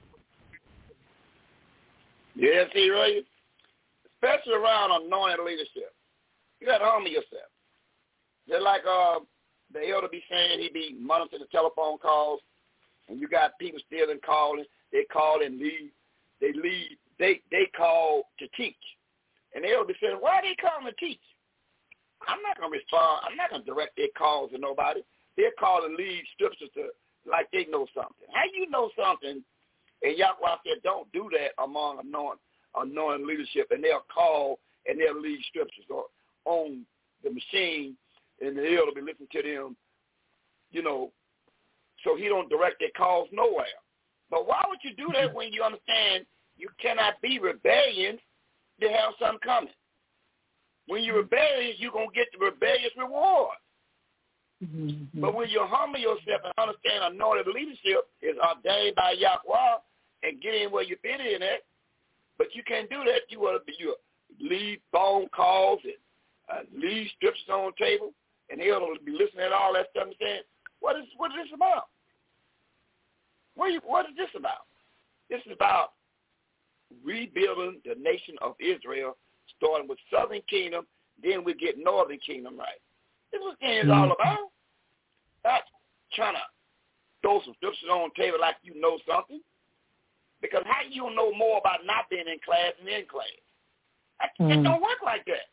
Yeah, see, right? Especially around anointed leadership. You got to humble yourself. Just like uh, the elder be saying, he be monitoring the telephone calls, and you got people still in calling. They call and leave. They leave. They they call to teach. And the elder be saying, why are they calling to teach? I'm not going to respond. I'm not going to direct their calls to nobody. They're calling lead scriptures to like they know something. How you know something? And Yahweh said, don't do that among anointed, anointed leadership. And they'll call and they'll lead scriptures or on the machine, and the elder be listening to them, you know, so he don't direct their calls nowhere. But why would you do that when you understand you cannot be rebellious to have something coming? When you're rebellious, you're going to get the rebellious reward. Mm-hmm. But when you humble yourself and understand anointed leadership is ordained by Yahweh and get in where you fit in at, but you can't do that. You want to be you lead phone calls and uh, leave scriptures on the table, and the elder will be listening to all that stuff and saying, what is what is this about? What, you, what is this about? This is about rebuilding the nation of Israel, starting with southern kingdom, then we get northern kingdom right. This is what it's all about. Not trying to throw some scriptures on the table like you know something. Because how you know more about not being in class than in class? It mm. don't work like that.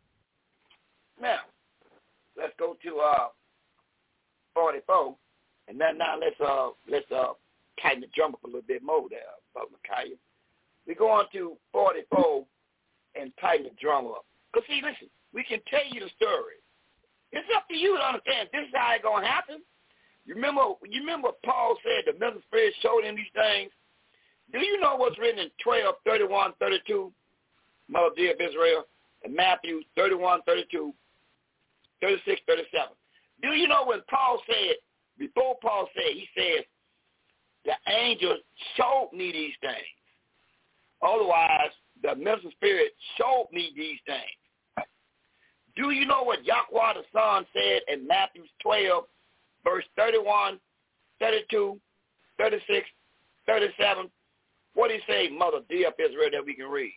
Now, let's go to uh, forty-four, and then now let's uh let's uh tighten the drum up a little bit more there, Brother Micaiah. We go on to forty-four and tighten the drum up. Because see, listen, we can tell you the story. It's up to you to understand this is how it's gonna happen. You remember you remember Paul said the mental spirit showed him these things. Do you know what's written in twelve, thirty-one, thirty-two, Mother dear of Israel, and Matthew thirty-one, thirty-two, thirty-six, thirty-seven? Do you know when Paul said, before Paul said, he said, the angel showed me these things. Otherwise, the mental spirit showed me these things. Do you know what Yahweh the Son said in Matthew twelve, verse thirty-one, thirty-two, thirty-six, thirty-seven? What did he say, Mother dear of Israel, that we can read?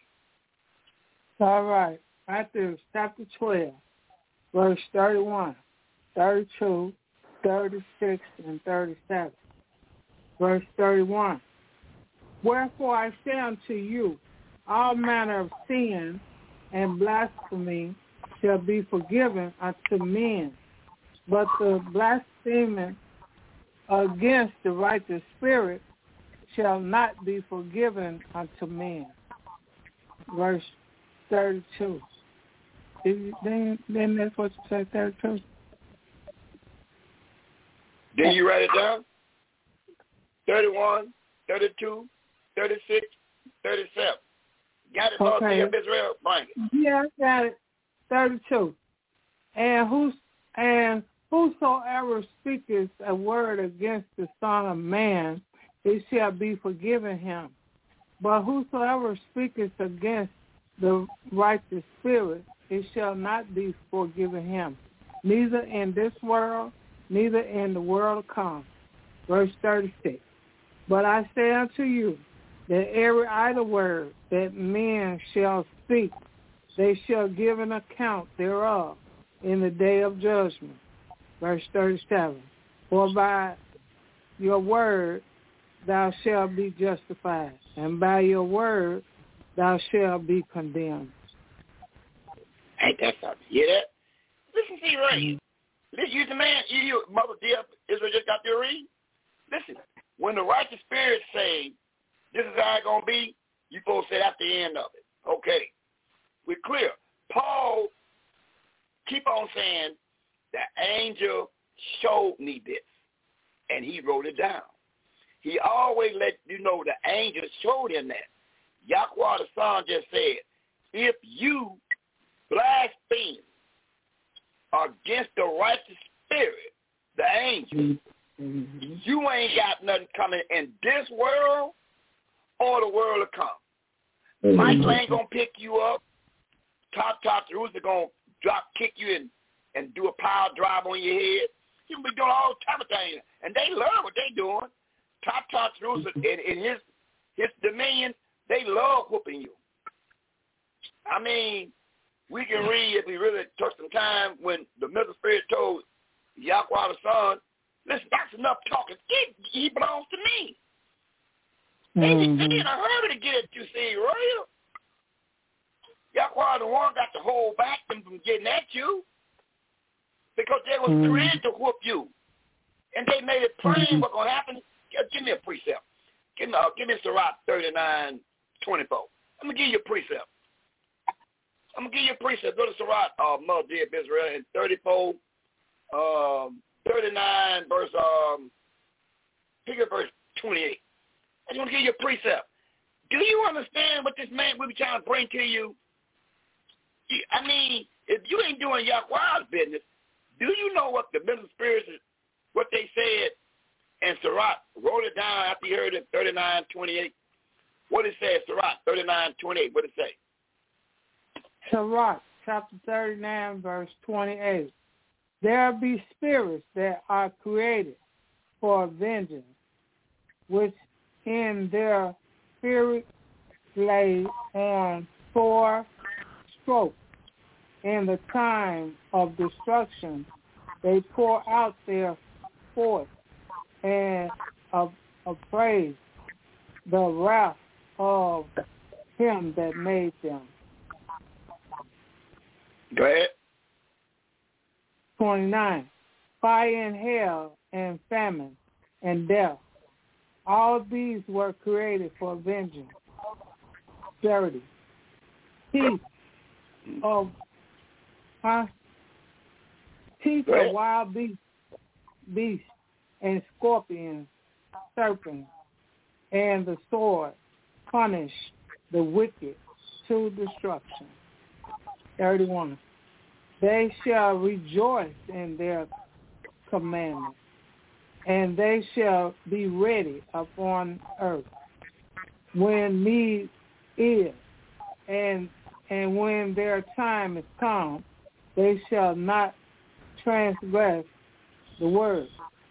All right. Matthew chapter twelve, verse thirty-one, thirty-two, thirty-six, and thirty-seven. Verse thirty-one. Wherefore I say unto you, all manner of sin and blasphemy shall be forgiven unto men, but the blasphemy against the righteous spirit shall not be forgiven unto men. Verse thirty-two. Then, then that's what you say, thirty-two? Did you write it down? thirty-one, thirty-two, thirty-six, thirty-seven. Got it, Mother okay. dear of Israel? Bring it. Yeah, I got it. thirty-two. And who's and whosoever speaketh a word against the Son of Man, it shall be forgiven him. But whosoever speaketh against the righteous spirit, it shall not be forgiven him, neither in this world, neither in the world to come. Verse thirty-six. But I say unto you, that every idle word that men shall speak, they shall give an account thereof in the day of judgment. Verse thirty-seven. For by your word thou shalt be justified, and by your word thou shalt be condemned. Ain't that something? You hear that? Listen to you right. Mm-hmm. Listen, you the man, you, you Mother dear Israel just got to read. Listen, when the righteous spirit say, this is how it's going to be, you supposed to say that's the end of it. Okay. We're clear. Paul keep on saying, the angel showed me this, and he wrote it down. He always let you know the angel showed him that. Yahweh the Son just said, if you blaspheme against the righteous spirit, the angel, mm-hmm. you ain't got nothing coming in this world or the world to come. Mm-hmm. Michael ain't going to pick you up. Top Top Jerusalem going to drop, kick you and, and do a power drive on your head. He'll be doing all type of things. And they love what they doing. Top Top Jerusalem, in, in his, his dominion, they love whooping you. I mean, we can read, if we really took some time, when the middle spirit told Yahweh the Son, listen, that's enough talking. He, he belongs to me. Mm-hmm. They, they in a hurry to get it, you see, Royal. Yahweh the one got to hold back them from getting at you because they was mm-hmm. ready to whoop you. And they made it plain mm-hmm. what's going to happen. Give me a precept. Give me, uh, give me Sirach thirty-nine twenty-four. I'm going to give you a precept. I'm going to give you a precept. Go to Sirach, uh, Mother dear of Israel, in thirty-four, um, thirty-nine, verse, um, pick up verse twenty-eight. I just want to give you a precept. Do you understand what this man will be trying to bring to you? I mean, if you ain't doing Yahweh's business, do you know what the middle spirits, what they said? And Sirach wrote it down after he heard it, thirty-nine twenty-eight. What it says, Sirach thirty-nine twenty-eight, what it say? Sirach chapter thirty-nine, verse twenty-eight. There be spirits that are created for vengeance, which in their spirit lay on four strokes. In the time of destruction, they pour out their force and of, of praise the wrath of him that made them. Go ahead. twenty-nine. Fire and hell and famine and death. All these were created for vengeance. thirty. Teeth of huh? Teeth of wild beasts, beasts and scorpions, serpents, and the sword punish the wicked to destruction. thirty-one. They shall rejoice in their commandments, and they shall be ready upon earth when need is, and and when their time is come, they shall not transgress the word.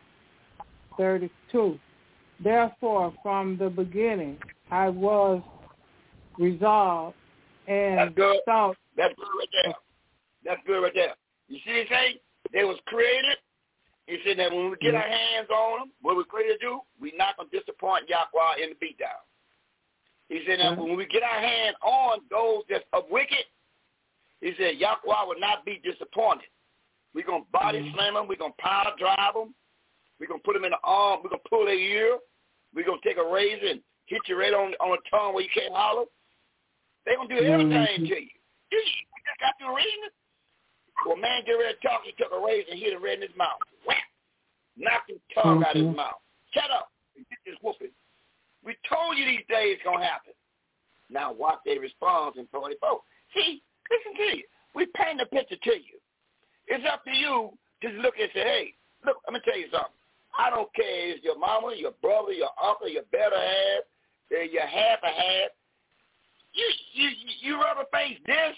thirty-two. Therefore, from the beginning, I was resolved and That's good. thought. That's good right there. That's good right there. You see what I'm saying? They was created. He said that when we get our hands on them, what we're created to do, we're not going to disappoint Yahweh in the beatdown. He said that when we get our hand on those that's of wicked, he said Yahweh will not be disappointed. We're going to body mm-hmm. slam them. We're going to power drive them. We're going to put them in the arm. We're going to pull their ear. We're going to take a razor and hit you right on, on the tongue where you can't holler. They're going to do everything mm-hmm. to you. You just got through reading it. Well, man get ready to talk. He took a razor and hit him right in his mouth. Whap! Knocked his tongue mm-hmm. out of his mouth. Shut up. He did this whooping. We told you these days going to happen. Now watch their response in forty-four. See, listen to you. We paint a picture to you. It's up to you to look and say, hey, look, let me tell you something. I don't care if it's your mama, your brother, your uncle, your better half, your half a half. You you you rather face this?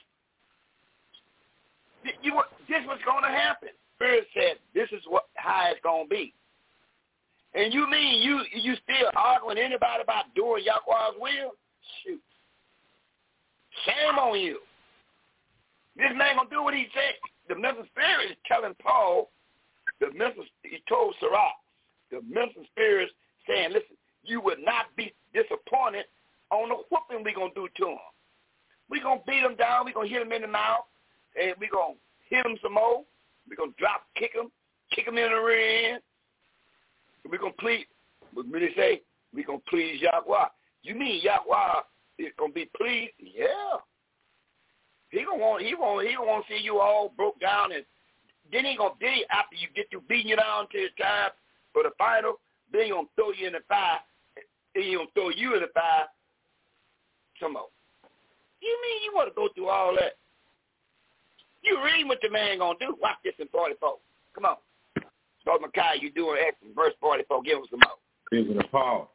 You this was going to happen. Spirit said this is what how it's going to be. And you mean you you still arguing anybody about doing Yahweh's will? Shoot. Shame on you. This man going to do what he said. The Memphis Spirit is telling Paul, the Memphis, he told Sirach, the Memphis Spirit saying, listen, you would not be disappointed on the whooping we're going to do to him. We're going to beat him down. We're going to hit him in the mouth. And we're going to hit him some more. We're going to drop kick him, kick him in the rear end. We're going to plead. What did they say? We're going to please Yahweh. You mean Yahweh is going to be pleased? Yeah. He gonna want he want he gonna want to see you all broke down, and then he gonna then he, after you get through beating you down to his time for the final, then he gonna throw you in the fire. Then he gonna throw you in the fire some more. You mean you want to go through all that? You read what the man gonna do. Watch this in forty-four. Come on, Brother Micaiah, you doing excellent. Verse forty-four. Give us some more. Vision of Paul.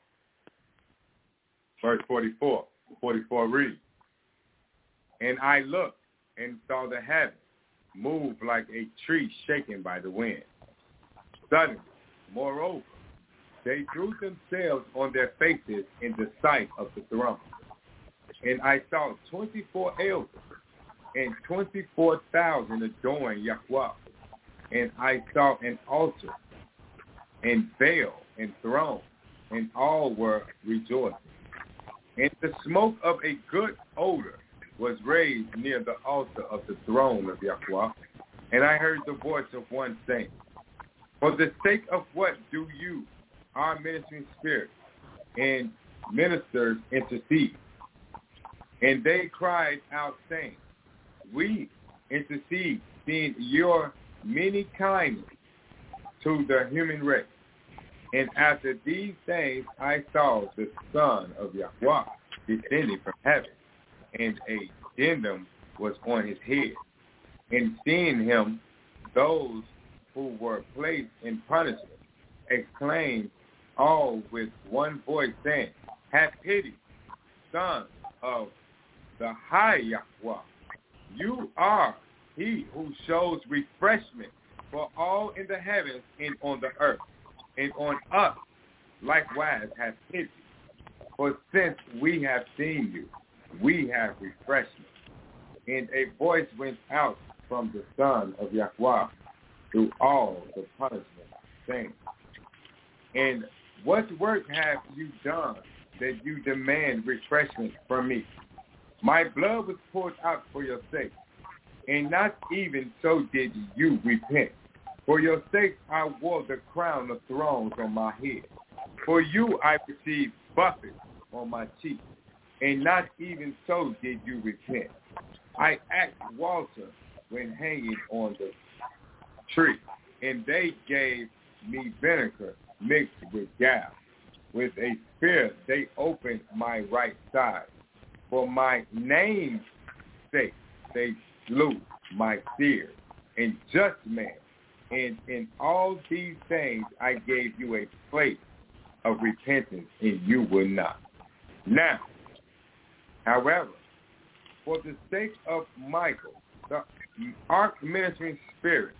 Verse forty-four. forty-four reads. And I looked and saw the heavens move like a tree shaken by the wind. Suddenly, moreover, they threw themselves on their faces in the sight of the throne. And I saw twenty-four elders and twenty-four thousand adoring Yahweh. And I saw an altar and veil and throne, and all were rejoicing. And the smoke of a good odor was raised near the altar of the throne of Yahweh, and I heard the voice of one saying, for the sake of what do you, our ministering spirit, and ministers intercede? And they cried out, saying, we intercede, seeing your many kindness to the human race. And after these things I saw the Son of Yahweh descending from heaven, and a diadem was on his head. And seeing him, those who were placed in punishment exclaimed all with one voice, saying, have pity, Son of the high Yahweh, You are he who shows refreshment for all in the heavens and on the earth, and on us likewise have pity. For since we have seen you, we have refreshment. And a voice went out from the Son of Yahweh through all the punishment, saying, and what work have you done that you demand refreshment from me? My blood was poured out for your sake, and not even so did you repent. For your sake I wore the crown of thorns on my head. For you I received buffets on my cheek, and not even so did you repent. I asked Walter when hanging on the tree, and they gave me vinegar mixed with gall. With a spear they opened my right side. For my name's sake they slew my seer and just man. And in all these things I gave you a place of repentance, and you will not. Now, however, for the sake of Michael, the arch-ministering spirit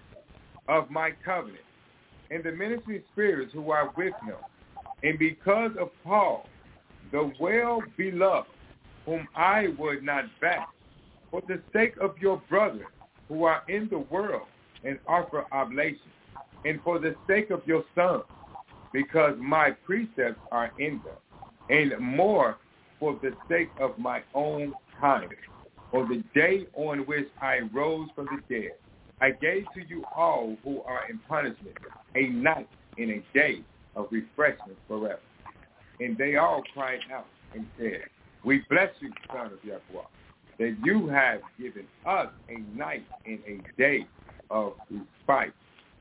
of my covenant, and the ministering spirits who are with him, and because of Paul, the well-beloved, whom I would not back, for the sake of your brothers who are in the world and offer oblation, and for the sake of your sons, because my precepts are in them, and more for the sake of my own kindness. On the day on which I rose from the dead, I gave to you all who are in punishment a night and a day of refreshment forever. And they all cried out and said, we bless you, Son of Yahweh, that you have given us a night and a day of respite.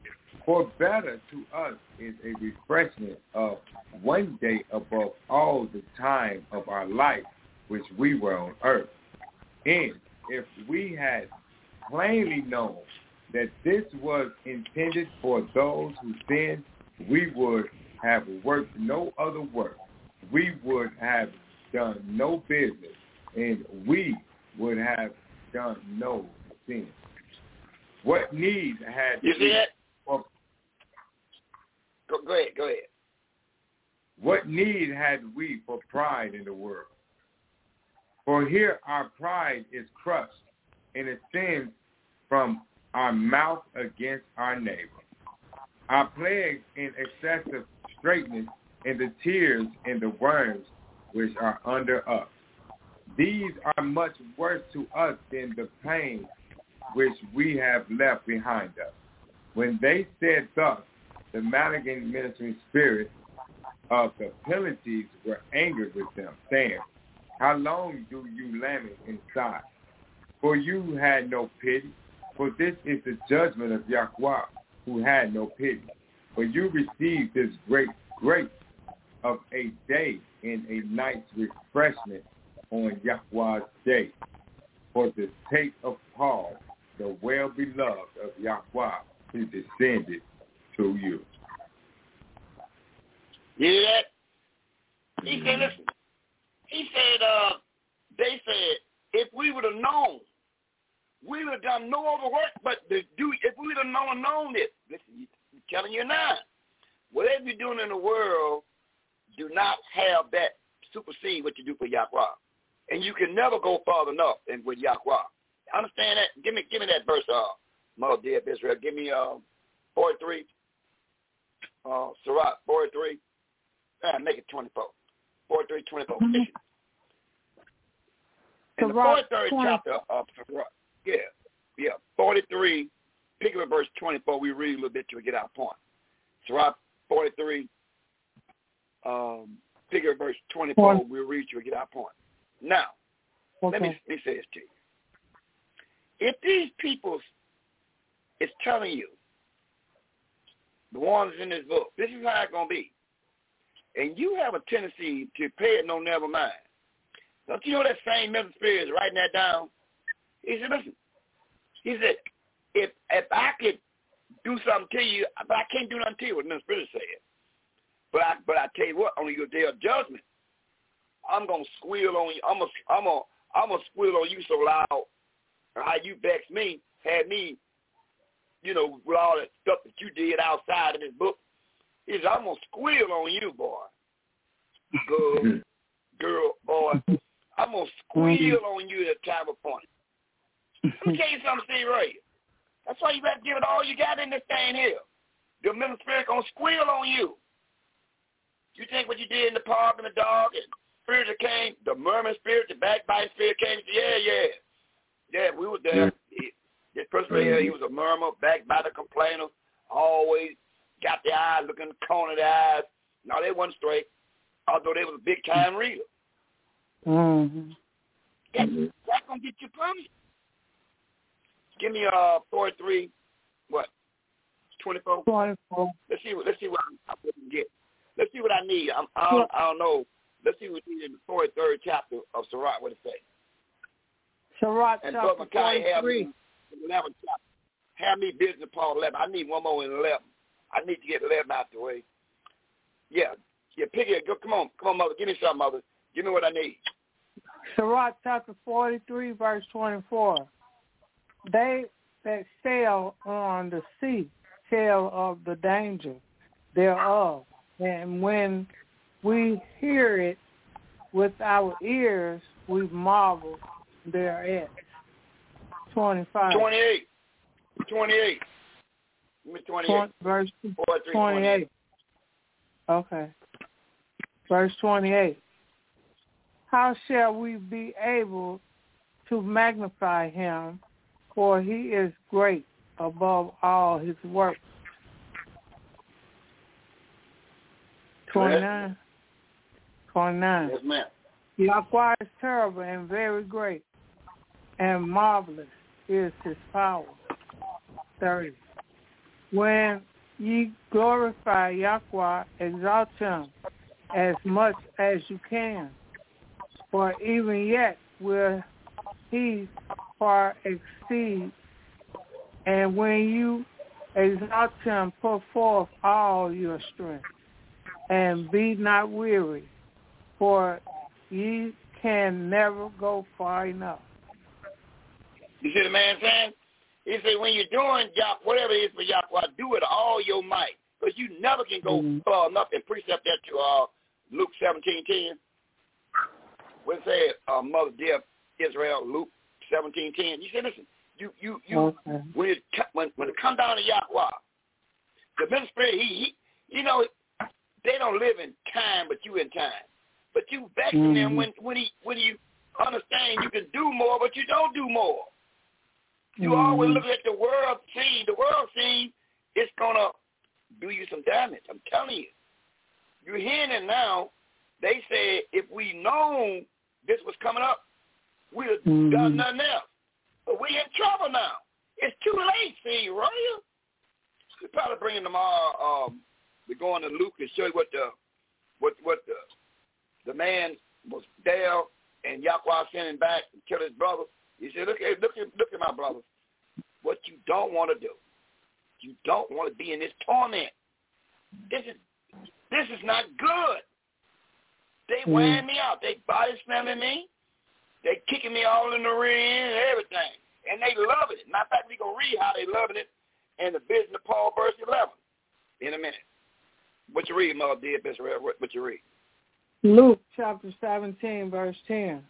For better to us is a refreshment of one day above all the time of our life which we were on earth. And if we had plainly known that this was intended for those who sinned, we would have worked no other work. We would have done no business, and we would have done no sin. What need had you see that? For, go, go ahead, go ahead. What need had we for pride in the world? For here our pride is crushed, and it stems from our mouth against our neighbor. Our plagues in excessive straightness, and the tears and the worms which are under us. These are much worse to us than the pain which we have left behind us. When they said thus, the Maligan ministering spirit of the penalties were angered with them, saying, how long do you lament inside? For you had no pity, for this is the judgment of Yahweh, who had no pity. For you received this great grace of a day and a night's refreshment on Yahweh's day, for the sake of Paul, the well-beloved of Yahweh, who descended to you. You hear that? He said, listen, he said, uh, they said, if we would have known, we would have done no other work but to do, if we would have known, known this, listen, I'm telling you now, whatever you're doing in the world, do not have that supersede what you do for Yahweh. And you can never go far enough than with Yahweh. Understand that? Give me give me that verse, uh, Mother dear Israel. Give me uh, forty-three, uh, Sirach forty-three. Uh, make it twenty-four. forty-three, twenty-four. Mm-hmm. In the forty-third chapter of Sirach, yeah, yeah, forty-three, pick up verse twenty-four. We read a little bit till we get our point. Sirach forty-three, um, pick up verse twenty-four. We'll read till we get our point. Now, okay. let, me, let me say this to you. If these people is telling you, the ones in this book, this is how it's going to be, and you have a tendency to pay it no never mind, don't you know that same mental spirit is writing that down? He said, listen, he said, if if I could do something to you, but I can't do nothing to you, what the mental spirit said. But I, but I tell you what, on your day of judgment, I'm gonna squeal on you. I'm gonna, I'm gonna, I'm gonna squeal on you so loud how you vexed me, had me, you know, with all that stuff that you did outside of this book. He said, I'm going to squeal on you, boy. Girl, girl, boy. I'm going to squeal on you at a time of point. Let me tell you something, Steve Ray. That's why you got to give it all you got in this thing here. The mental spirit going to squeal on you. You think what you did in the park and the dog and spirit that came, the murmuring spirit, the backbiting spirit came and said, yeah, yeah. Yeah, we were there. He, this person right here, he was a murmurer, backbiter, complainer, always got the eyes looking in the corner of the eyes. No, they wasn't straight, although they was a big-time reader. Mm-hmm. That's, that's going to get you punished. Give me uh forty-three, what, twenty-four? twenty-four. Let's see what, let's see what I, I can get. Let's see what I need. I'm, I, don't, I don't know. Let's see what we need in the forty-third chapter of Sirach. What it say? Sirach and chapter forty-three. eleven chapter. Have me business Paul eleven. I need one more in eleven. I need to get eleven out the way. Yeah. Yeah, pick it. Go, come on. Come on, Mother. Give me something, Mother. Give me what I need. Sirach chapter forty-three, verse twenty-four. They that sail on the sea tell of the danger thereof. And when we hear it with our ears, we marvel thereat. twenty-five. twenty-eight. twenty-eight. Give me twenty-eight. twenty, verse twenty-eight. Okay. Verse twenty-eight. How shall we be able to magnify him? For he is great above all his works. twenty-nine. twenty-nine. Yes, ma'am. Yahweh is terrible and very great, and marvelous is his power. thirty. When ye glorify Yahweh, exalt him as much as you can, for even yet will he far exceed. And when you exalt him, put forth all your strength, and be not weary, for ye can never go far enough. You see the man saying? He said, when you're doing Yah, whatever it is for Yahweh, do it all your might, because you never can go mm-hmm. far enough. And precept that to uh, Luke seventeen ten. What it said, uh, Mother dear Israel, Luke seventeen ten. You said, listen, you you you okay. when it when when it comes down to Yahweh, the minister he, he you know they don't live in time, but you in time. But you vexing mm-hmm. them when when he when you understand you can do more, but you don't do more. You mm-hmm. always look at the world scene. The world scene is gonna do you some damage. I'm telling you. You're hearing it now. They said if we known this was coming up, we'd have mm-hmm. done nothing else. But we in trouble now. It's too late, see, Royal. We're probably bringing tomorrow. Um, we're going to Luke and show you what the what what the the man was there and Yahweh sent him back and killed his brother. He said, look at look at look at my brothers. What you don't want to do. You don't want to be in this torment. This is this is not good. They mm. wearing me out. They body slamming me. They kicking me all in the rear end and everything. And they love it. Matter of fact, we're going to read how they loving it in the Business of Paul, verse eleven, in a minute. What you read, Mother dear Israel? What, what you read? Luke chapter seventeen, verse ten.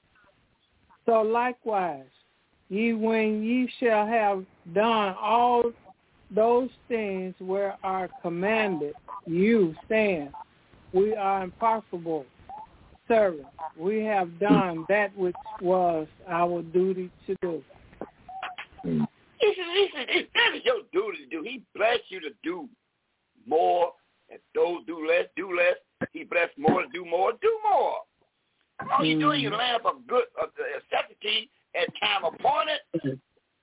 So likewise, ye when ye shall have done all those things where are commanded, you stand. We are impossible servants. We have done that which was our duty to do. Listen, listen, that is your duty to do. He blessed you to do more, and those do less, do less. He blessed more to do more, do more. All you doing, you line up a good of the necessity at time appointed.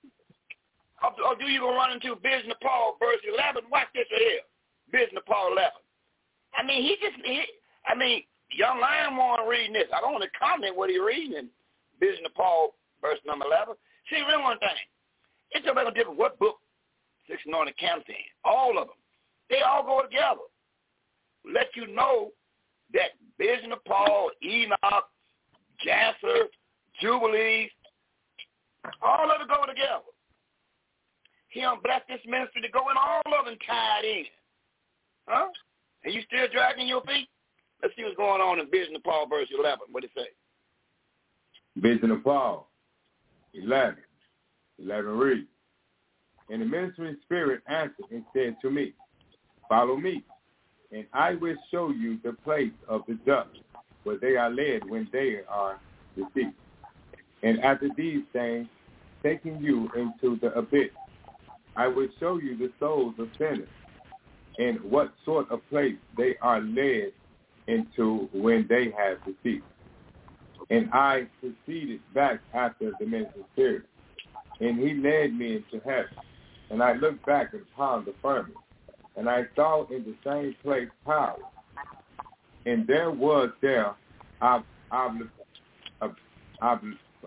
Or, or do you go run into Business of Paul, verse eleven? Watch this right here. Business of Paul eleven. I mean, he just, he, I mean, young lion want reading this. I don't want to comment what he reading in Business of Paul, verse number eleven. See, remember one thing. It's a little different what book Six Anointed counts in. All of them. They all go together. Let you know that Business of Paul, Enoch, Jasper, Jubilees, all all of it go together. He done blessed this ministry to go and all of them tied in. Huh? And you still dragging your feet? Let's see what's going on in Vision of Paul, verse eleven. What it say? Vision of Paul, eleven. eleven reads, And the ministering spirit answered and said to me, Follow me, and I will show you the place of the just, where they are led when they are deceived. And after these things, taking you into the abyss, I will show you the souls of sinners, and what sort of place they are led into when they have deceived. And I proceeded back after the ministering spirit, and he led me into heaven. And I looked back upon the firmament, and I saw in the same place power. And there was there, ob, ob, ob, ob,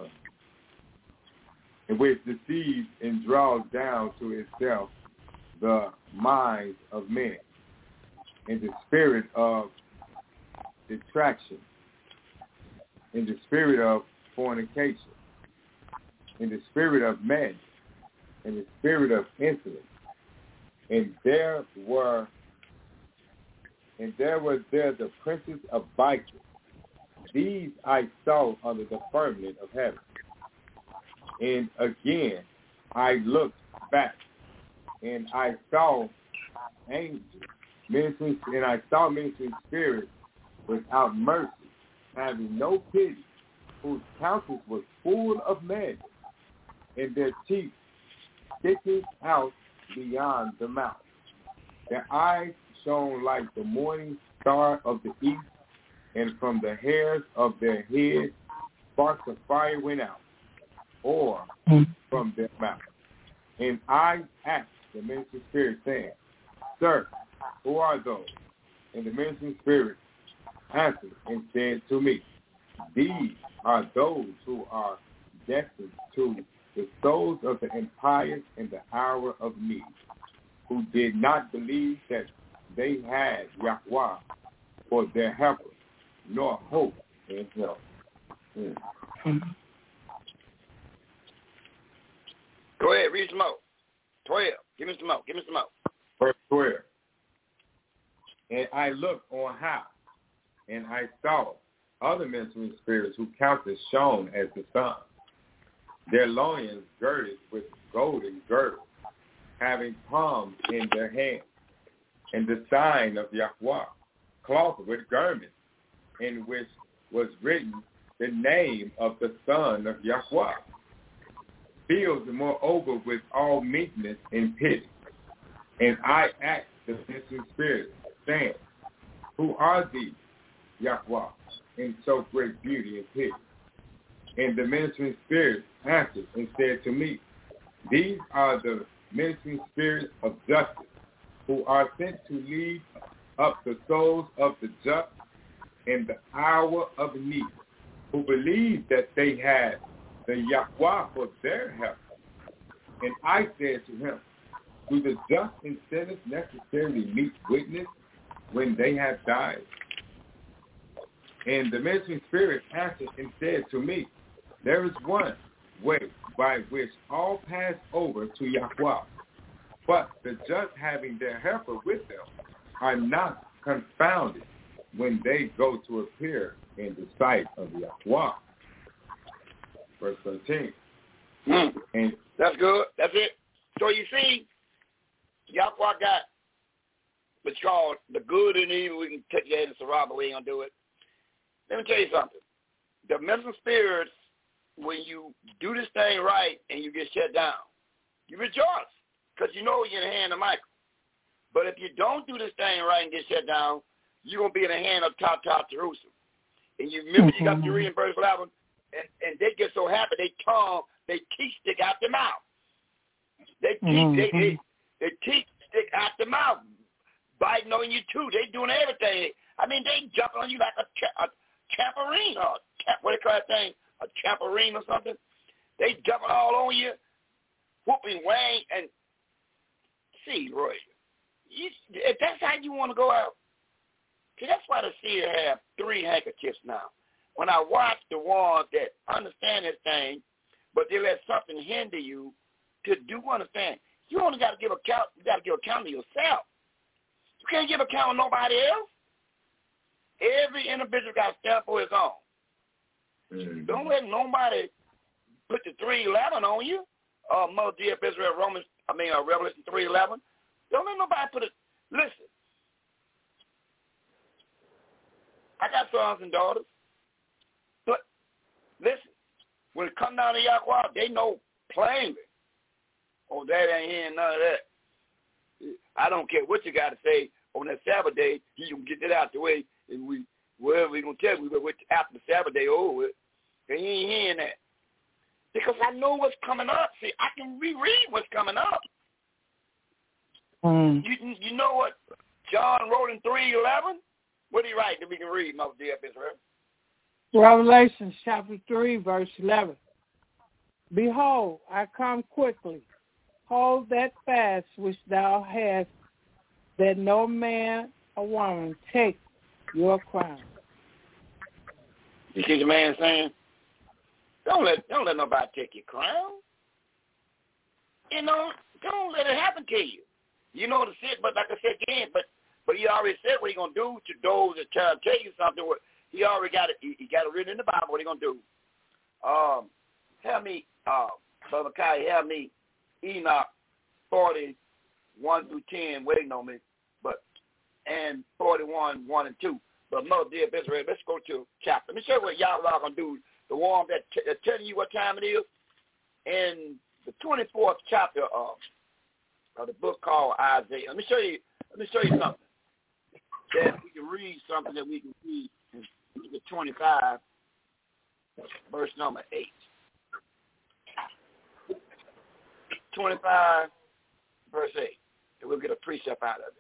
which deceives and draws down to itself the minds of men, in the spirit of detraction, in the spirit of fornication, in the spirit of madness, in the spirit of insolence. And there were, and there was there the princes of Vipers. These I saw under the firmament of heaven. And again I looked back, and I saw angels, ministering, and I saw ministering spirits without mercy, having no pity, whose countenance was full of madness, and their teeth sticking out beyond the mouth. Their eyes shone like the morning star of the east, and from the hairs of their heads sparks of fire went out, or from their mouth. And I asked the ministering spirit, saying, Sir, who are those? And the ministering spirit answered and said to me, These are those who are destined to the souls of the impious in the hour of need, who did not believe that they had Yahweh for their helper, nor hope in him. Mm. Mm-hmm. Go ahead, read some more. twelve. Give me some more. Give me some more. Verse twelve. And I looked on high, and I saw other ministering spirits whose countenance shone as the sun, their loins girded with golden girdles, having palms in their hands, and the sign of Yahweh, cloth with garments, in which was written the name of the Son of Yahweh, filled moreover with all meekness and pity. And I asked the ministering spirit, saying, Who are these, Yahweh, in so great beauty and pity? And the ministering spirit answered and said to me, These are the ministering spirits of justice, who are sent to lead up the souls of the just in the hour of need, who believe that they had the Yahweh for their help. And I said to him, Do the just and sinners necessarily meet witness when they have died? And the ministering spirit answered and said to me, There is one way by which all pass over to Yahweh, but the just having their helper with them are not confounded when they go to appear in the sight of Yahweh. Verse thirteen. Mm. And that's good. That's it. So you see, Yahweh got what's called the good and evil. We can take your head and Sarah, but we ain't going to do it. Let me tell you something. The mental spirits, when you do this thing right and you get shut down, you rejoice because you know you're in the hand of Michael. But if you don't do this thing right and get shut down, you're going to be in the hand of Top Top Jerusalem. And you remember you got to read in verse eleven, and, and they get so happy, they tongue, they teeth stick out their mouth. They teeth, mm-hmm. they, they, they teeth stick out their mouth, biting on you too. They doing everything. I mean, they jumping on you like a, a trampoline or what do you call that thing? A trampoline or something. They jumping all on you, whooping, wang, and see, Roy, you, if that's how you want to go out, see, that's why the seer have three handkerchiefs now. When I watch the ones that understand this thing, but they let something hinder you to do understand. You only got to give account. You got to give account to yourself. You can't give account to nobody else. Every individual got to stand for his own. Mm-hmm. Don't let nobody put the three eleven on you. Uh, Mother dear Israel, Romans, I mean, uh, Revelation three eleven. Don't let nobody put it. Listen, I got sons and daughters, but listen, when it comes down to Yahweh, they know plainly. Oh, Dad ain't hearing none of that. I don't care what you got to say on that Sabbath day. You can get that out the way, and we, whatever we gonna tell you, we go wait after the Sabbath day over. And he ain't hearing that because I know what's coming up. See, I can reread what's coming up. Mm. You you know what John wrote in three eleven? What did he write that we can read, Mother dear Israel? Revelation chapter three, verse eleven. Behold, I come quickly. Hold that fast which thou hast, that no man or woman take your crown. You see the man saying, don't let don't let nobody take your crown. You know, don't let it happen to you. You know the shit, but like I said again, but but he already said what he gonna do to those that try to tell you something. What he already got it. He, he got it written in the Bible. What he gonna do? Um, help me, uh, Brother Kai, help me. Enoch forty-one through ten waiting on me, but and forty-one one and two. But Mother dear Israel, let's go to chapter. Let me show you what Yahweh gonna do. The one that t- that telling you what time it is in the twenty-fourth chapter of of the book called Isaiah. Let me show you. Let me show you something that we can read. Something that we can read in the twenty-five, verse number eight. twenty-five, verse eight. And we'll get a precept out of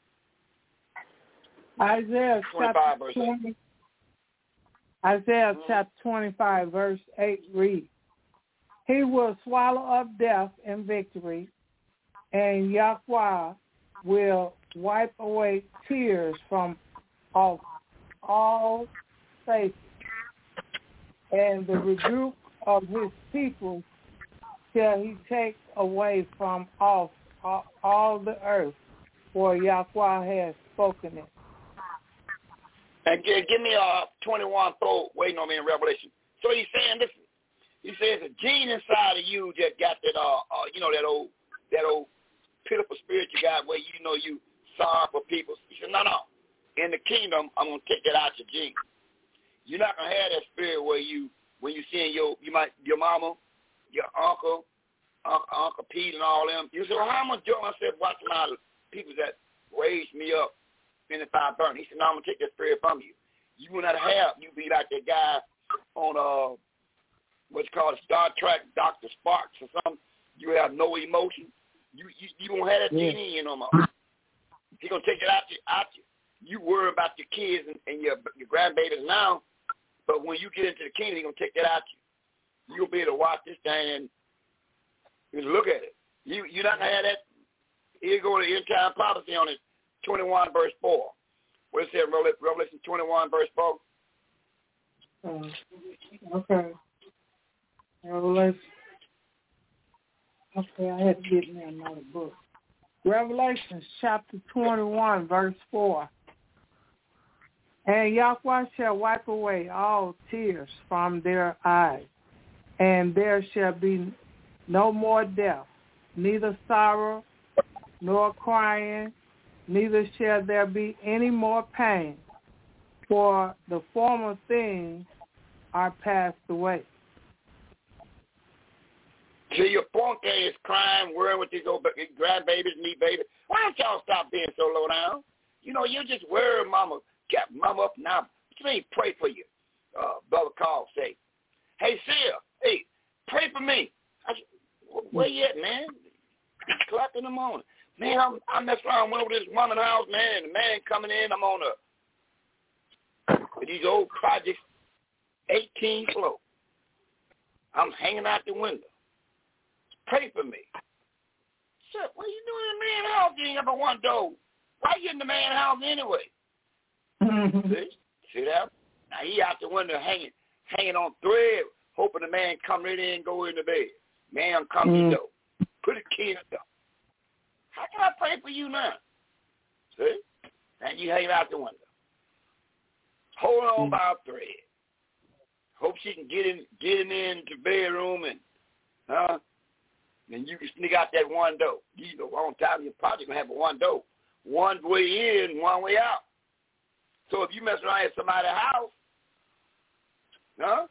it. Isaiah chapter verse twenty. Isaiah mm-hmm. chapter twenty-five, verse eight reads, He will swallow up death in victory, and Yahweh will wipe away tears from off all faces, and the rebuke of his people shall he take away from off all, all the earth, for Yahweh has spoken it. And give, give me uh, twenty-one four waiting on me in Revelation. So he's saying, listen, he says a gene inside of you that got that, uh, uh, you know, that old, that old pitiful spirit you got where you know you sorry for people. He said, no, no. In the kingdom, I'm gonna take that out your gene. You're not gonna have that spirit where you, when you seeing your, you might your mama, your uncle, Uncle, Uncle Pete and all them. You say, well, how much joy I said watching my people that raised me up in the fire burn. He said, no, I'm going to take that spirit from you. You will not have, you be like that guy on uh, what's called Star Trek, Doctor Sparks or something. You have no emotion. You you, you won't have that yeah. genie in you no more. He's going to take it out you. Out you. You worry about your kids and, and your your grandbabies now, but when you get into the kingdom, he's going to take that out you. You'll be able to watch this thing and just look at it. You, you're not going to have that. Here go to the end time prophecy on it, twenty-one verse four. What it said, Revelation twenty-one verse four? Uh, okay. Revelation. Okay, I had to get me another book. Revelation chapter twenty-one verse four. And Yahweh shall wipe away all tears from their eyes, and there shall be no more death, neither sorrow nor crying, neither shall there be any more pain, for the former things are passed away. See, your point there is crying, worrying with these old grandbabies, knee babies. Why don't y'all stop being so low down? You know, you just worry mama, get mama up now. Please pray for you. Uh, Brother Carl say, hey, Sia, hey, pray for me. I said, where you at, man? Clock in the morning. Man, I'm, I messed around, went over to this woman's house, man, and the man coming in, I'm on a, these old projects, eighteen floor. I'm hanging out the window. Pray for me. Sir, what are you doing in the man's house? You ain't got but one door. Why you in the man's house anyway? See? See that? Now he out the window hanging, hanging on thread, hoping the man come right in and go into bed. Man come Mm. to the door. Put a key in the door. How can I pray for you now? See? And you hang out the window. Hold on Mm. by a thread. Hope she can get in, get in into the bedroom and, huh? And you can sneak out that one door. You know, on time you're probably gonna have a one door, one way in, one way out. So if you mess around at somebody's house, huh?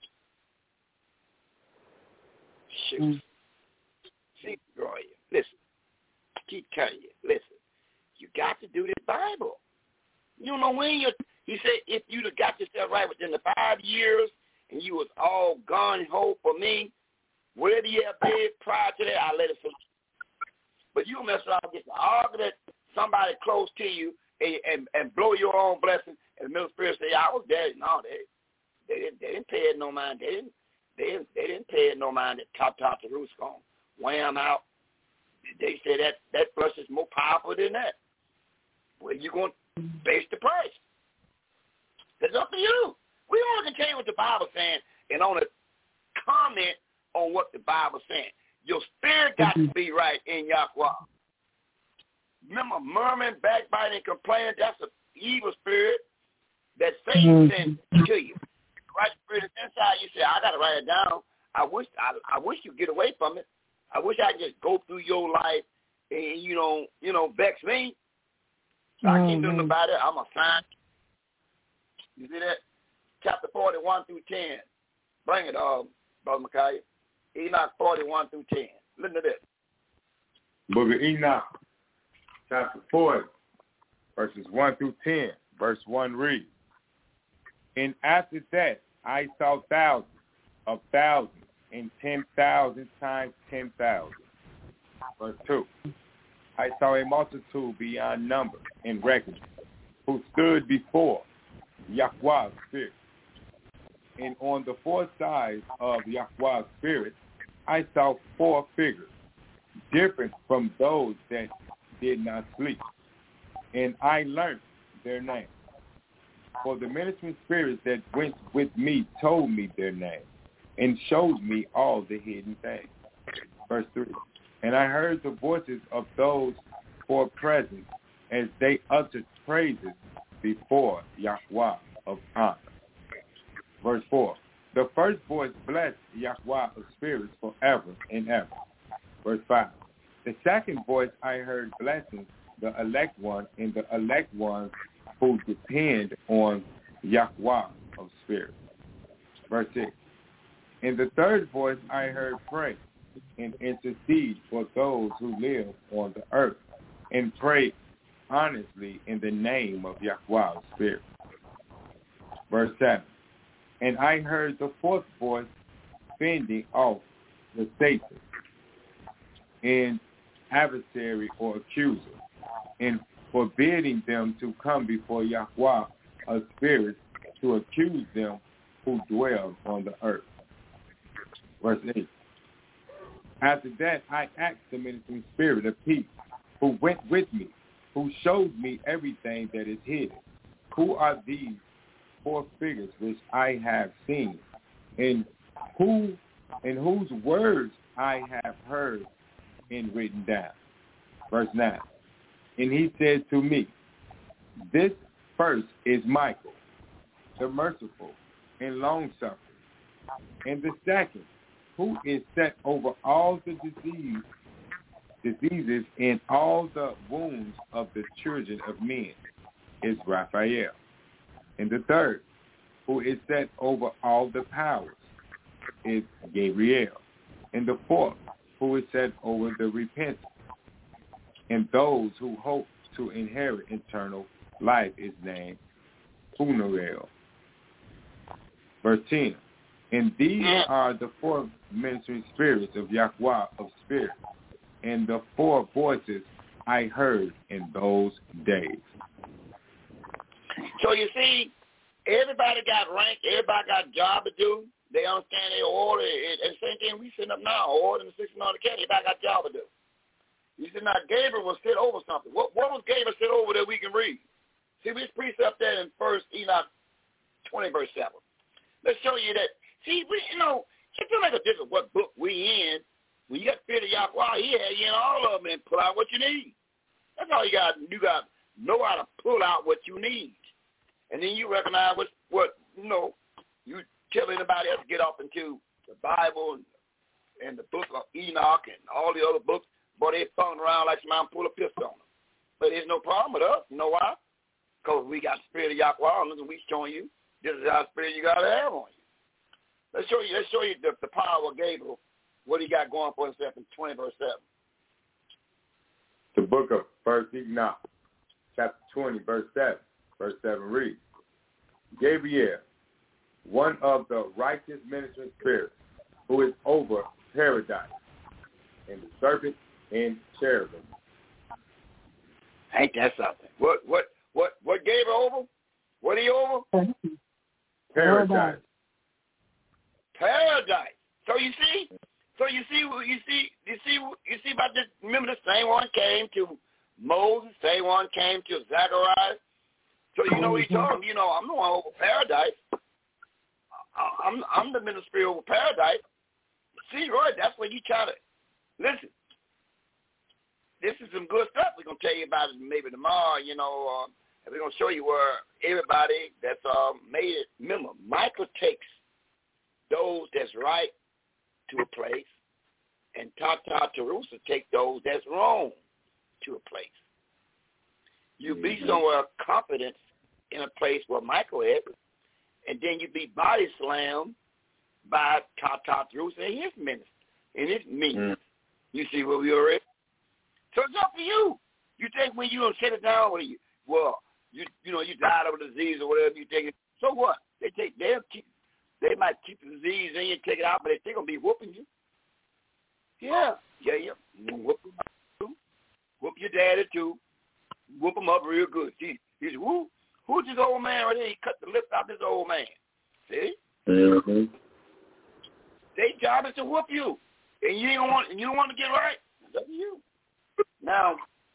Shoot. Mm. See, Roy, listen. Keep telling you, listen. You got to do this Bible. You don't know when you. He said if you'd have got yourself right within the five years and you was all gun ho for me, whatever you have paid prior to that, I let it slip. But you mess around and get to argue that somebody close to you and, and, and blow your own blessing, and the middle spirit say, I was dead. No, they they didn't they didn't pay it no mind. They didn't they didn't they didn't pay it no mind that top top the root's gone. Wham out. They say that that flush is more powerful than that. Where you gonna base the price? It's up to you. We want to continue with the Bible saying and only comment on what the Bible's saying. Your spirit got to be right in Yahweh. Remember, murmuring, backbiting, complaining, that's an evil spirit that Satan sent to you. The right spirit is inside. You say, I got to write it down. I wish I, I wish you get away from it. I wish I could just go through your life and you don't, you know, vex me. So mm-hmm. I keep doing about it. I'm a sign. You see that? Chapter forty-one through ten. Bring it, uh, Brother Micaiah. Enoch forty-one through ten. Listen to this. Book of Enoch, chapter forty, verses one through ten. Verse one reads, And after that I saw thousands of thousands and ten thousand times ten thousand. Verse two, I saw a multitude beyond number and reckoning, who stood before Yahweh's Spirit. And on the four sides of Yahweh's Spirit, I saw four figures, different from those that did not sleep. And I learned their names. For the ministering spirits that went with me told me their names and showed me all the hidden things. Verse three, and I heard the voices of those four present as they uttered praises before Yahweh of honor. Verse four, the first voice blessed Yahweh of spirits forever and ever. Verse five, the second voice I heard blessing the elect one and the elect ones who depend on Yahweh of spirits. Verse six, and the third voice I heard pray and intercede for those who live on the earth and pray honestly in the name of Yahweh of spirits. Verse seven, and I heard the fourth voice fending off the Satan and adversary or accuser and forbidding them to come before Yahweh of spirits to accuse them who dwell on the earth. Verse eight. After that I asked the ministering spirit of peace, who went with me, who showed me everything that is hidden. Who are these four figures which I have seen, and who and whose words I have heard and written down? Verse nine. And he said to me, this first is Michael, the merciful and long-suffering. And the second, who is set over all the disease, diseases and all the wounds of the children of men, is Raphael. And the third, who is set over all the powers, is Gabriel. And the fourth, who is set over the repentant and those who hope to inherit eternal life, is named Phunerel. Verse ten, and these are the four ministering spirits of Yahweh of spirit, and the four voices I heard in those days. So you see, everybody got rank, everybody got a job to do. They understand their order. And same thing we sitting up now, order and sitting on the cat, everybody got a job to do. You said now Gabriel will sit over something. What, what was Gabriel sit over that we can read? See, this precept there in First Enoch twenty, verse seven. Let's show you that See, we, you know, it don't make a difference what book we in. When you got the Spirit of Yahweh, he had you in all of them and pull out what you need. That's all you got. You got to know how to pull out what you need. And then you recognize what, what you know, you tell anybody else to get off into the Bible and, and the book of Enoch and all the other books, boy, they thumbing around like somebody pull a pistol on them. But there's no problem with us. You know why? Because we got the Spirit of Yahweh, and we showing you this is our Spirit you got to have on you. Let's show you, let's show you the, the power of Gabriel, what he got going for himself in twenty, verse seven. The book of First Enoch, chapter twenty, verse seven. Verse seven reads, Gabriel, one of the righteous ministering spirits, who is over paradise, and the serpent and cherubim. Ain't that something? What what what what Gabriel over? What he over? Paradise. Paradise. So you see, so you see, you see, you see, you see about this. Remember, the same one came to Moses, same one came to Zacharias. So you know, he told him, you know, I'm the one over paradise. I'm I'm the ministry over paradise. See, Roy, that's what you try to listen. This is some good stuff. We're gonna tell you about it maybe tomorrow. You know, uh, and we're gonna show you where everybody that's uh, made it. Remember, Michael takes those that's right to a place, and Tata Terusa take those that's wrong to a place. You mm-hmm. be somewhere confident in a place where Michael is, and then you be body slammed by Tata Terusa and his minister, and his meetings. Mm-hmm. You see where we are at? So it's up to you. You think when you gonna set it down, or you, well, you you know you died of a disease or whatever you take it. So what? They take they'll keep they might keep the disease in you and take it out, but they're gonna be whooping you. Yeah, yeah, yeah. You whoop them up too. Whoop your daddy too. Whoop them up real good. See, he's who who's this old man right there? He cut the lips out this old man. See? Mm-hmm. Their job is to whoop you, and you don't want and you don't want to get right. It's up to you. Now,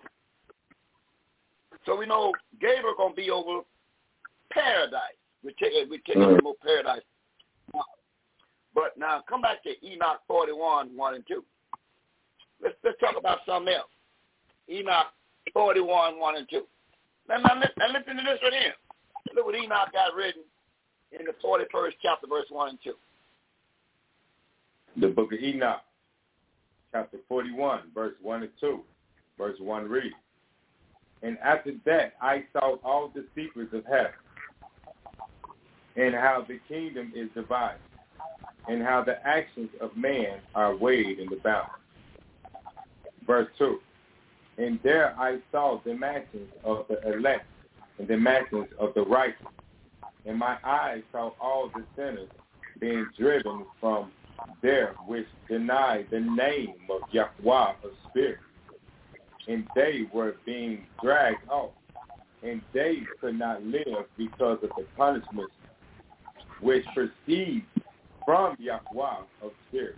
so we know Gabriel gonna be over paradise. We're taking we're taking mm-hmm. over paradise. But now come back to Enoch forty-one, one and two. Let's let's talk about something else. Enoch forty-one, one and two. Now, now, now listen to this right here. Look what Enoch got written in the forty-first chapter, verse one and two. The book of Enoch, chapter forty-one, verse one and two. Verse one reads, and after that I saw all the secrets of heaven, and how the kingdom is divided, and how the actions of man are weighed in the balance. Verse two, and there I saw the mansions of the elect, and the mansions of the righteous, and my eyes saw all the sinners being driven from there which deny the name of Yahweh of spirit. And they were being dragged off, and they could not live because of the punishments which proceed from Yahweh of spirit.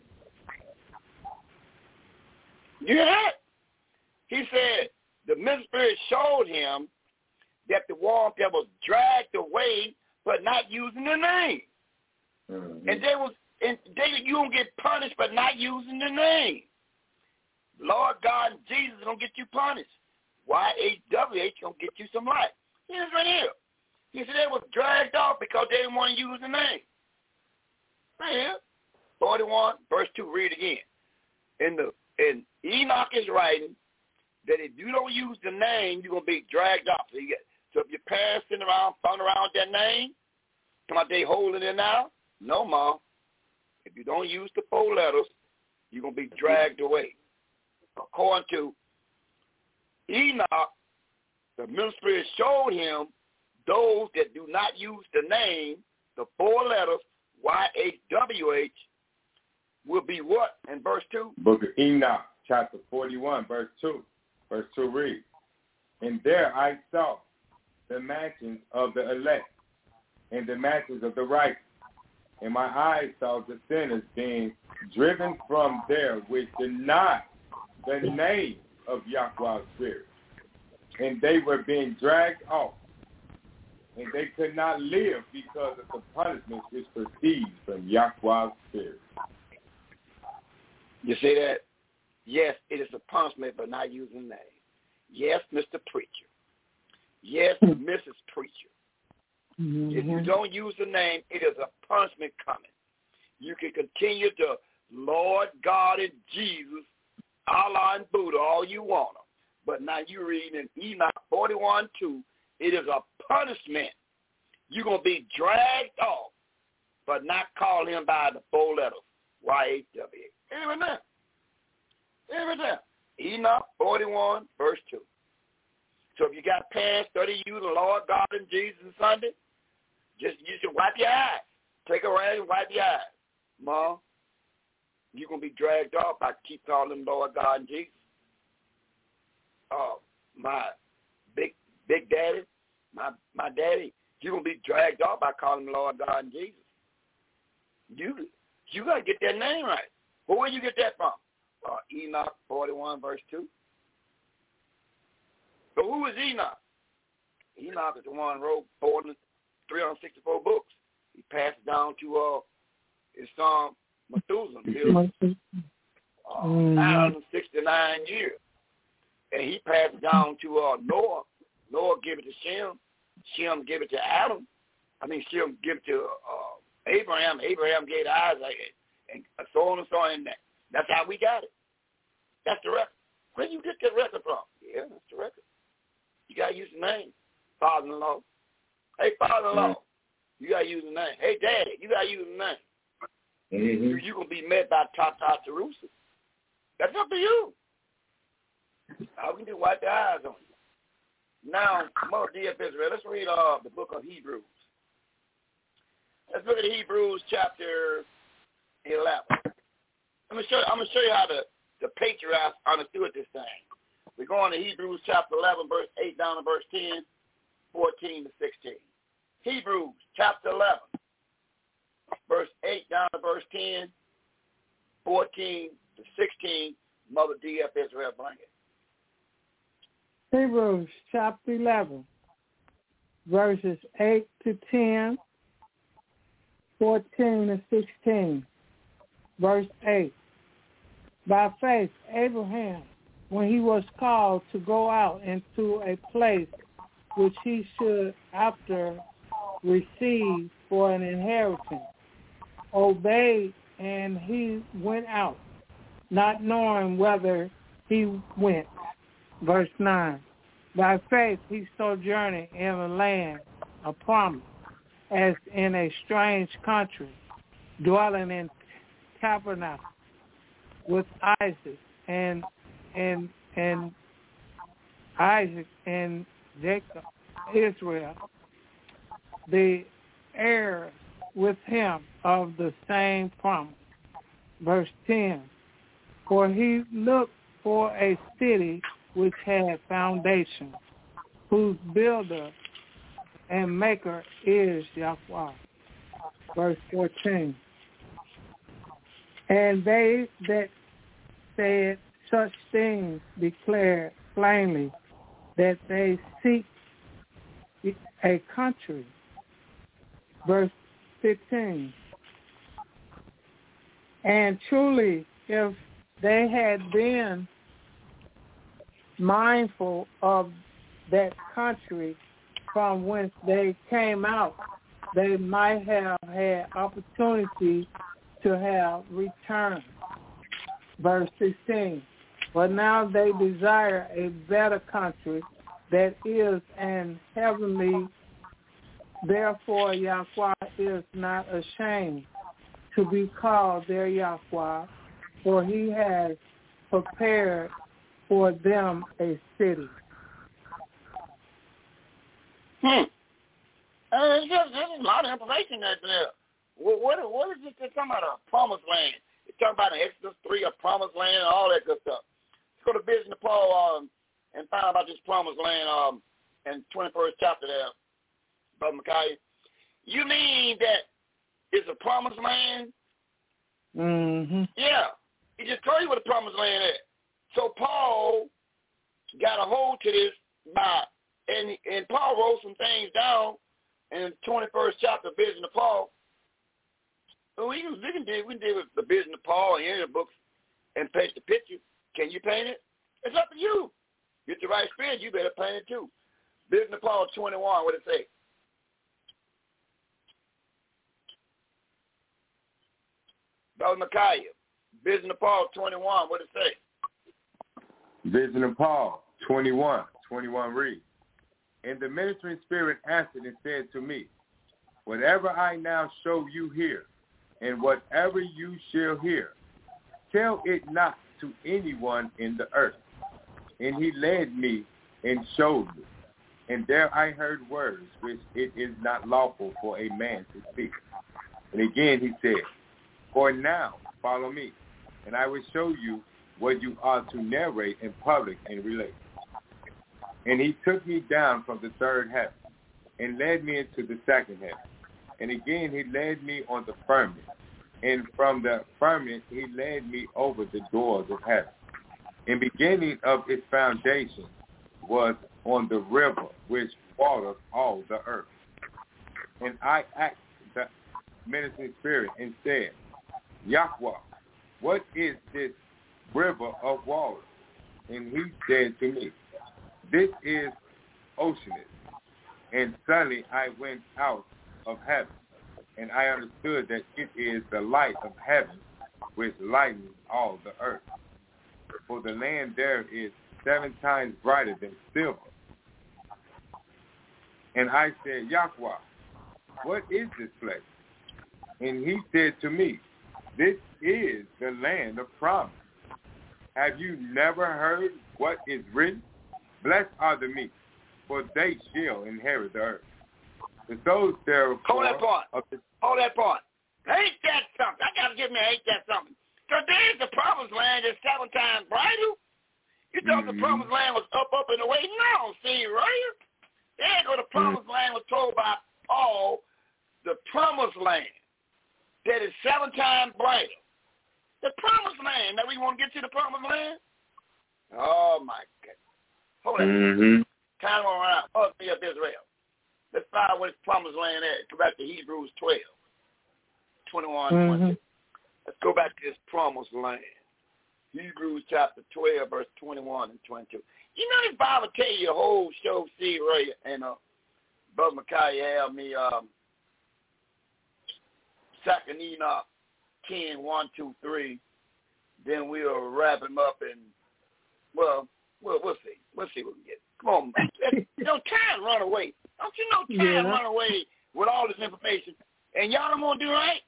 You hear that? He said the minister showed him that the one that was dragged away, but not using the name, mm-hmm. and they was and they you gonna get punished, but not using the name. Lord God and Jesus is going to get you punished. Y H W H going to get you some life. Here's right here. He said they was dragged off because they didn't want to use the name. Right here. forty-one, verse two, read again. In the and Enoch is writing that if you don't use the name, you're going to be dragged off. So, you get, so if your parents sitting around, fun around that name, come out they holding it now? No, Mom. If you don't use the four letters, you're going to be dragged away. According to Enoch, the ministry showed him those that do not use the name, the four letters, Y H W H, will be what in verse two? Book of Enoch, chapter forty-one, verse two. Verse two reads, and there I saw the mansions of the elect, and the mansions of the righteous, and my eyes saw the sinners being driven from there which deny the name of Yahweh's spirit, and they were being dragged off, and they could not live because of the punishment which proceeds from Yahweh's Spirit. You see that? Yes, it is a punishment for not using the name. Yes, Mister Preacher. Yes, Missus Preacher. Mm-hmm. If you don't use the name, it is a punishment coming. You can continue to Lord God and Jesus, Allah and Buddha, all you want them. But now you're reading in Enoch forty-one two, it is a punishment. You're going to be dragged off, but not call him by the four letters, Y H W. Every time. Every time. Enoch forty-one, verse two. So if you got past thirty, you the Lord God and Jesus Sunday, just you should wipe your eyes. Take a rag and wipe your eyes. Mom, you're going to be dragged off by keep calling him Lord God and Jesus. Oh, my big big daddy, my my daddy, you're going to be dragged off by calling him Lord God and Jesus. You you got to get that name right. Well, where you get that from? Uh, Enoch forty-one, verse two. So who is Enoch? Enoch is the one who wrote three hundred sixty-four books. He passed it down to uh, his son Methuselah, uh, mm. nine hundred sixty-nine years. And he passed it down to uh, Noah. Noah gave it to Shem. Shem gave it to Adam. I mean, Shem gave it to uh, Abraham. Abraham gave it to Isaac. And so on and so on. And that. That's how we got it. That's the record. Where you get that record from? Yeah, that's the record. You got to use the name. Father-in-law. Hey, father-in-law. Mm-hmm. You got to use the name. Hey, daddy. You got to use the name. Mm-hmm. You're going to be met by Tata Terusa. That's up to you. All we can do is wipe the eyes on you. Now, Mother D F Israel, let's read uh, the book of Hebrews. Let's look at Hebrews chapter eleven. I'm gonna show you, I'm gonna show you how the, the patriarchs understood this thing. We're going to Hebrews chapter eleven, verse eight down to verse ten, fourteen to sixteen. Hebrews chapter eleven, verse eight down to verse ten, fourteen to sixteen. Mother D F Israel, bring it. Hebrews chapter eleven, verses eight to ten, fourteen to sixteen. Verse eight. By faith, Abraham, when he was called to go out into a place which he should after receive for an inheritance, obeyed, and he went out, not knowing whither he went. Verse nine. By faith, he sojourned in a land of promise, as in a strange country, dwelling in tabernacle with Isaac and and and Isaac and Jacob, Israel, the heirs with him of the same promise. Verse ten. For he looked for a city which had foundation, whose builder and maker is Yahweh. Verse fourteen. And they that said such things declare plainly that they seek a country. Verse fifteen. And truly, if they had been mindful of that country from whence they came out, they might have had opportunity to have returned. Verse sixteen. But now they desire a better country, that is an heavenly. Therefore Yahweh is not ashamed to be called their Yahweh, for he has prepared for them a city. Hmm. Uh, there's, there's a lot of information that's there. What, what, what is this they're talking about? A promised land. They're talking about in Exodus three, a promised land, and all that good stuff. Let's go to Vision of Paul um, and find out about this promised land um, in twenty-first chapter there, Brother Micaiah. You mean that it's a promised land? Mm-hmm. Yeah. He just told you what the promised land is. So Paul got a hold to this by, and, and Paul wrote some things down in the twenty-first chapter, Vision of Paul. So we can, we can deal, we can deal with the Vision of Paul and any of the books and paint the picture. Can you paint it? It's up to you. Get the right experience, you better paint it too. Vision of Paul twenty-one, what it say? Brother Micaiah, Vision of Paul twenty-one, what it say? Vision of Paul twenty-one, twenty-one read. And the ministering spirit answered and said to me, whatever I now show you here, and whatever you shall hear, tell it not to anyone in the earth. And he led me and showed me. And there I heard words which it is not lawful for a man to speak. And again he said, for now follow me, and I will show you what you ought to narrate in public and relate. And he took me down from the third heaven and led me into the second heaven. And again he led me on the firmament. And from the firmament he led me over the doors of heaven. And beginning of its foundation was on the river which waters all the earth. And I asked the ministering spirit and said, Yahweh, what is this river of water? And he said to me, this is Oceanus. And suddenly I went out of heaven, and I understood that it is the light of heaven which lightens all the earth. For the land there is seven times brighter than silver. And I said, Yahweh, what is this place? And he said to me, this is the land of promise. Have you never heard what is written? Blessed are the meek, for they shall inherit the earth. The souls therefore... Hold that part. The, Hold that part. Ain't that something? I got to give me ain't that something. Because there's the promised land is seven times brighter. You thought mm-hmm. the promised land was up, up, and away? No, see, right? There go the promised mm-hmm. land was told by Paul, the promised land that is seven times brighter. The promised land. Now we want to get to the promised land? Oh, my God. Hold on. Mm-hmm. Time on around. Oh, see up Israel. Let's find what his promised land is. Go back to Hebrews twelve, twenty-one, mm-hmm. twenty-two. Let's go back to this promised land. Hebrews chapter twelve, verse twenty-one and twenty-two. You know this Bible tell you the whole show, see, Ray, and uh, Brother Micaiah had me um, Second Enoch ten, one, two, three. Then we'll wrap him up and, well, we'll, we'll see. We'll see what we get. Come on, man. You know, time run away. Don't you know time yeah. run away with all this information? And y'all don't want to do right?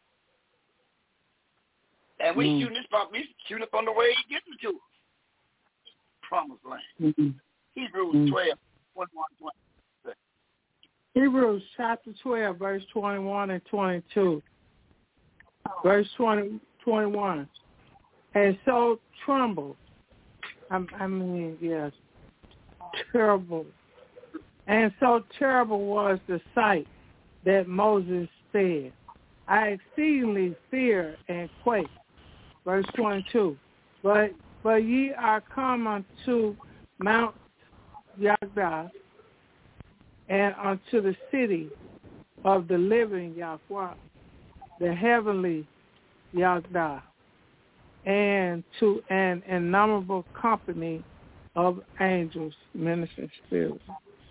And we mm. shooting this from, we shooting up on the way he gets to us. Promised land. Mm-hmm. Hebrews mm-hmm. twelve, twenty-one, twenty. Hebrews chapter twelve, verse twenty-one and twenty-two. Verse twenty, twenty-one. And so trembled. I, I mean, yes, terrible. And so terrible was the sight that Moses said, I exceedingly fear and quake. Verse twenty-two. But but ye are come unto Mount Yahweh and unto the city of the living Yahweh, the heavenly Yahweh, and to an innumerable company of angels, ministering spirits.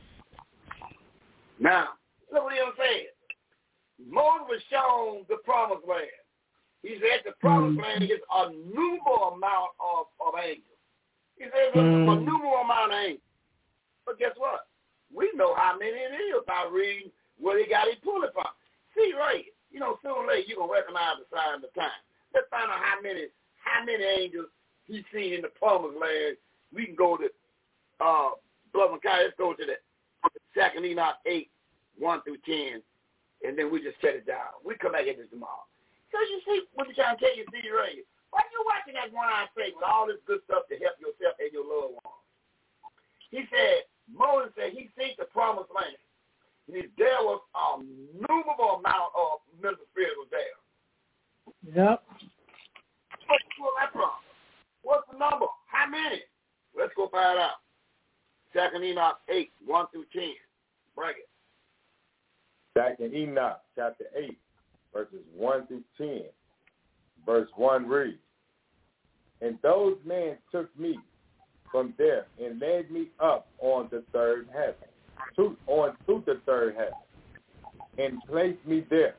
Now, look what he said. Moses was shown the promised land. He said the promised mm. land is a numerable amount of, of angels. He said there's mm. a numerable amount of angels. But guess what? We know how many it is by reading where he got it pulling from. See, right, you know, sooner or later you're going to recognize the sign of the time. Let's find out how many how many angels he's seen in the promised land. We can go to, uh, Brother Micaiah, let's go to the Second Enoch eight, one through ten, and then we just set it down. We come back at this tomorrow. So you see what we're trying to tell you, see, right? Why are you watching that one-eyed snake with all this good stuff to help yourself and your loved ones? He said, Moses said he seen the promised land. And there was a numerable amount of minister spirits was there. Yep. What's that from? What's the number? How many? Let's go find out. Second Enoch eight, one through ten. Bring it. Back in Enoch, chapter eight, verses one through ten, verse one reads, "And those men took me from there and led me up on the third heaven, to, on to the third heaven, and placed me there.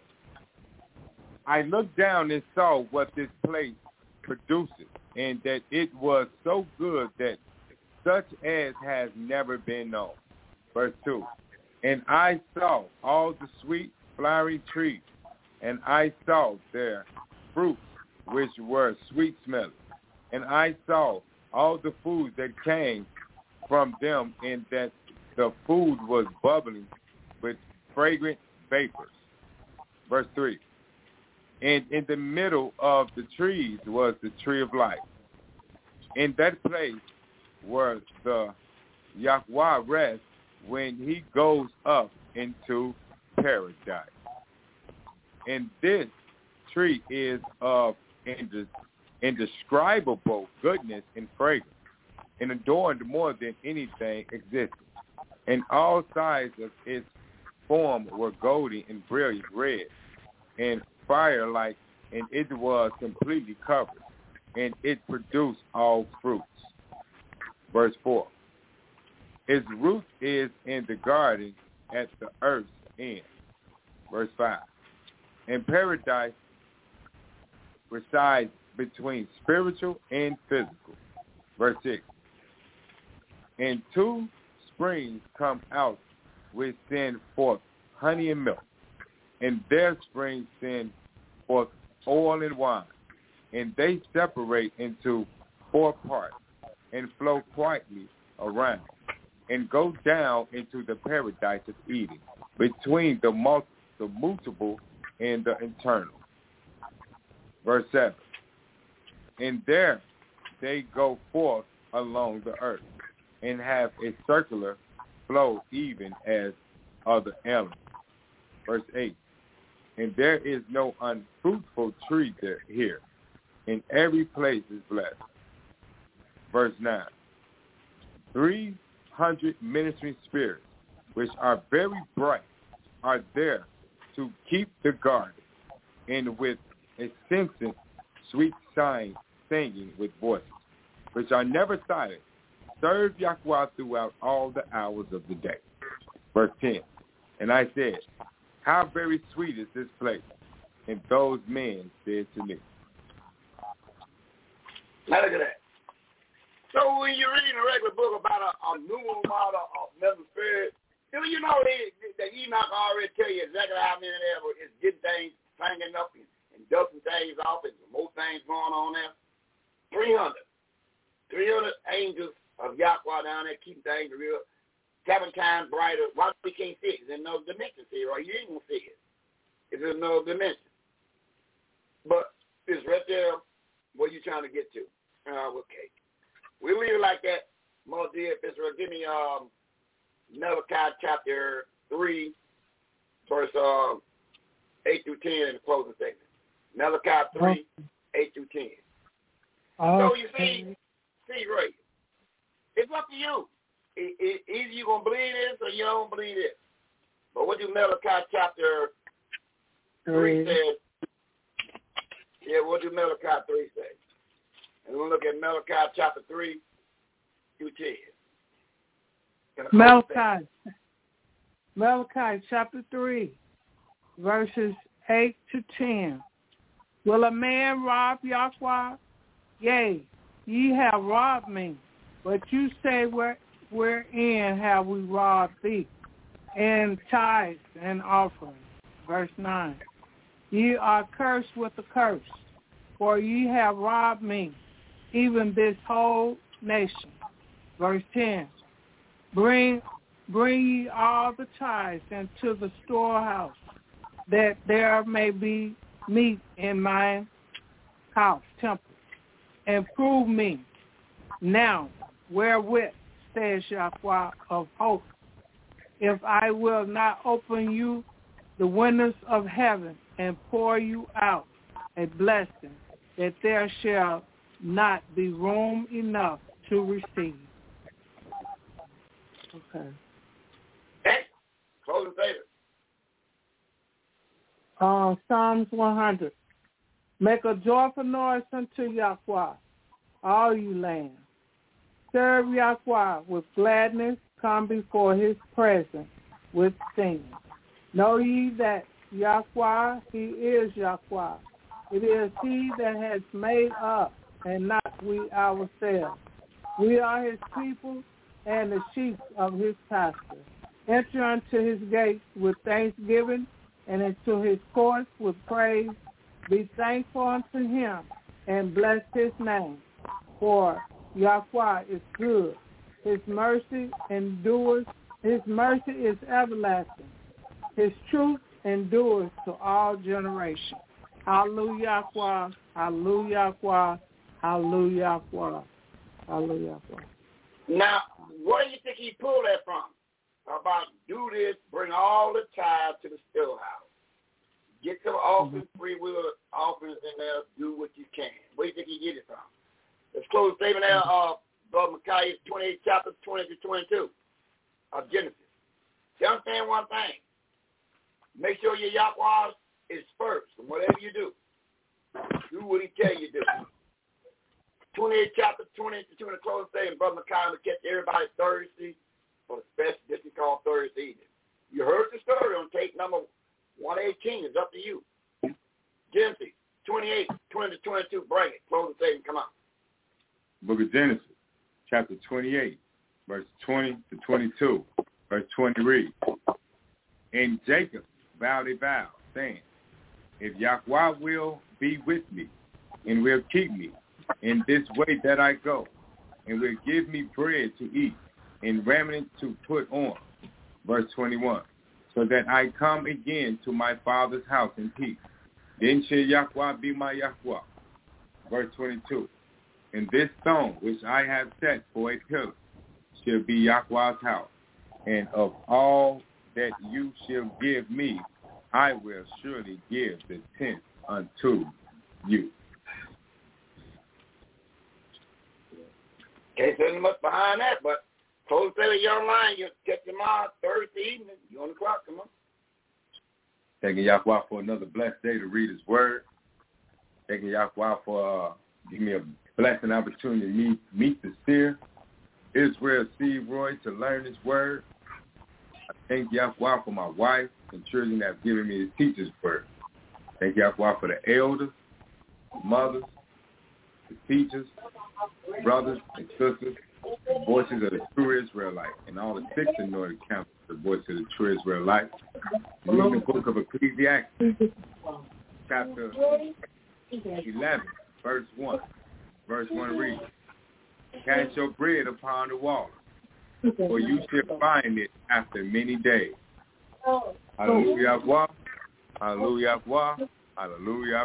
I looked down and saw what this place produces, and that it was so good that such as has never been known." Verse two, "And I saw all the sweet flowering trees, and I saw their fruits, which were sweet smelling. And I saw all the food that came from them, and that the food was bubbling with fragrant vapors." Verse three, "And in the middle of the trees was the tree of life. In that place where the Yahweh rests when he goes up into paradise. And this tree is of indescribable goodness and fragrance, and adorned more than anything existing. And all sides of its form were golden and brilliant red, and fire-like, and it was completely covered, and it produced all fruits." Verse four, "Its root is in the garden at the earth's end." Verse five, "And paradise resides between spiritual and physical." Verse six, "And two springs come out which send forth honey and milk, and their springs send forth oil and wine, and they separate into four parts, and flow quietly around, and go down into the paradise of Eden, between the, mul- the mutable and the eternal." Verse seven, "And there they go forth along the earth, and have a circular flow even as other elements." Verse eight, "And there is no unfruitful tree there here, and every place is blessed." Verse nine, "Three hundred ministering spirits, which are very bright, are there to keep the garden, and with incessant sweet sign, singing with voices, which are never silent, serve Yahweh throughout all the hours of the day." Verse ten, "And I said, how very sweet is this place, and those men said to me." Now look at that. So when you're reading a regular book about a, a numeral model of mental spirit, do you know they, that Enoch already tell you exactly how many there were is getting things hanging up and, and dusting things off and more things going on there? three hundred. three hundred angels of Yahweh down there keeping things real. Seven times brighter. Why we can't see it? It's in no dimension, see, right? You ain't going to see it. It's in no dimension. But it's right there where you're trying to get to. Uh, okay. We leave it like that. More dear Israel, give me um, Malachi chapter three, verse um, eight through ten in the closing segment. Malachi three, oh. eight through ten. Oh. So you see, see, right, it's up to you. It, it, either you're going to believe this or you don't believe this. But what do Malachi chapter three say? Yeah, what do Malachi three say? And we'll look at Malachi chapter three through ten. Malachi, Malachi chapter three, verses eight to ten. Will a man rob Yahweh? Yea, ye have robbed me. But you say, Where, wherein have we robbed thee? In tithes and offerings. Verse nine. Ye are cursed with a curse, for ye have robbed me, even this whole nation. Verse ten. Bring bring ye all the tithes into the storehouse, that there may be meat in my house, temple, and prove me now wherewith, says Yahweh of hosts, if I will not open you the windows of heaven and pour you out a blessing, that there shall not be room enough to receive. Okay. Hey, closing statement. Uh, Psalms one hundred. Make a joyful noise unto Yahweh, all you lands. Serve Yahweh with gladness. Come before his presence with singing. Know ye that Yahweh, he is Yahweh. It is he that has made us, and not we ourselves. We are his people and the sheep of his pasture. Enter into his gates with thanksgiving and into his courts with praise. Be thankful unto him and bless his name. For Yahweh is good. His mercy endures. His mercy is everlasting. His truth endures to all generations. Hallelujah, Yahweh. Hallelujah, Yahweh. Hallelujah, Yahweh. Hallelujah. Now, where do you think he pulled that from? About do this, bring all the tithes to the storehouse. Get some offerings, mm-hmm. free will offerings in there, do what you can. Where do you think he get it from? Let's close the statement there, uh, Brother Micaiah, twenty-eight chapter twenty to twenty-two of Genesis. You understand one thing? Make sure your Yahweh is first in whatever you do. Do what he tell you to do. twenty-eight chapter twenty to twenty, close the statement. Brother Micaiah will catch everybody Thursday for the special this is called Thursday evening. You heard the story on tape number one eighteen. It's up to you. Genesis twenty-eight, twenty to twenty-two. Bring it. Close the statement. Come on. Book of Genesis, chapter twenty-eight, verse twenty to twenty-two. Verse twenty reads, and Jacob vowed a vow, saying, if Yahweh will be with me, and will keep me in this way that I go, and will give me bread to eat, and raiment to put on. Verse twenty-one, so that I come again to my father's house in peace. Then shall Yahweh be my Yahweh. Verse twenty-two, and this stone which I have set for a pillar shall be Yahweh's house, and of all that you shall give me, I will surely give the tenth unto you. Can't say much behind that, but close to the young line, you catch them out Thursday evening. You on the clock, come on. Thanking Yahweh for another blessed day to read his word. Thanking Yahweh for uh, giving me a blessing opportunity to meet, meet the seer, Israel C. Roy, to learn his word. I thank Yahweh for my wife and children that have given me to teach his word. Thank Yahweh for the elders, the mothers, the teachers, brothers and sisters, the voices of the true Israelite, and all the six anointed counselors, the voice of the true Israelite. Reading the book of Ecclesiastes, chapter eleven, verse one. Verse one reads, cast your bread upon the water, for you shall find it after many days. Hallelujah, hallelujah, hallelujah.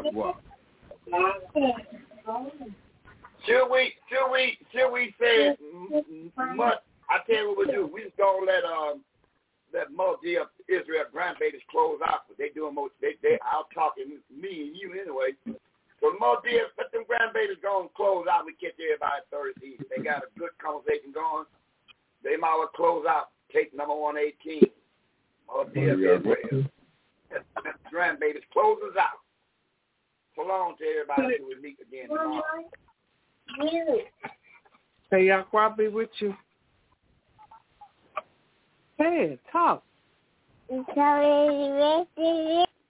Should we, should we, should we say much? I tell you what we do. We just gonna let um let multi of Israel grandbabies close out, but they doing most. They they out talking me and you anyway. So multi let them grandbabies go and close out. We catch everybody Thursday. They got a good conversation going. They might well close out. Take number one eighteen. Multi of Israel. Grandbabies closes out. So long to everybody until we meet again tomorrow. Say Yahweh be with you. Hey, talk.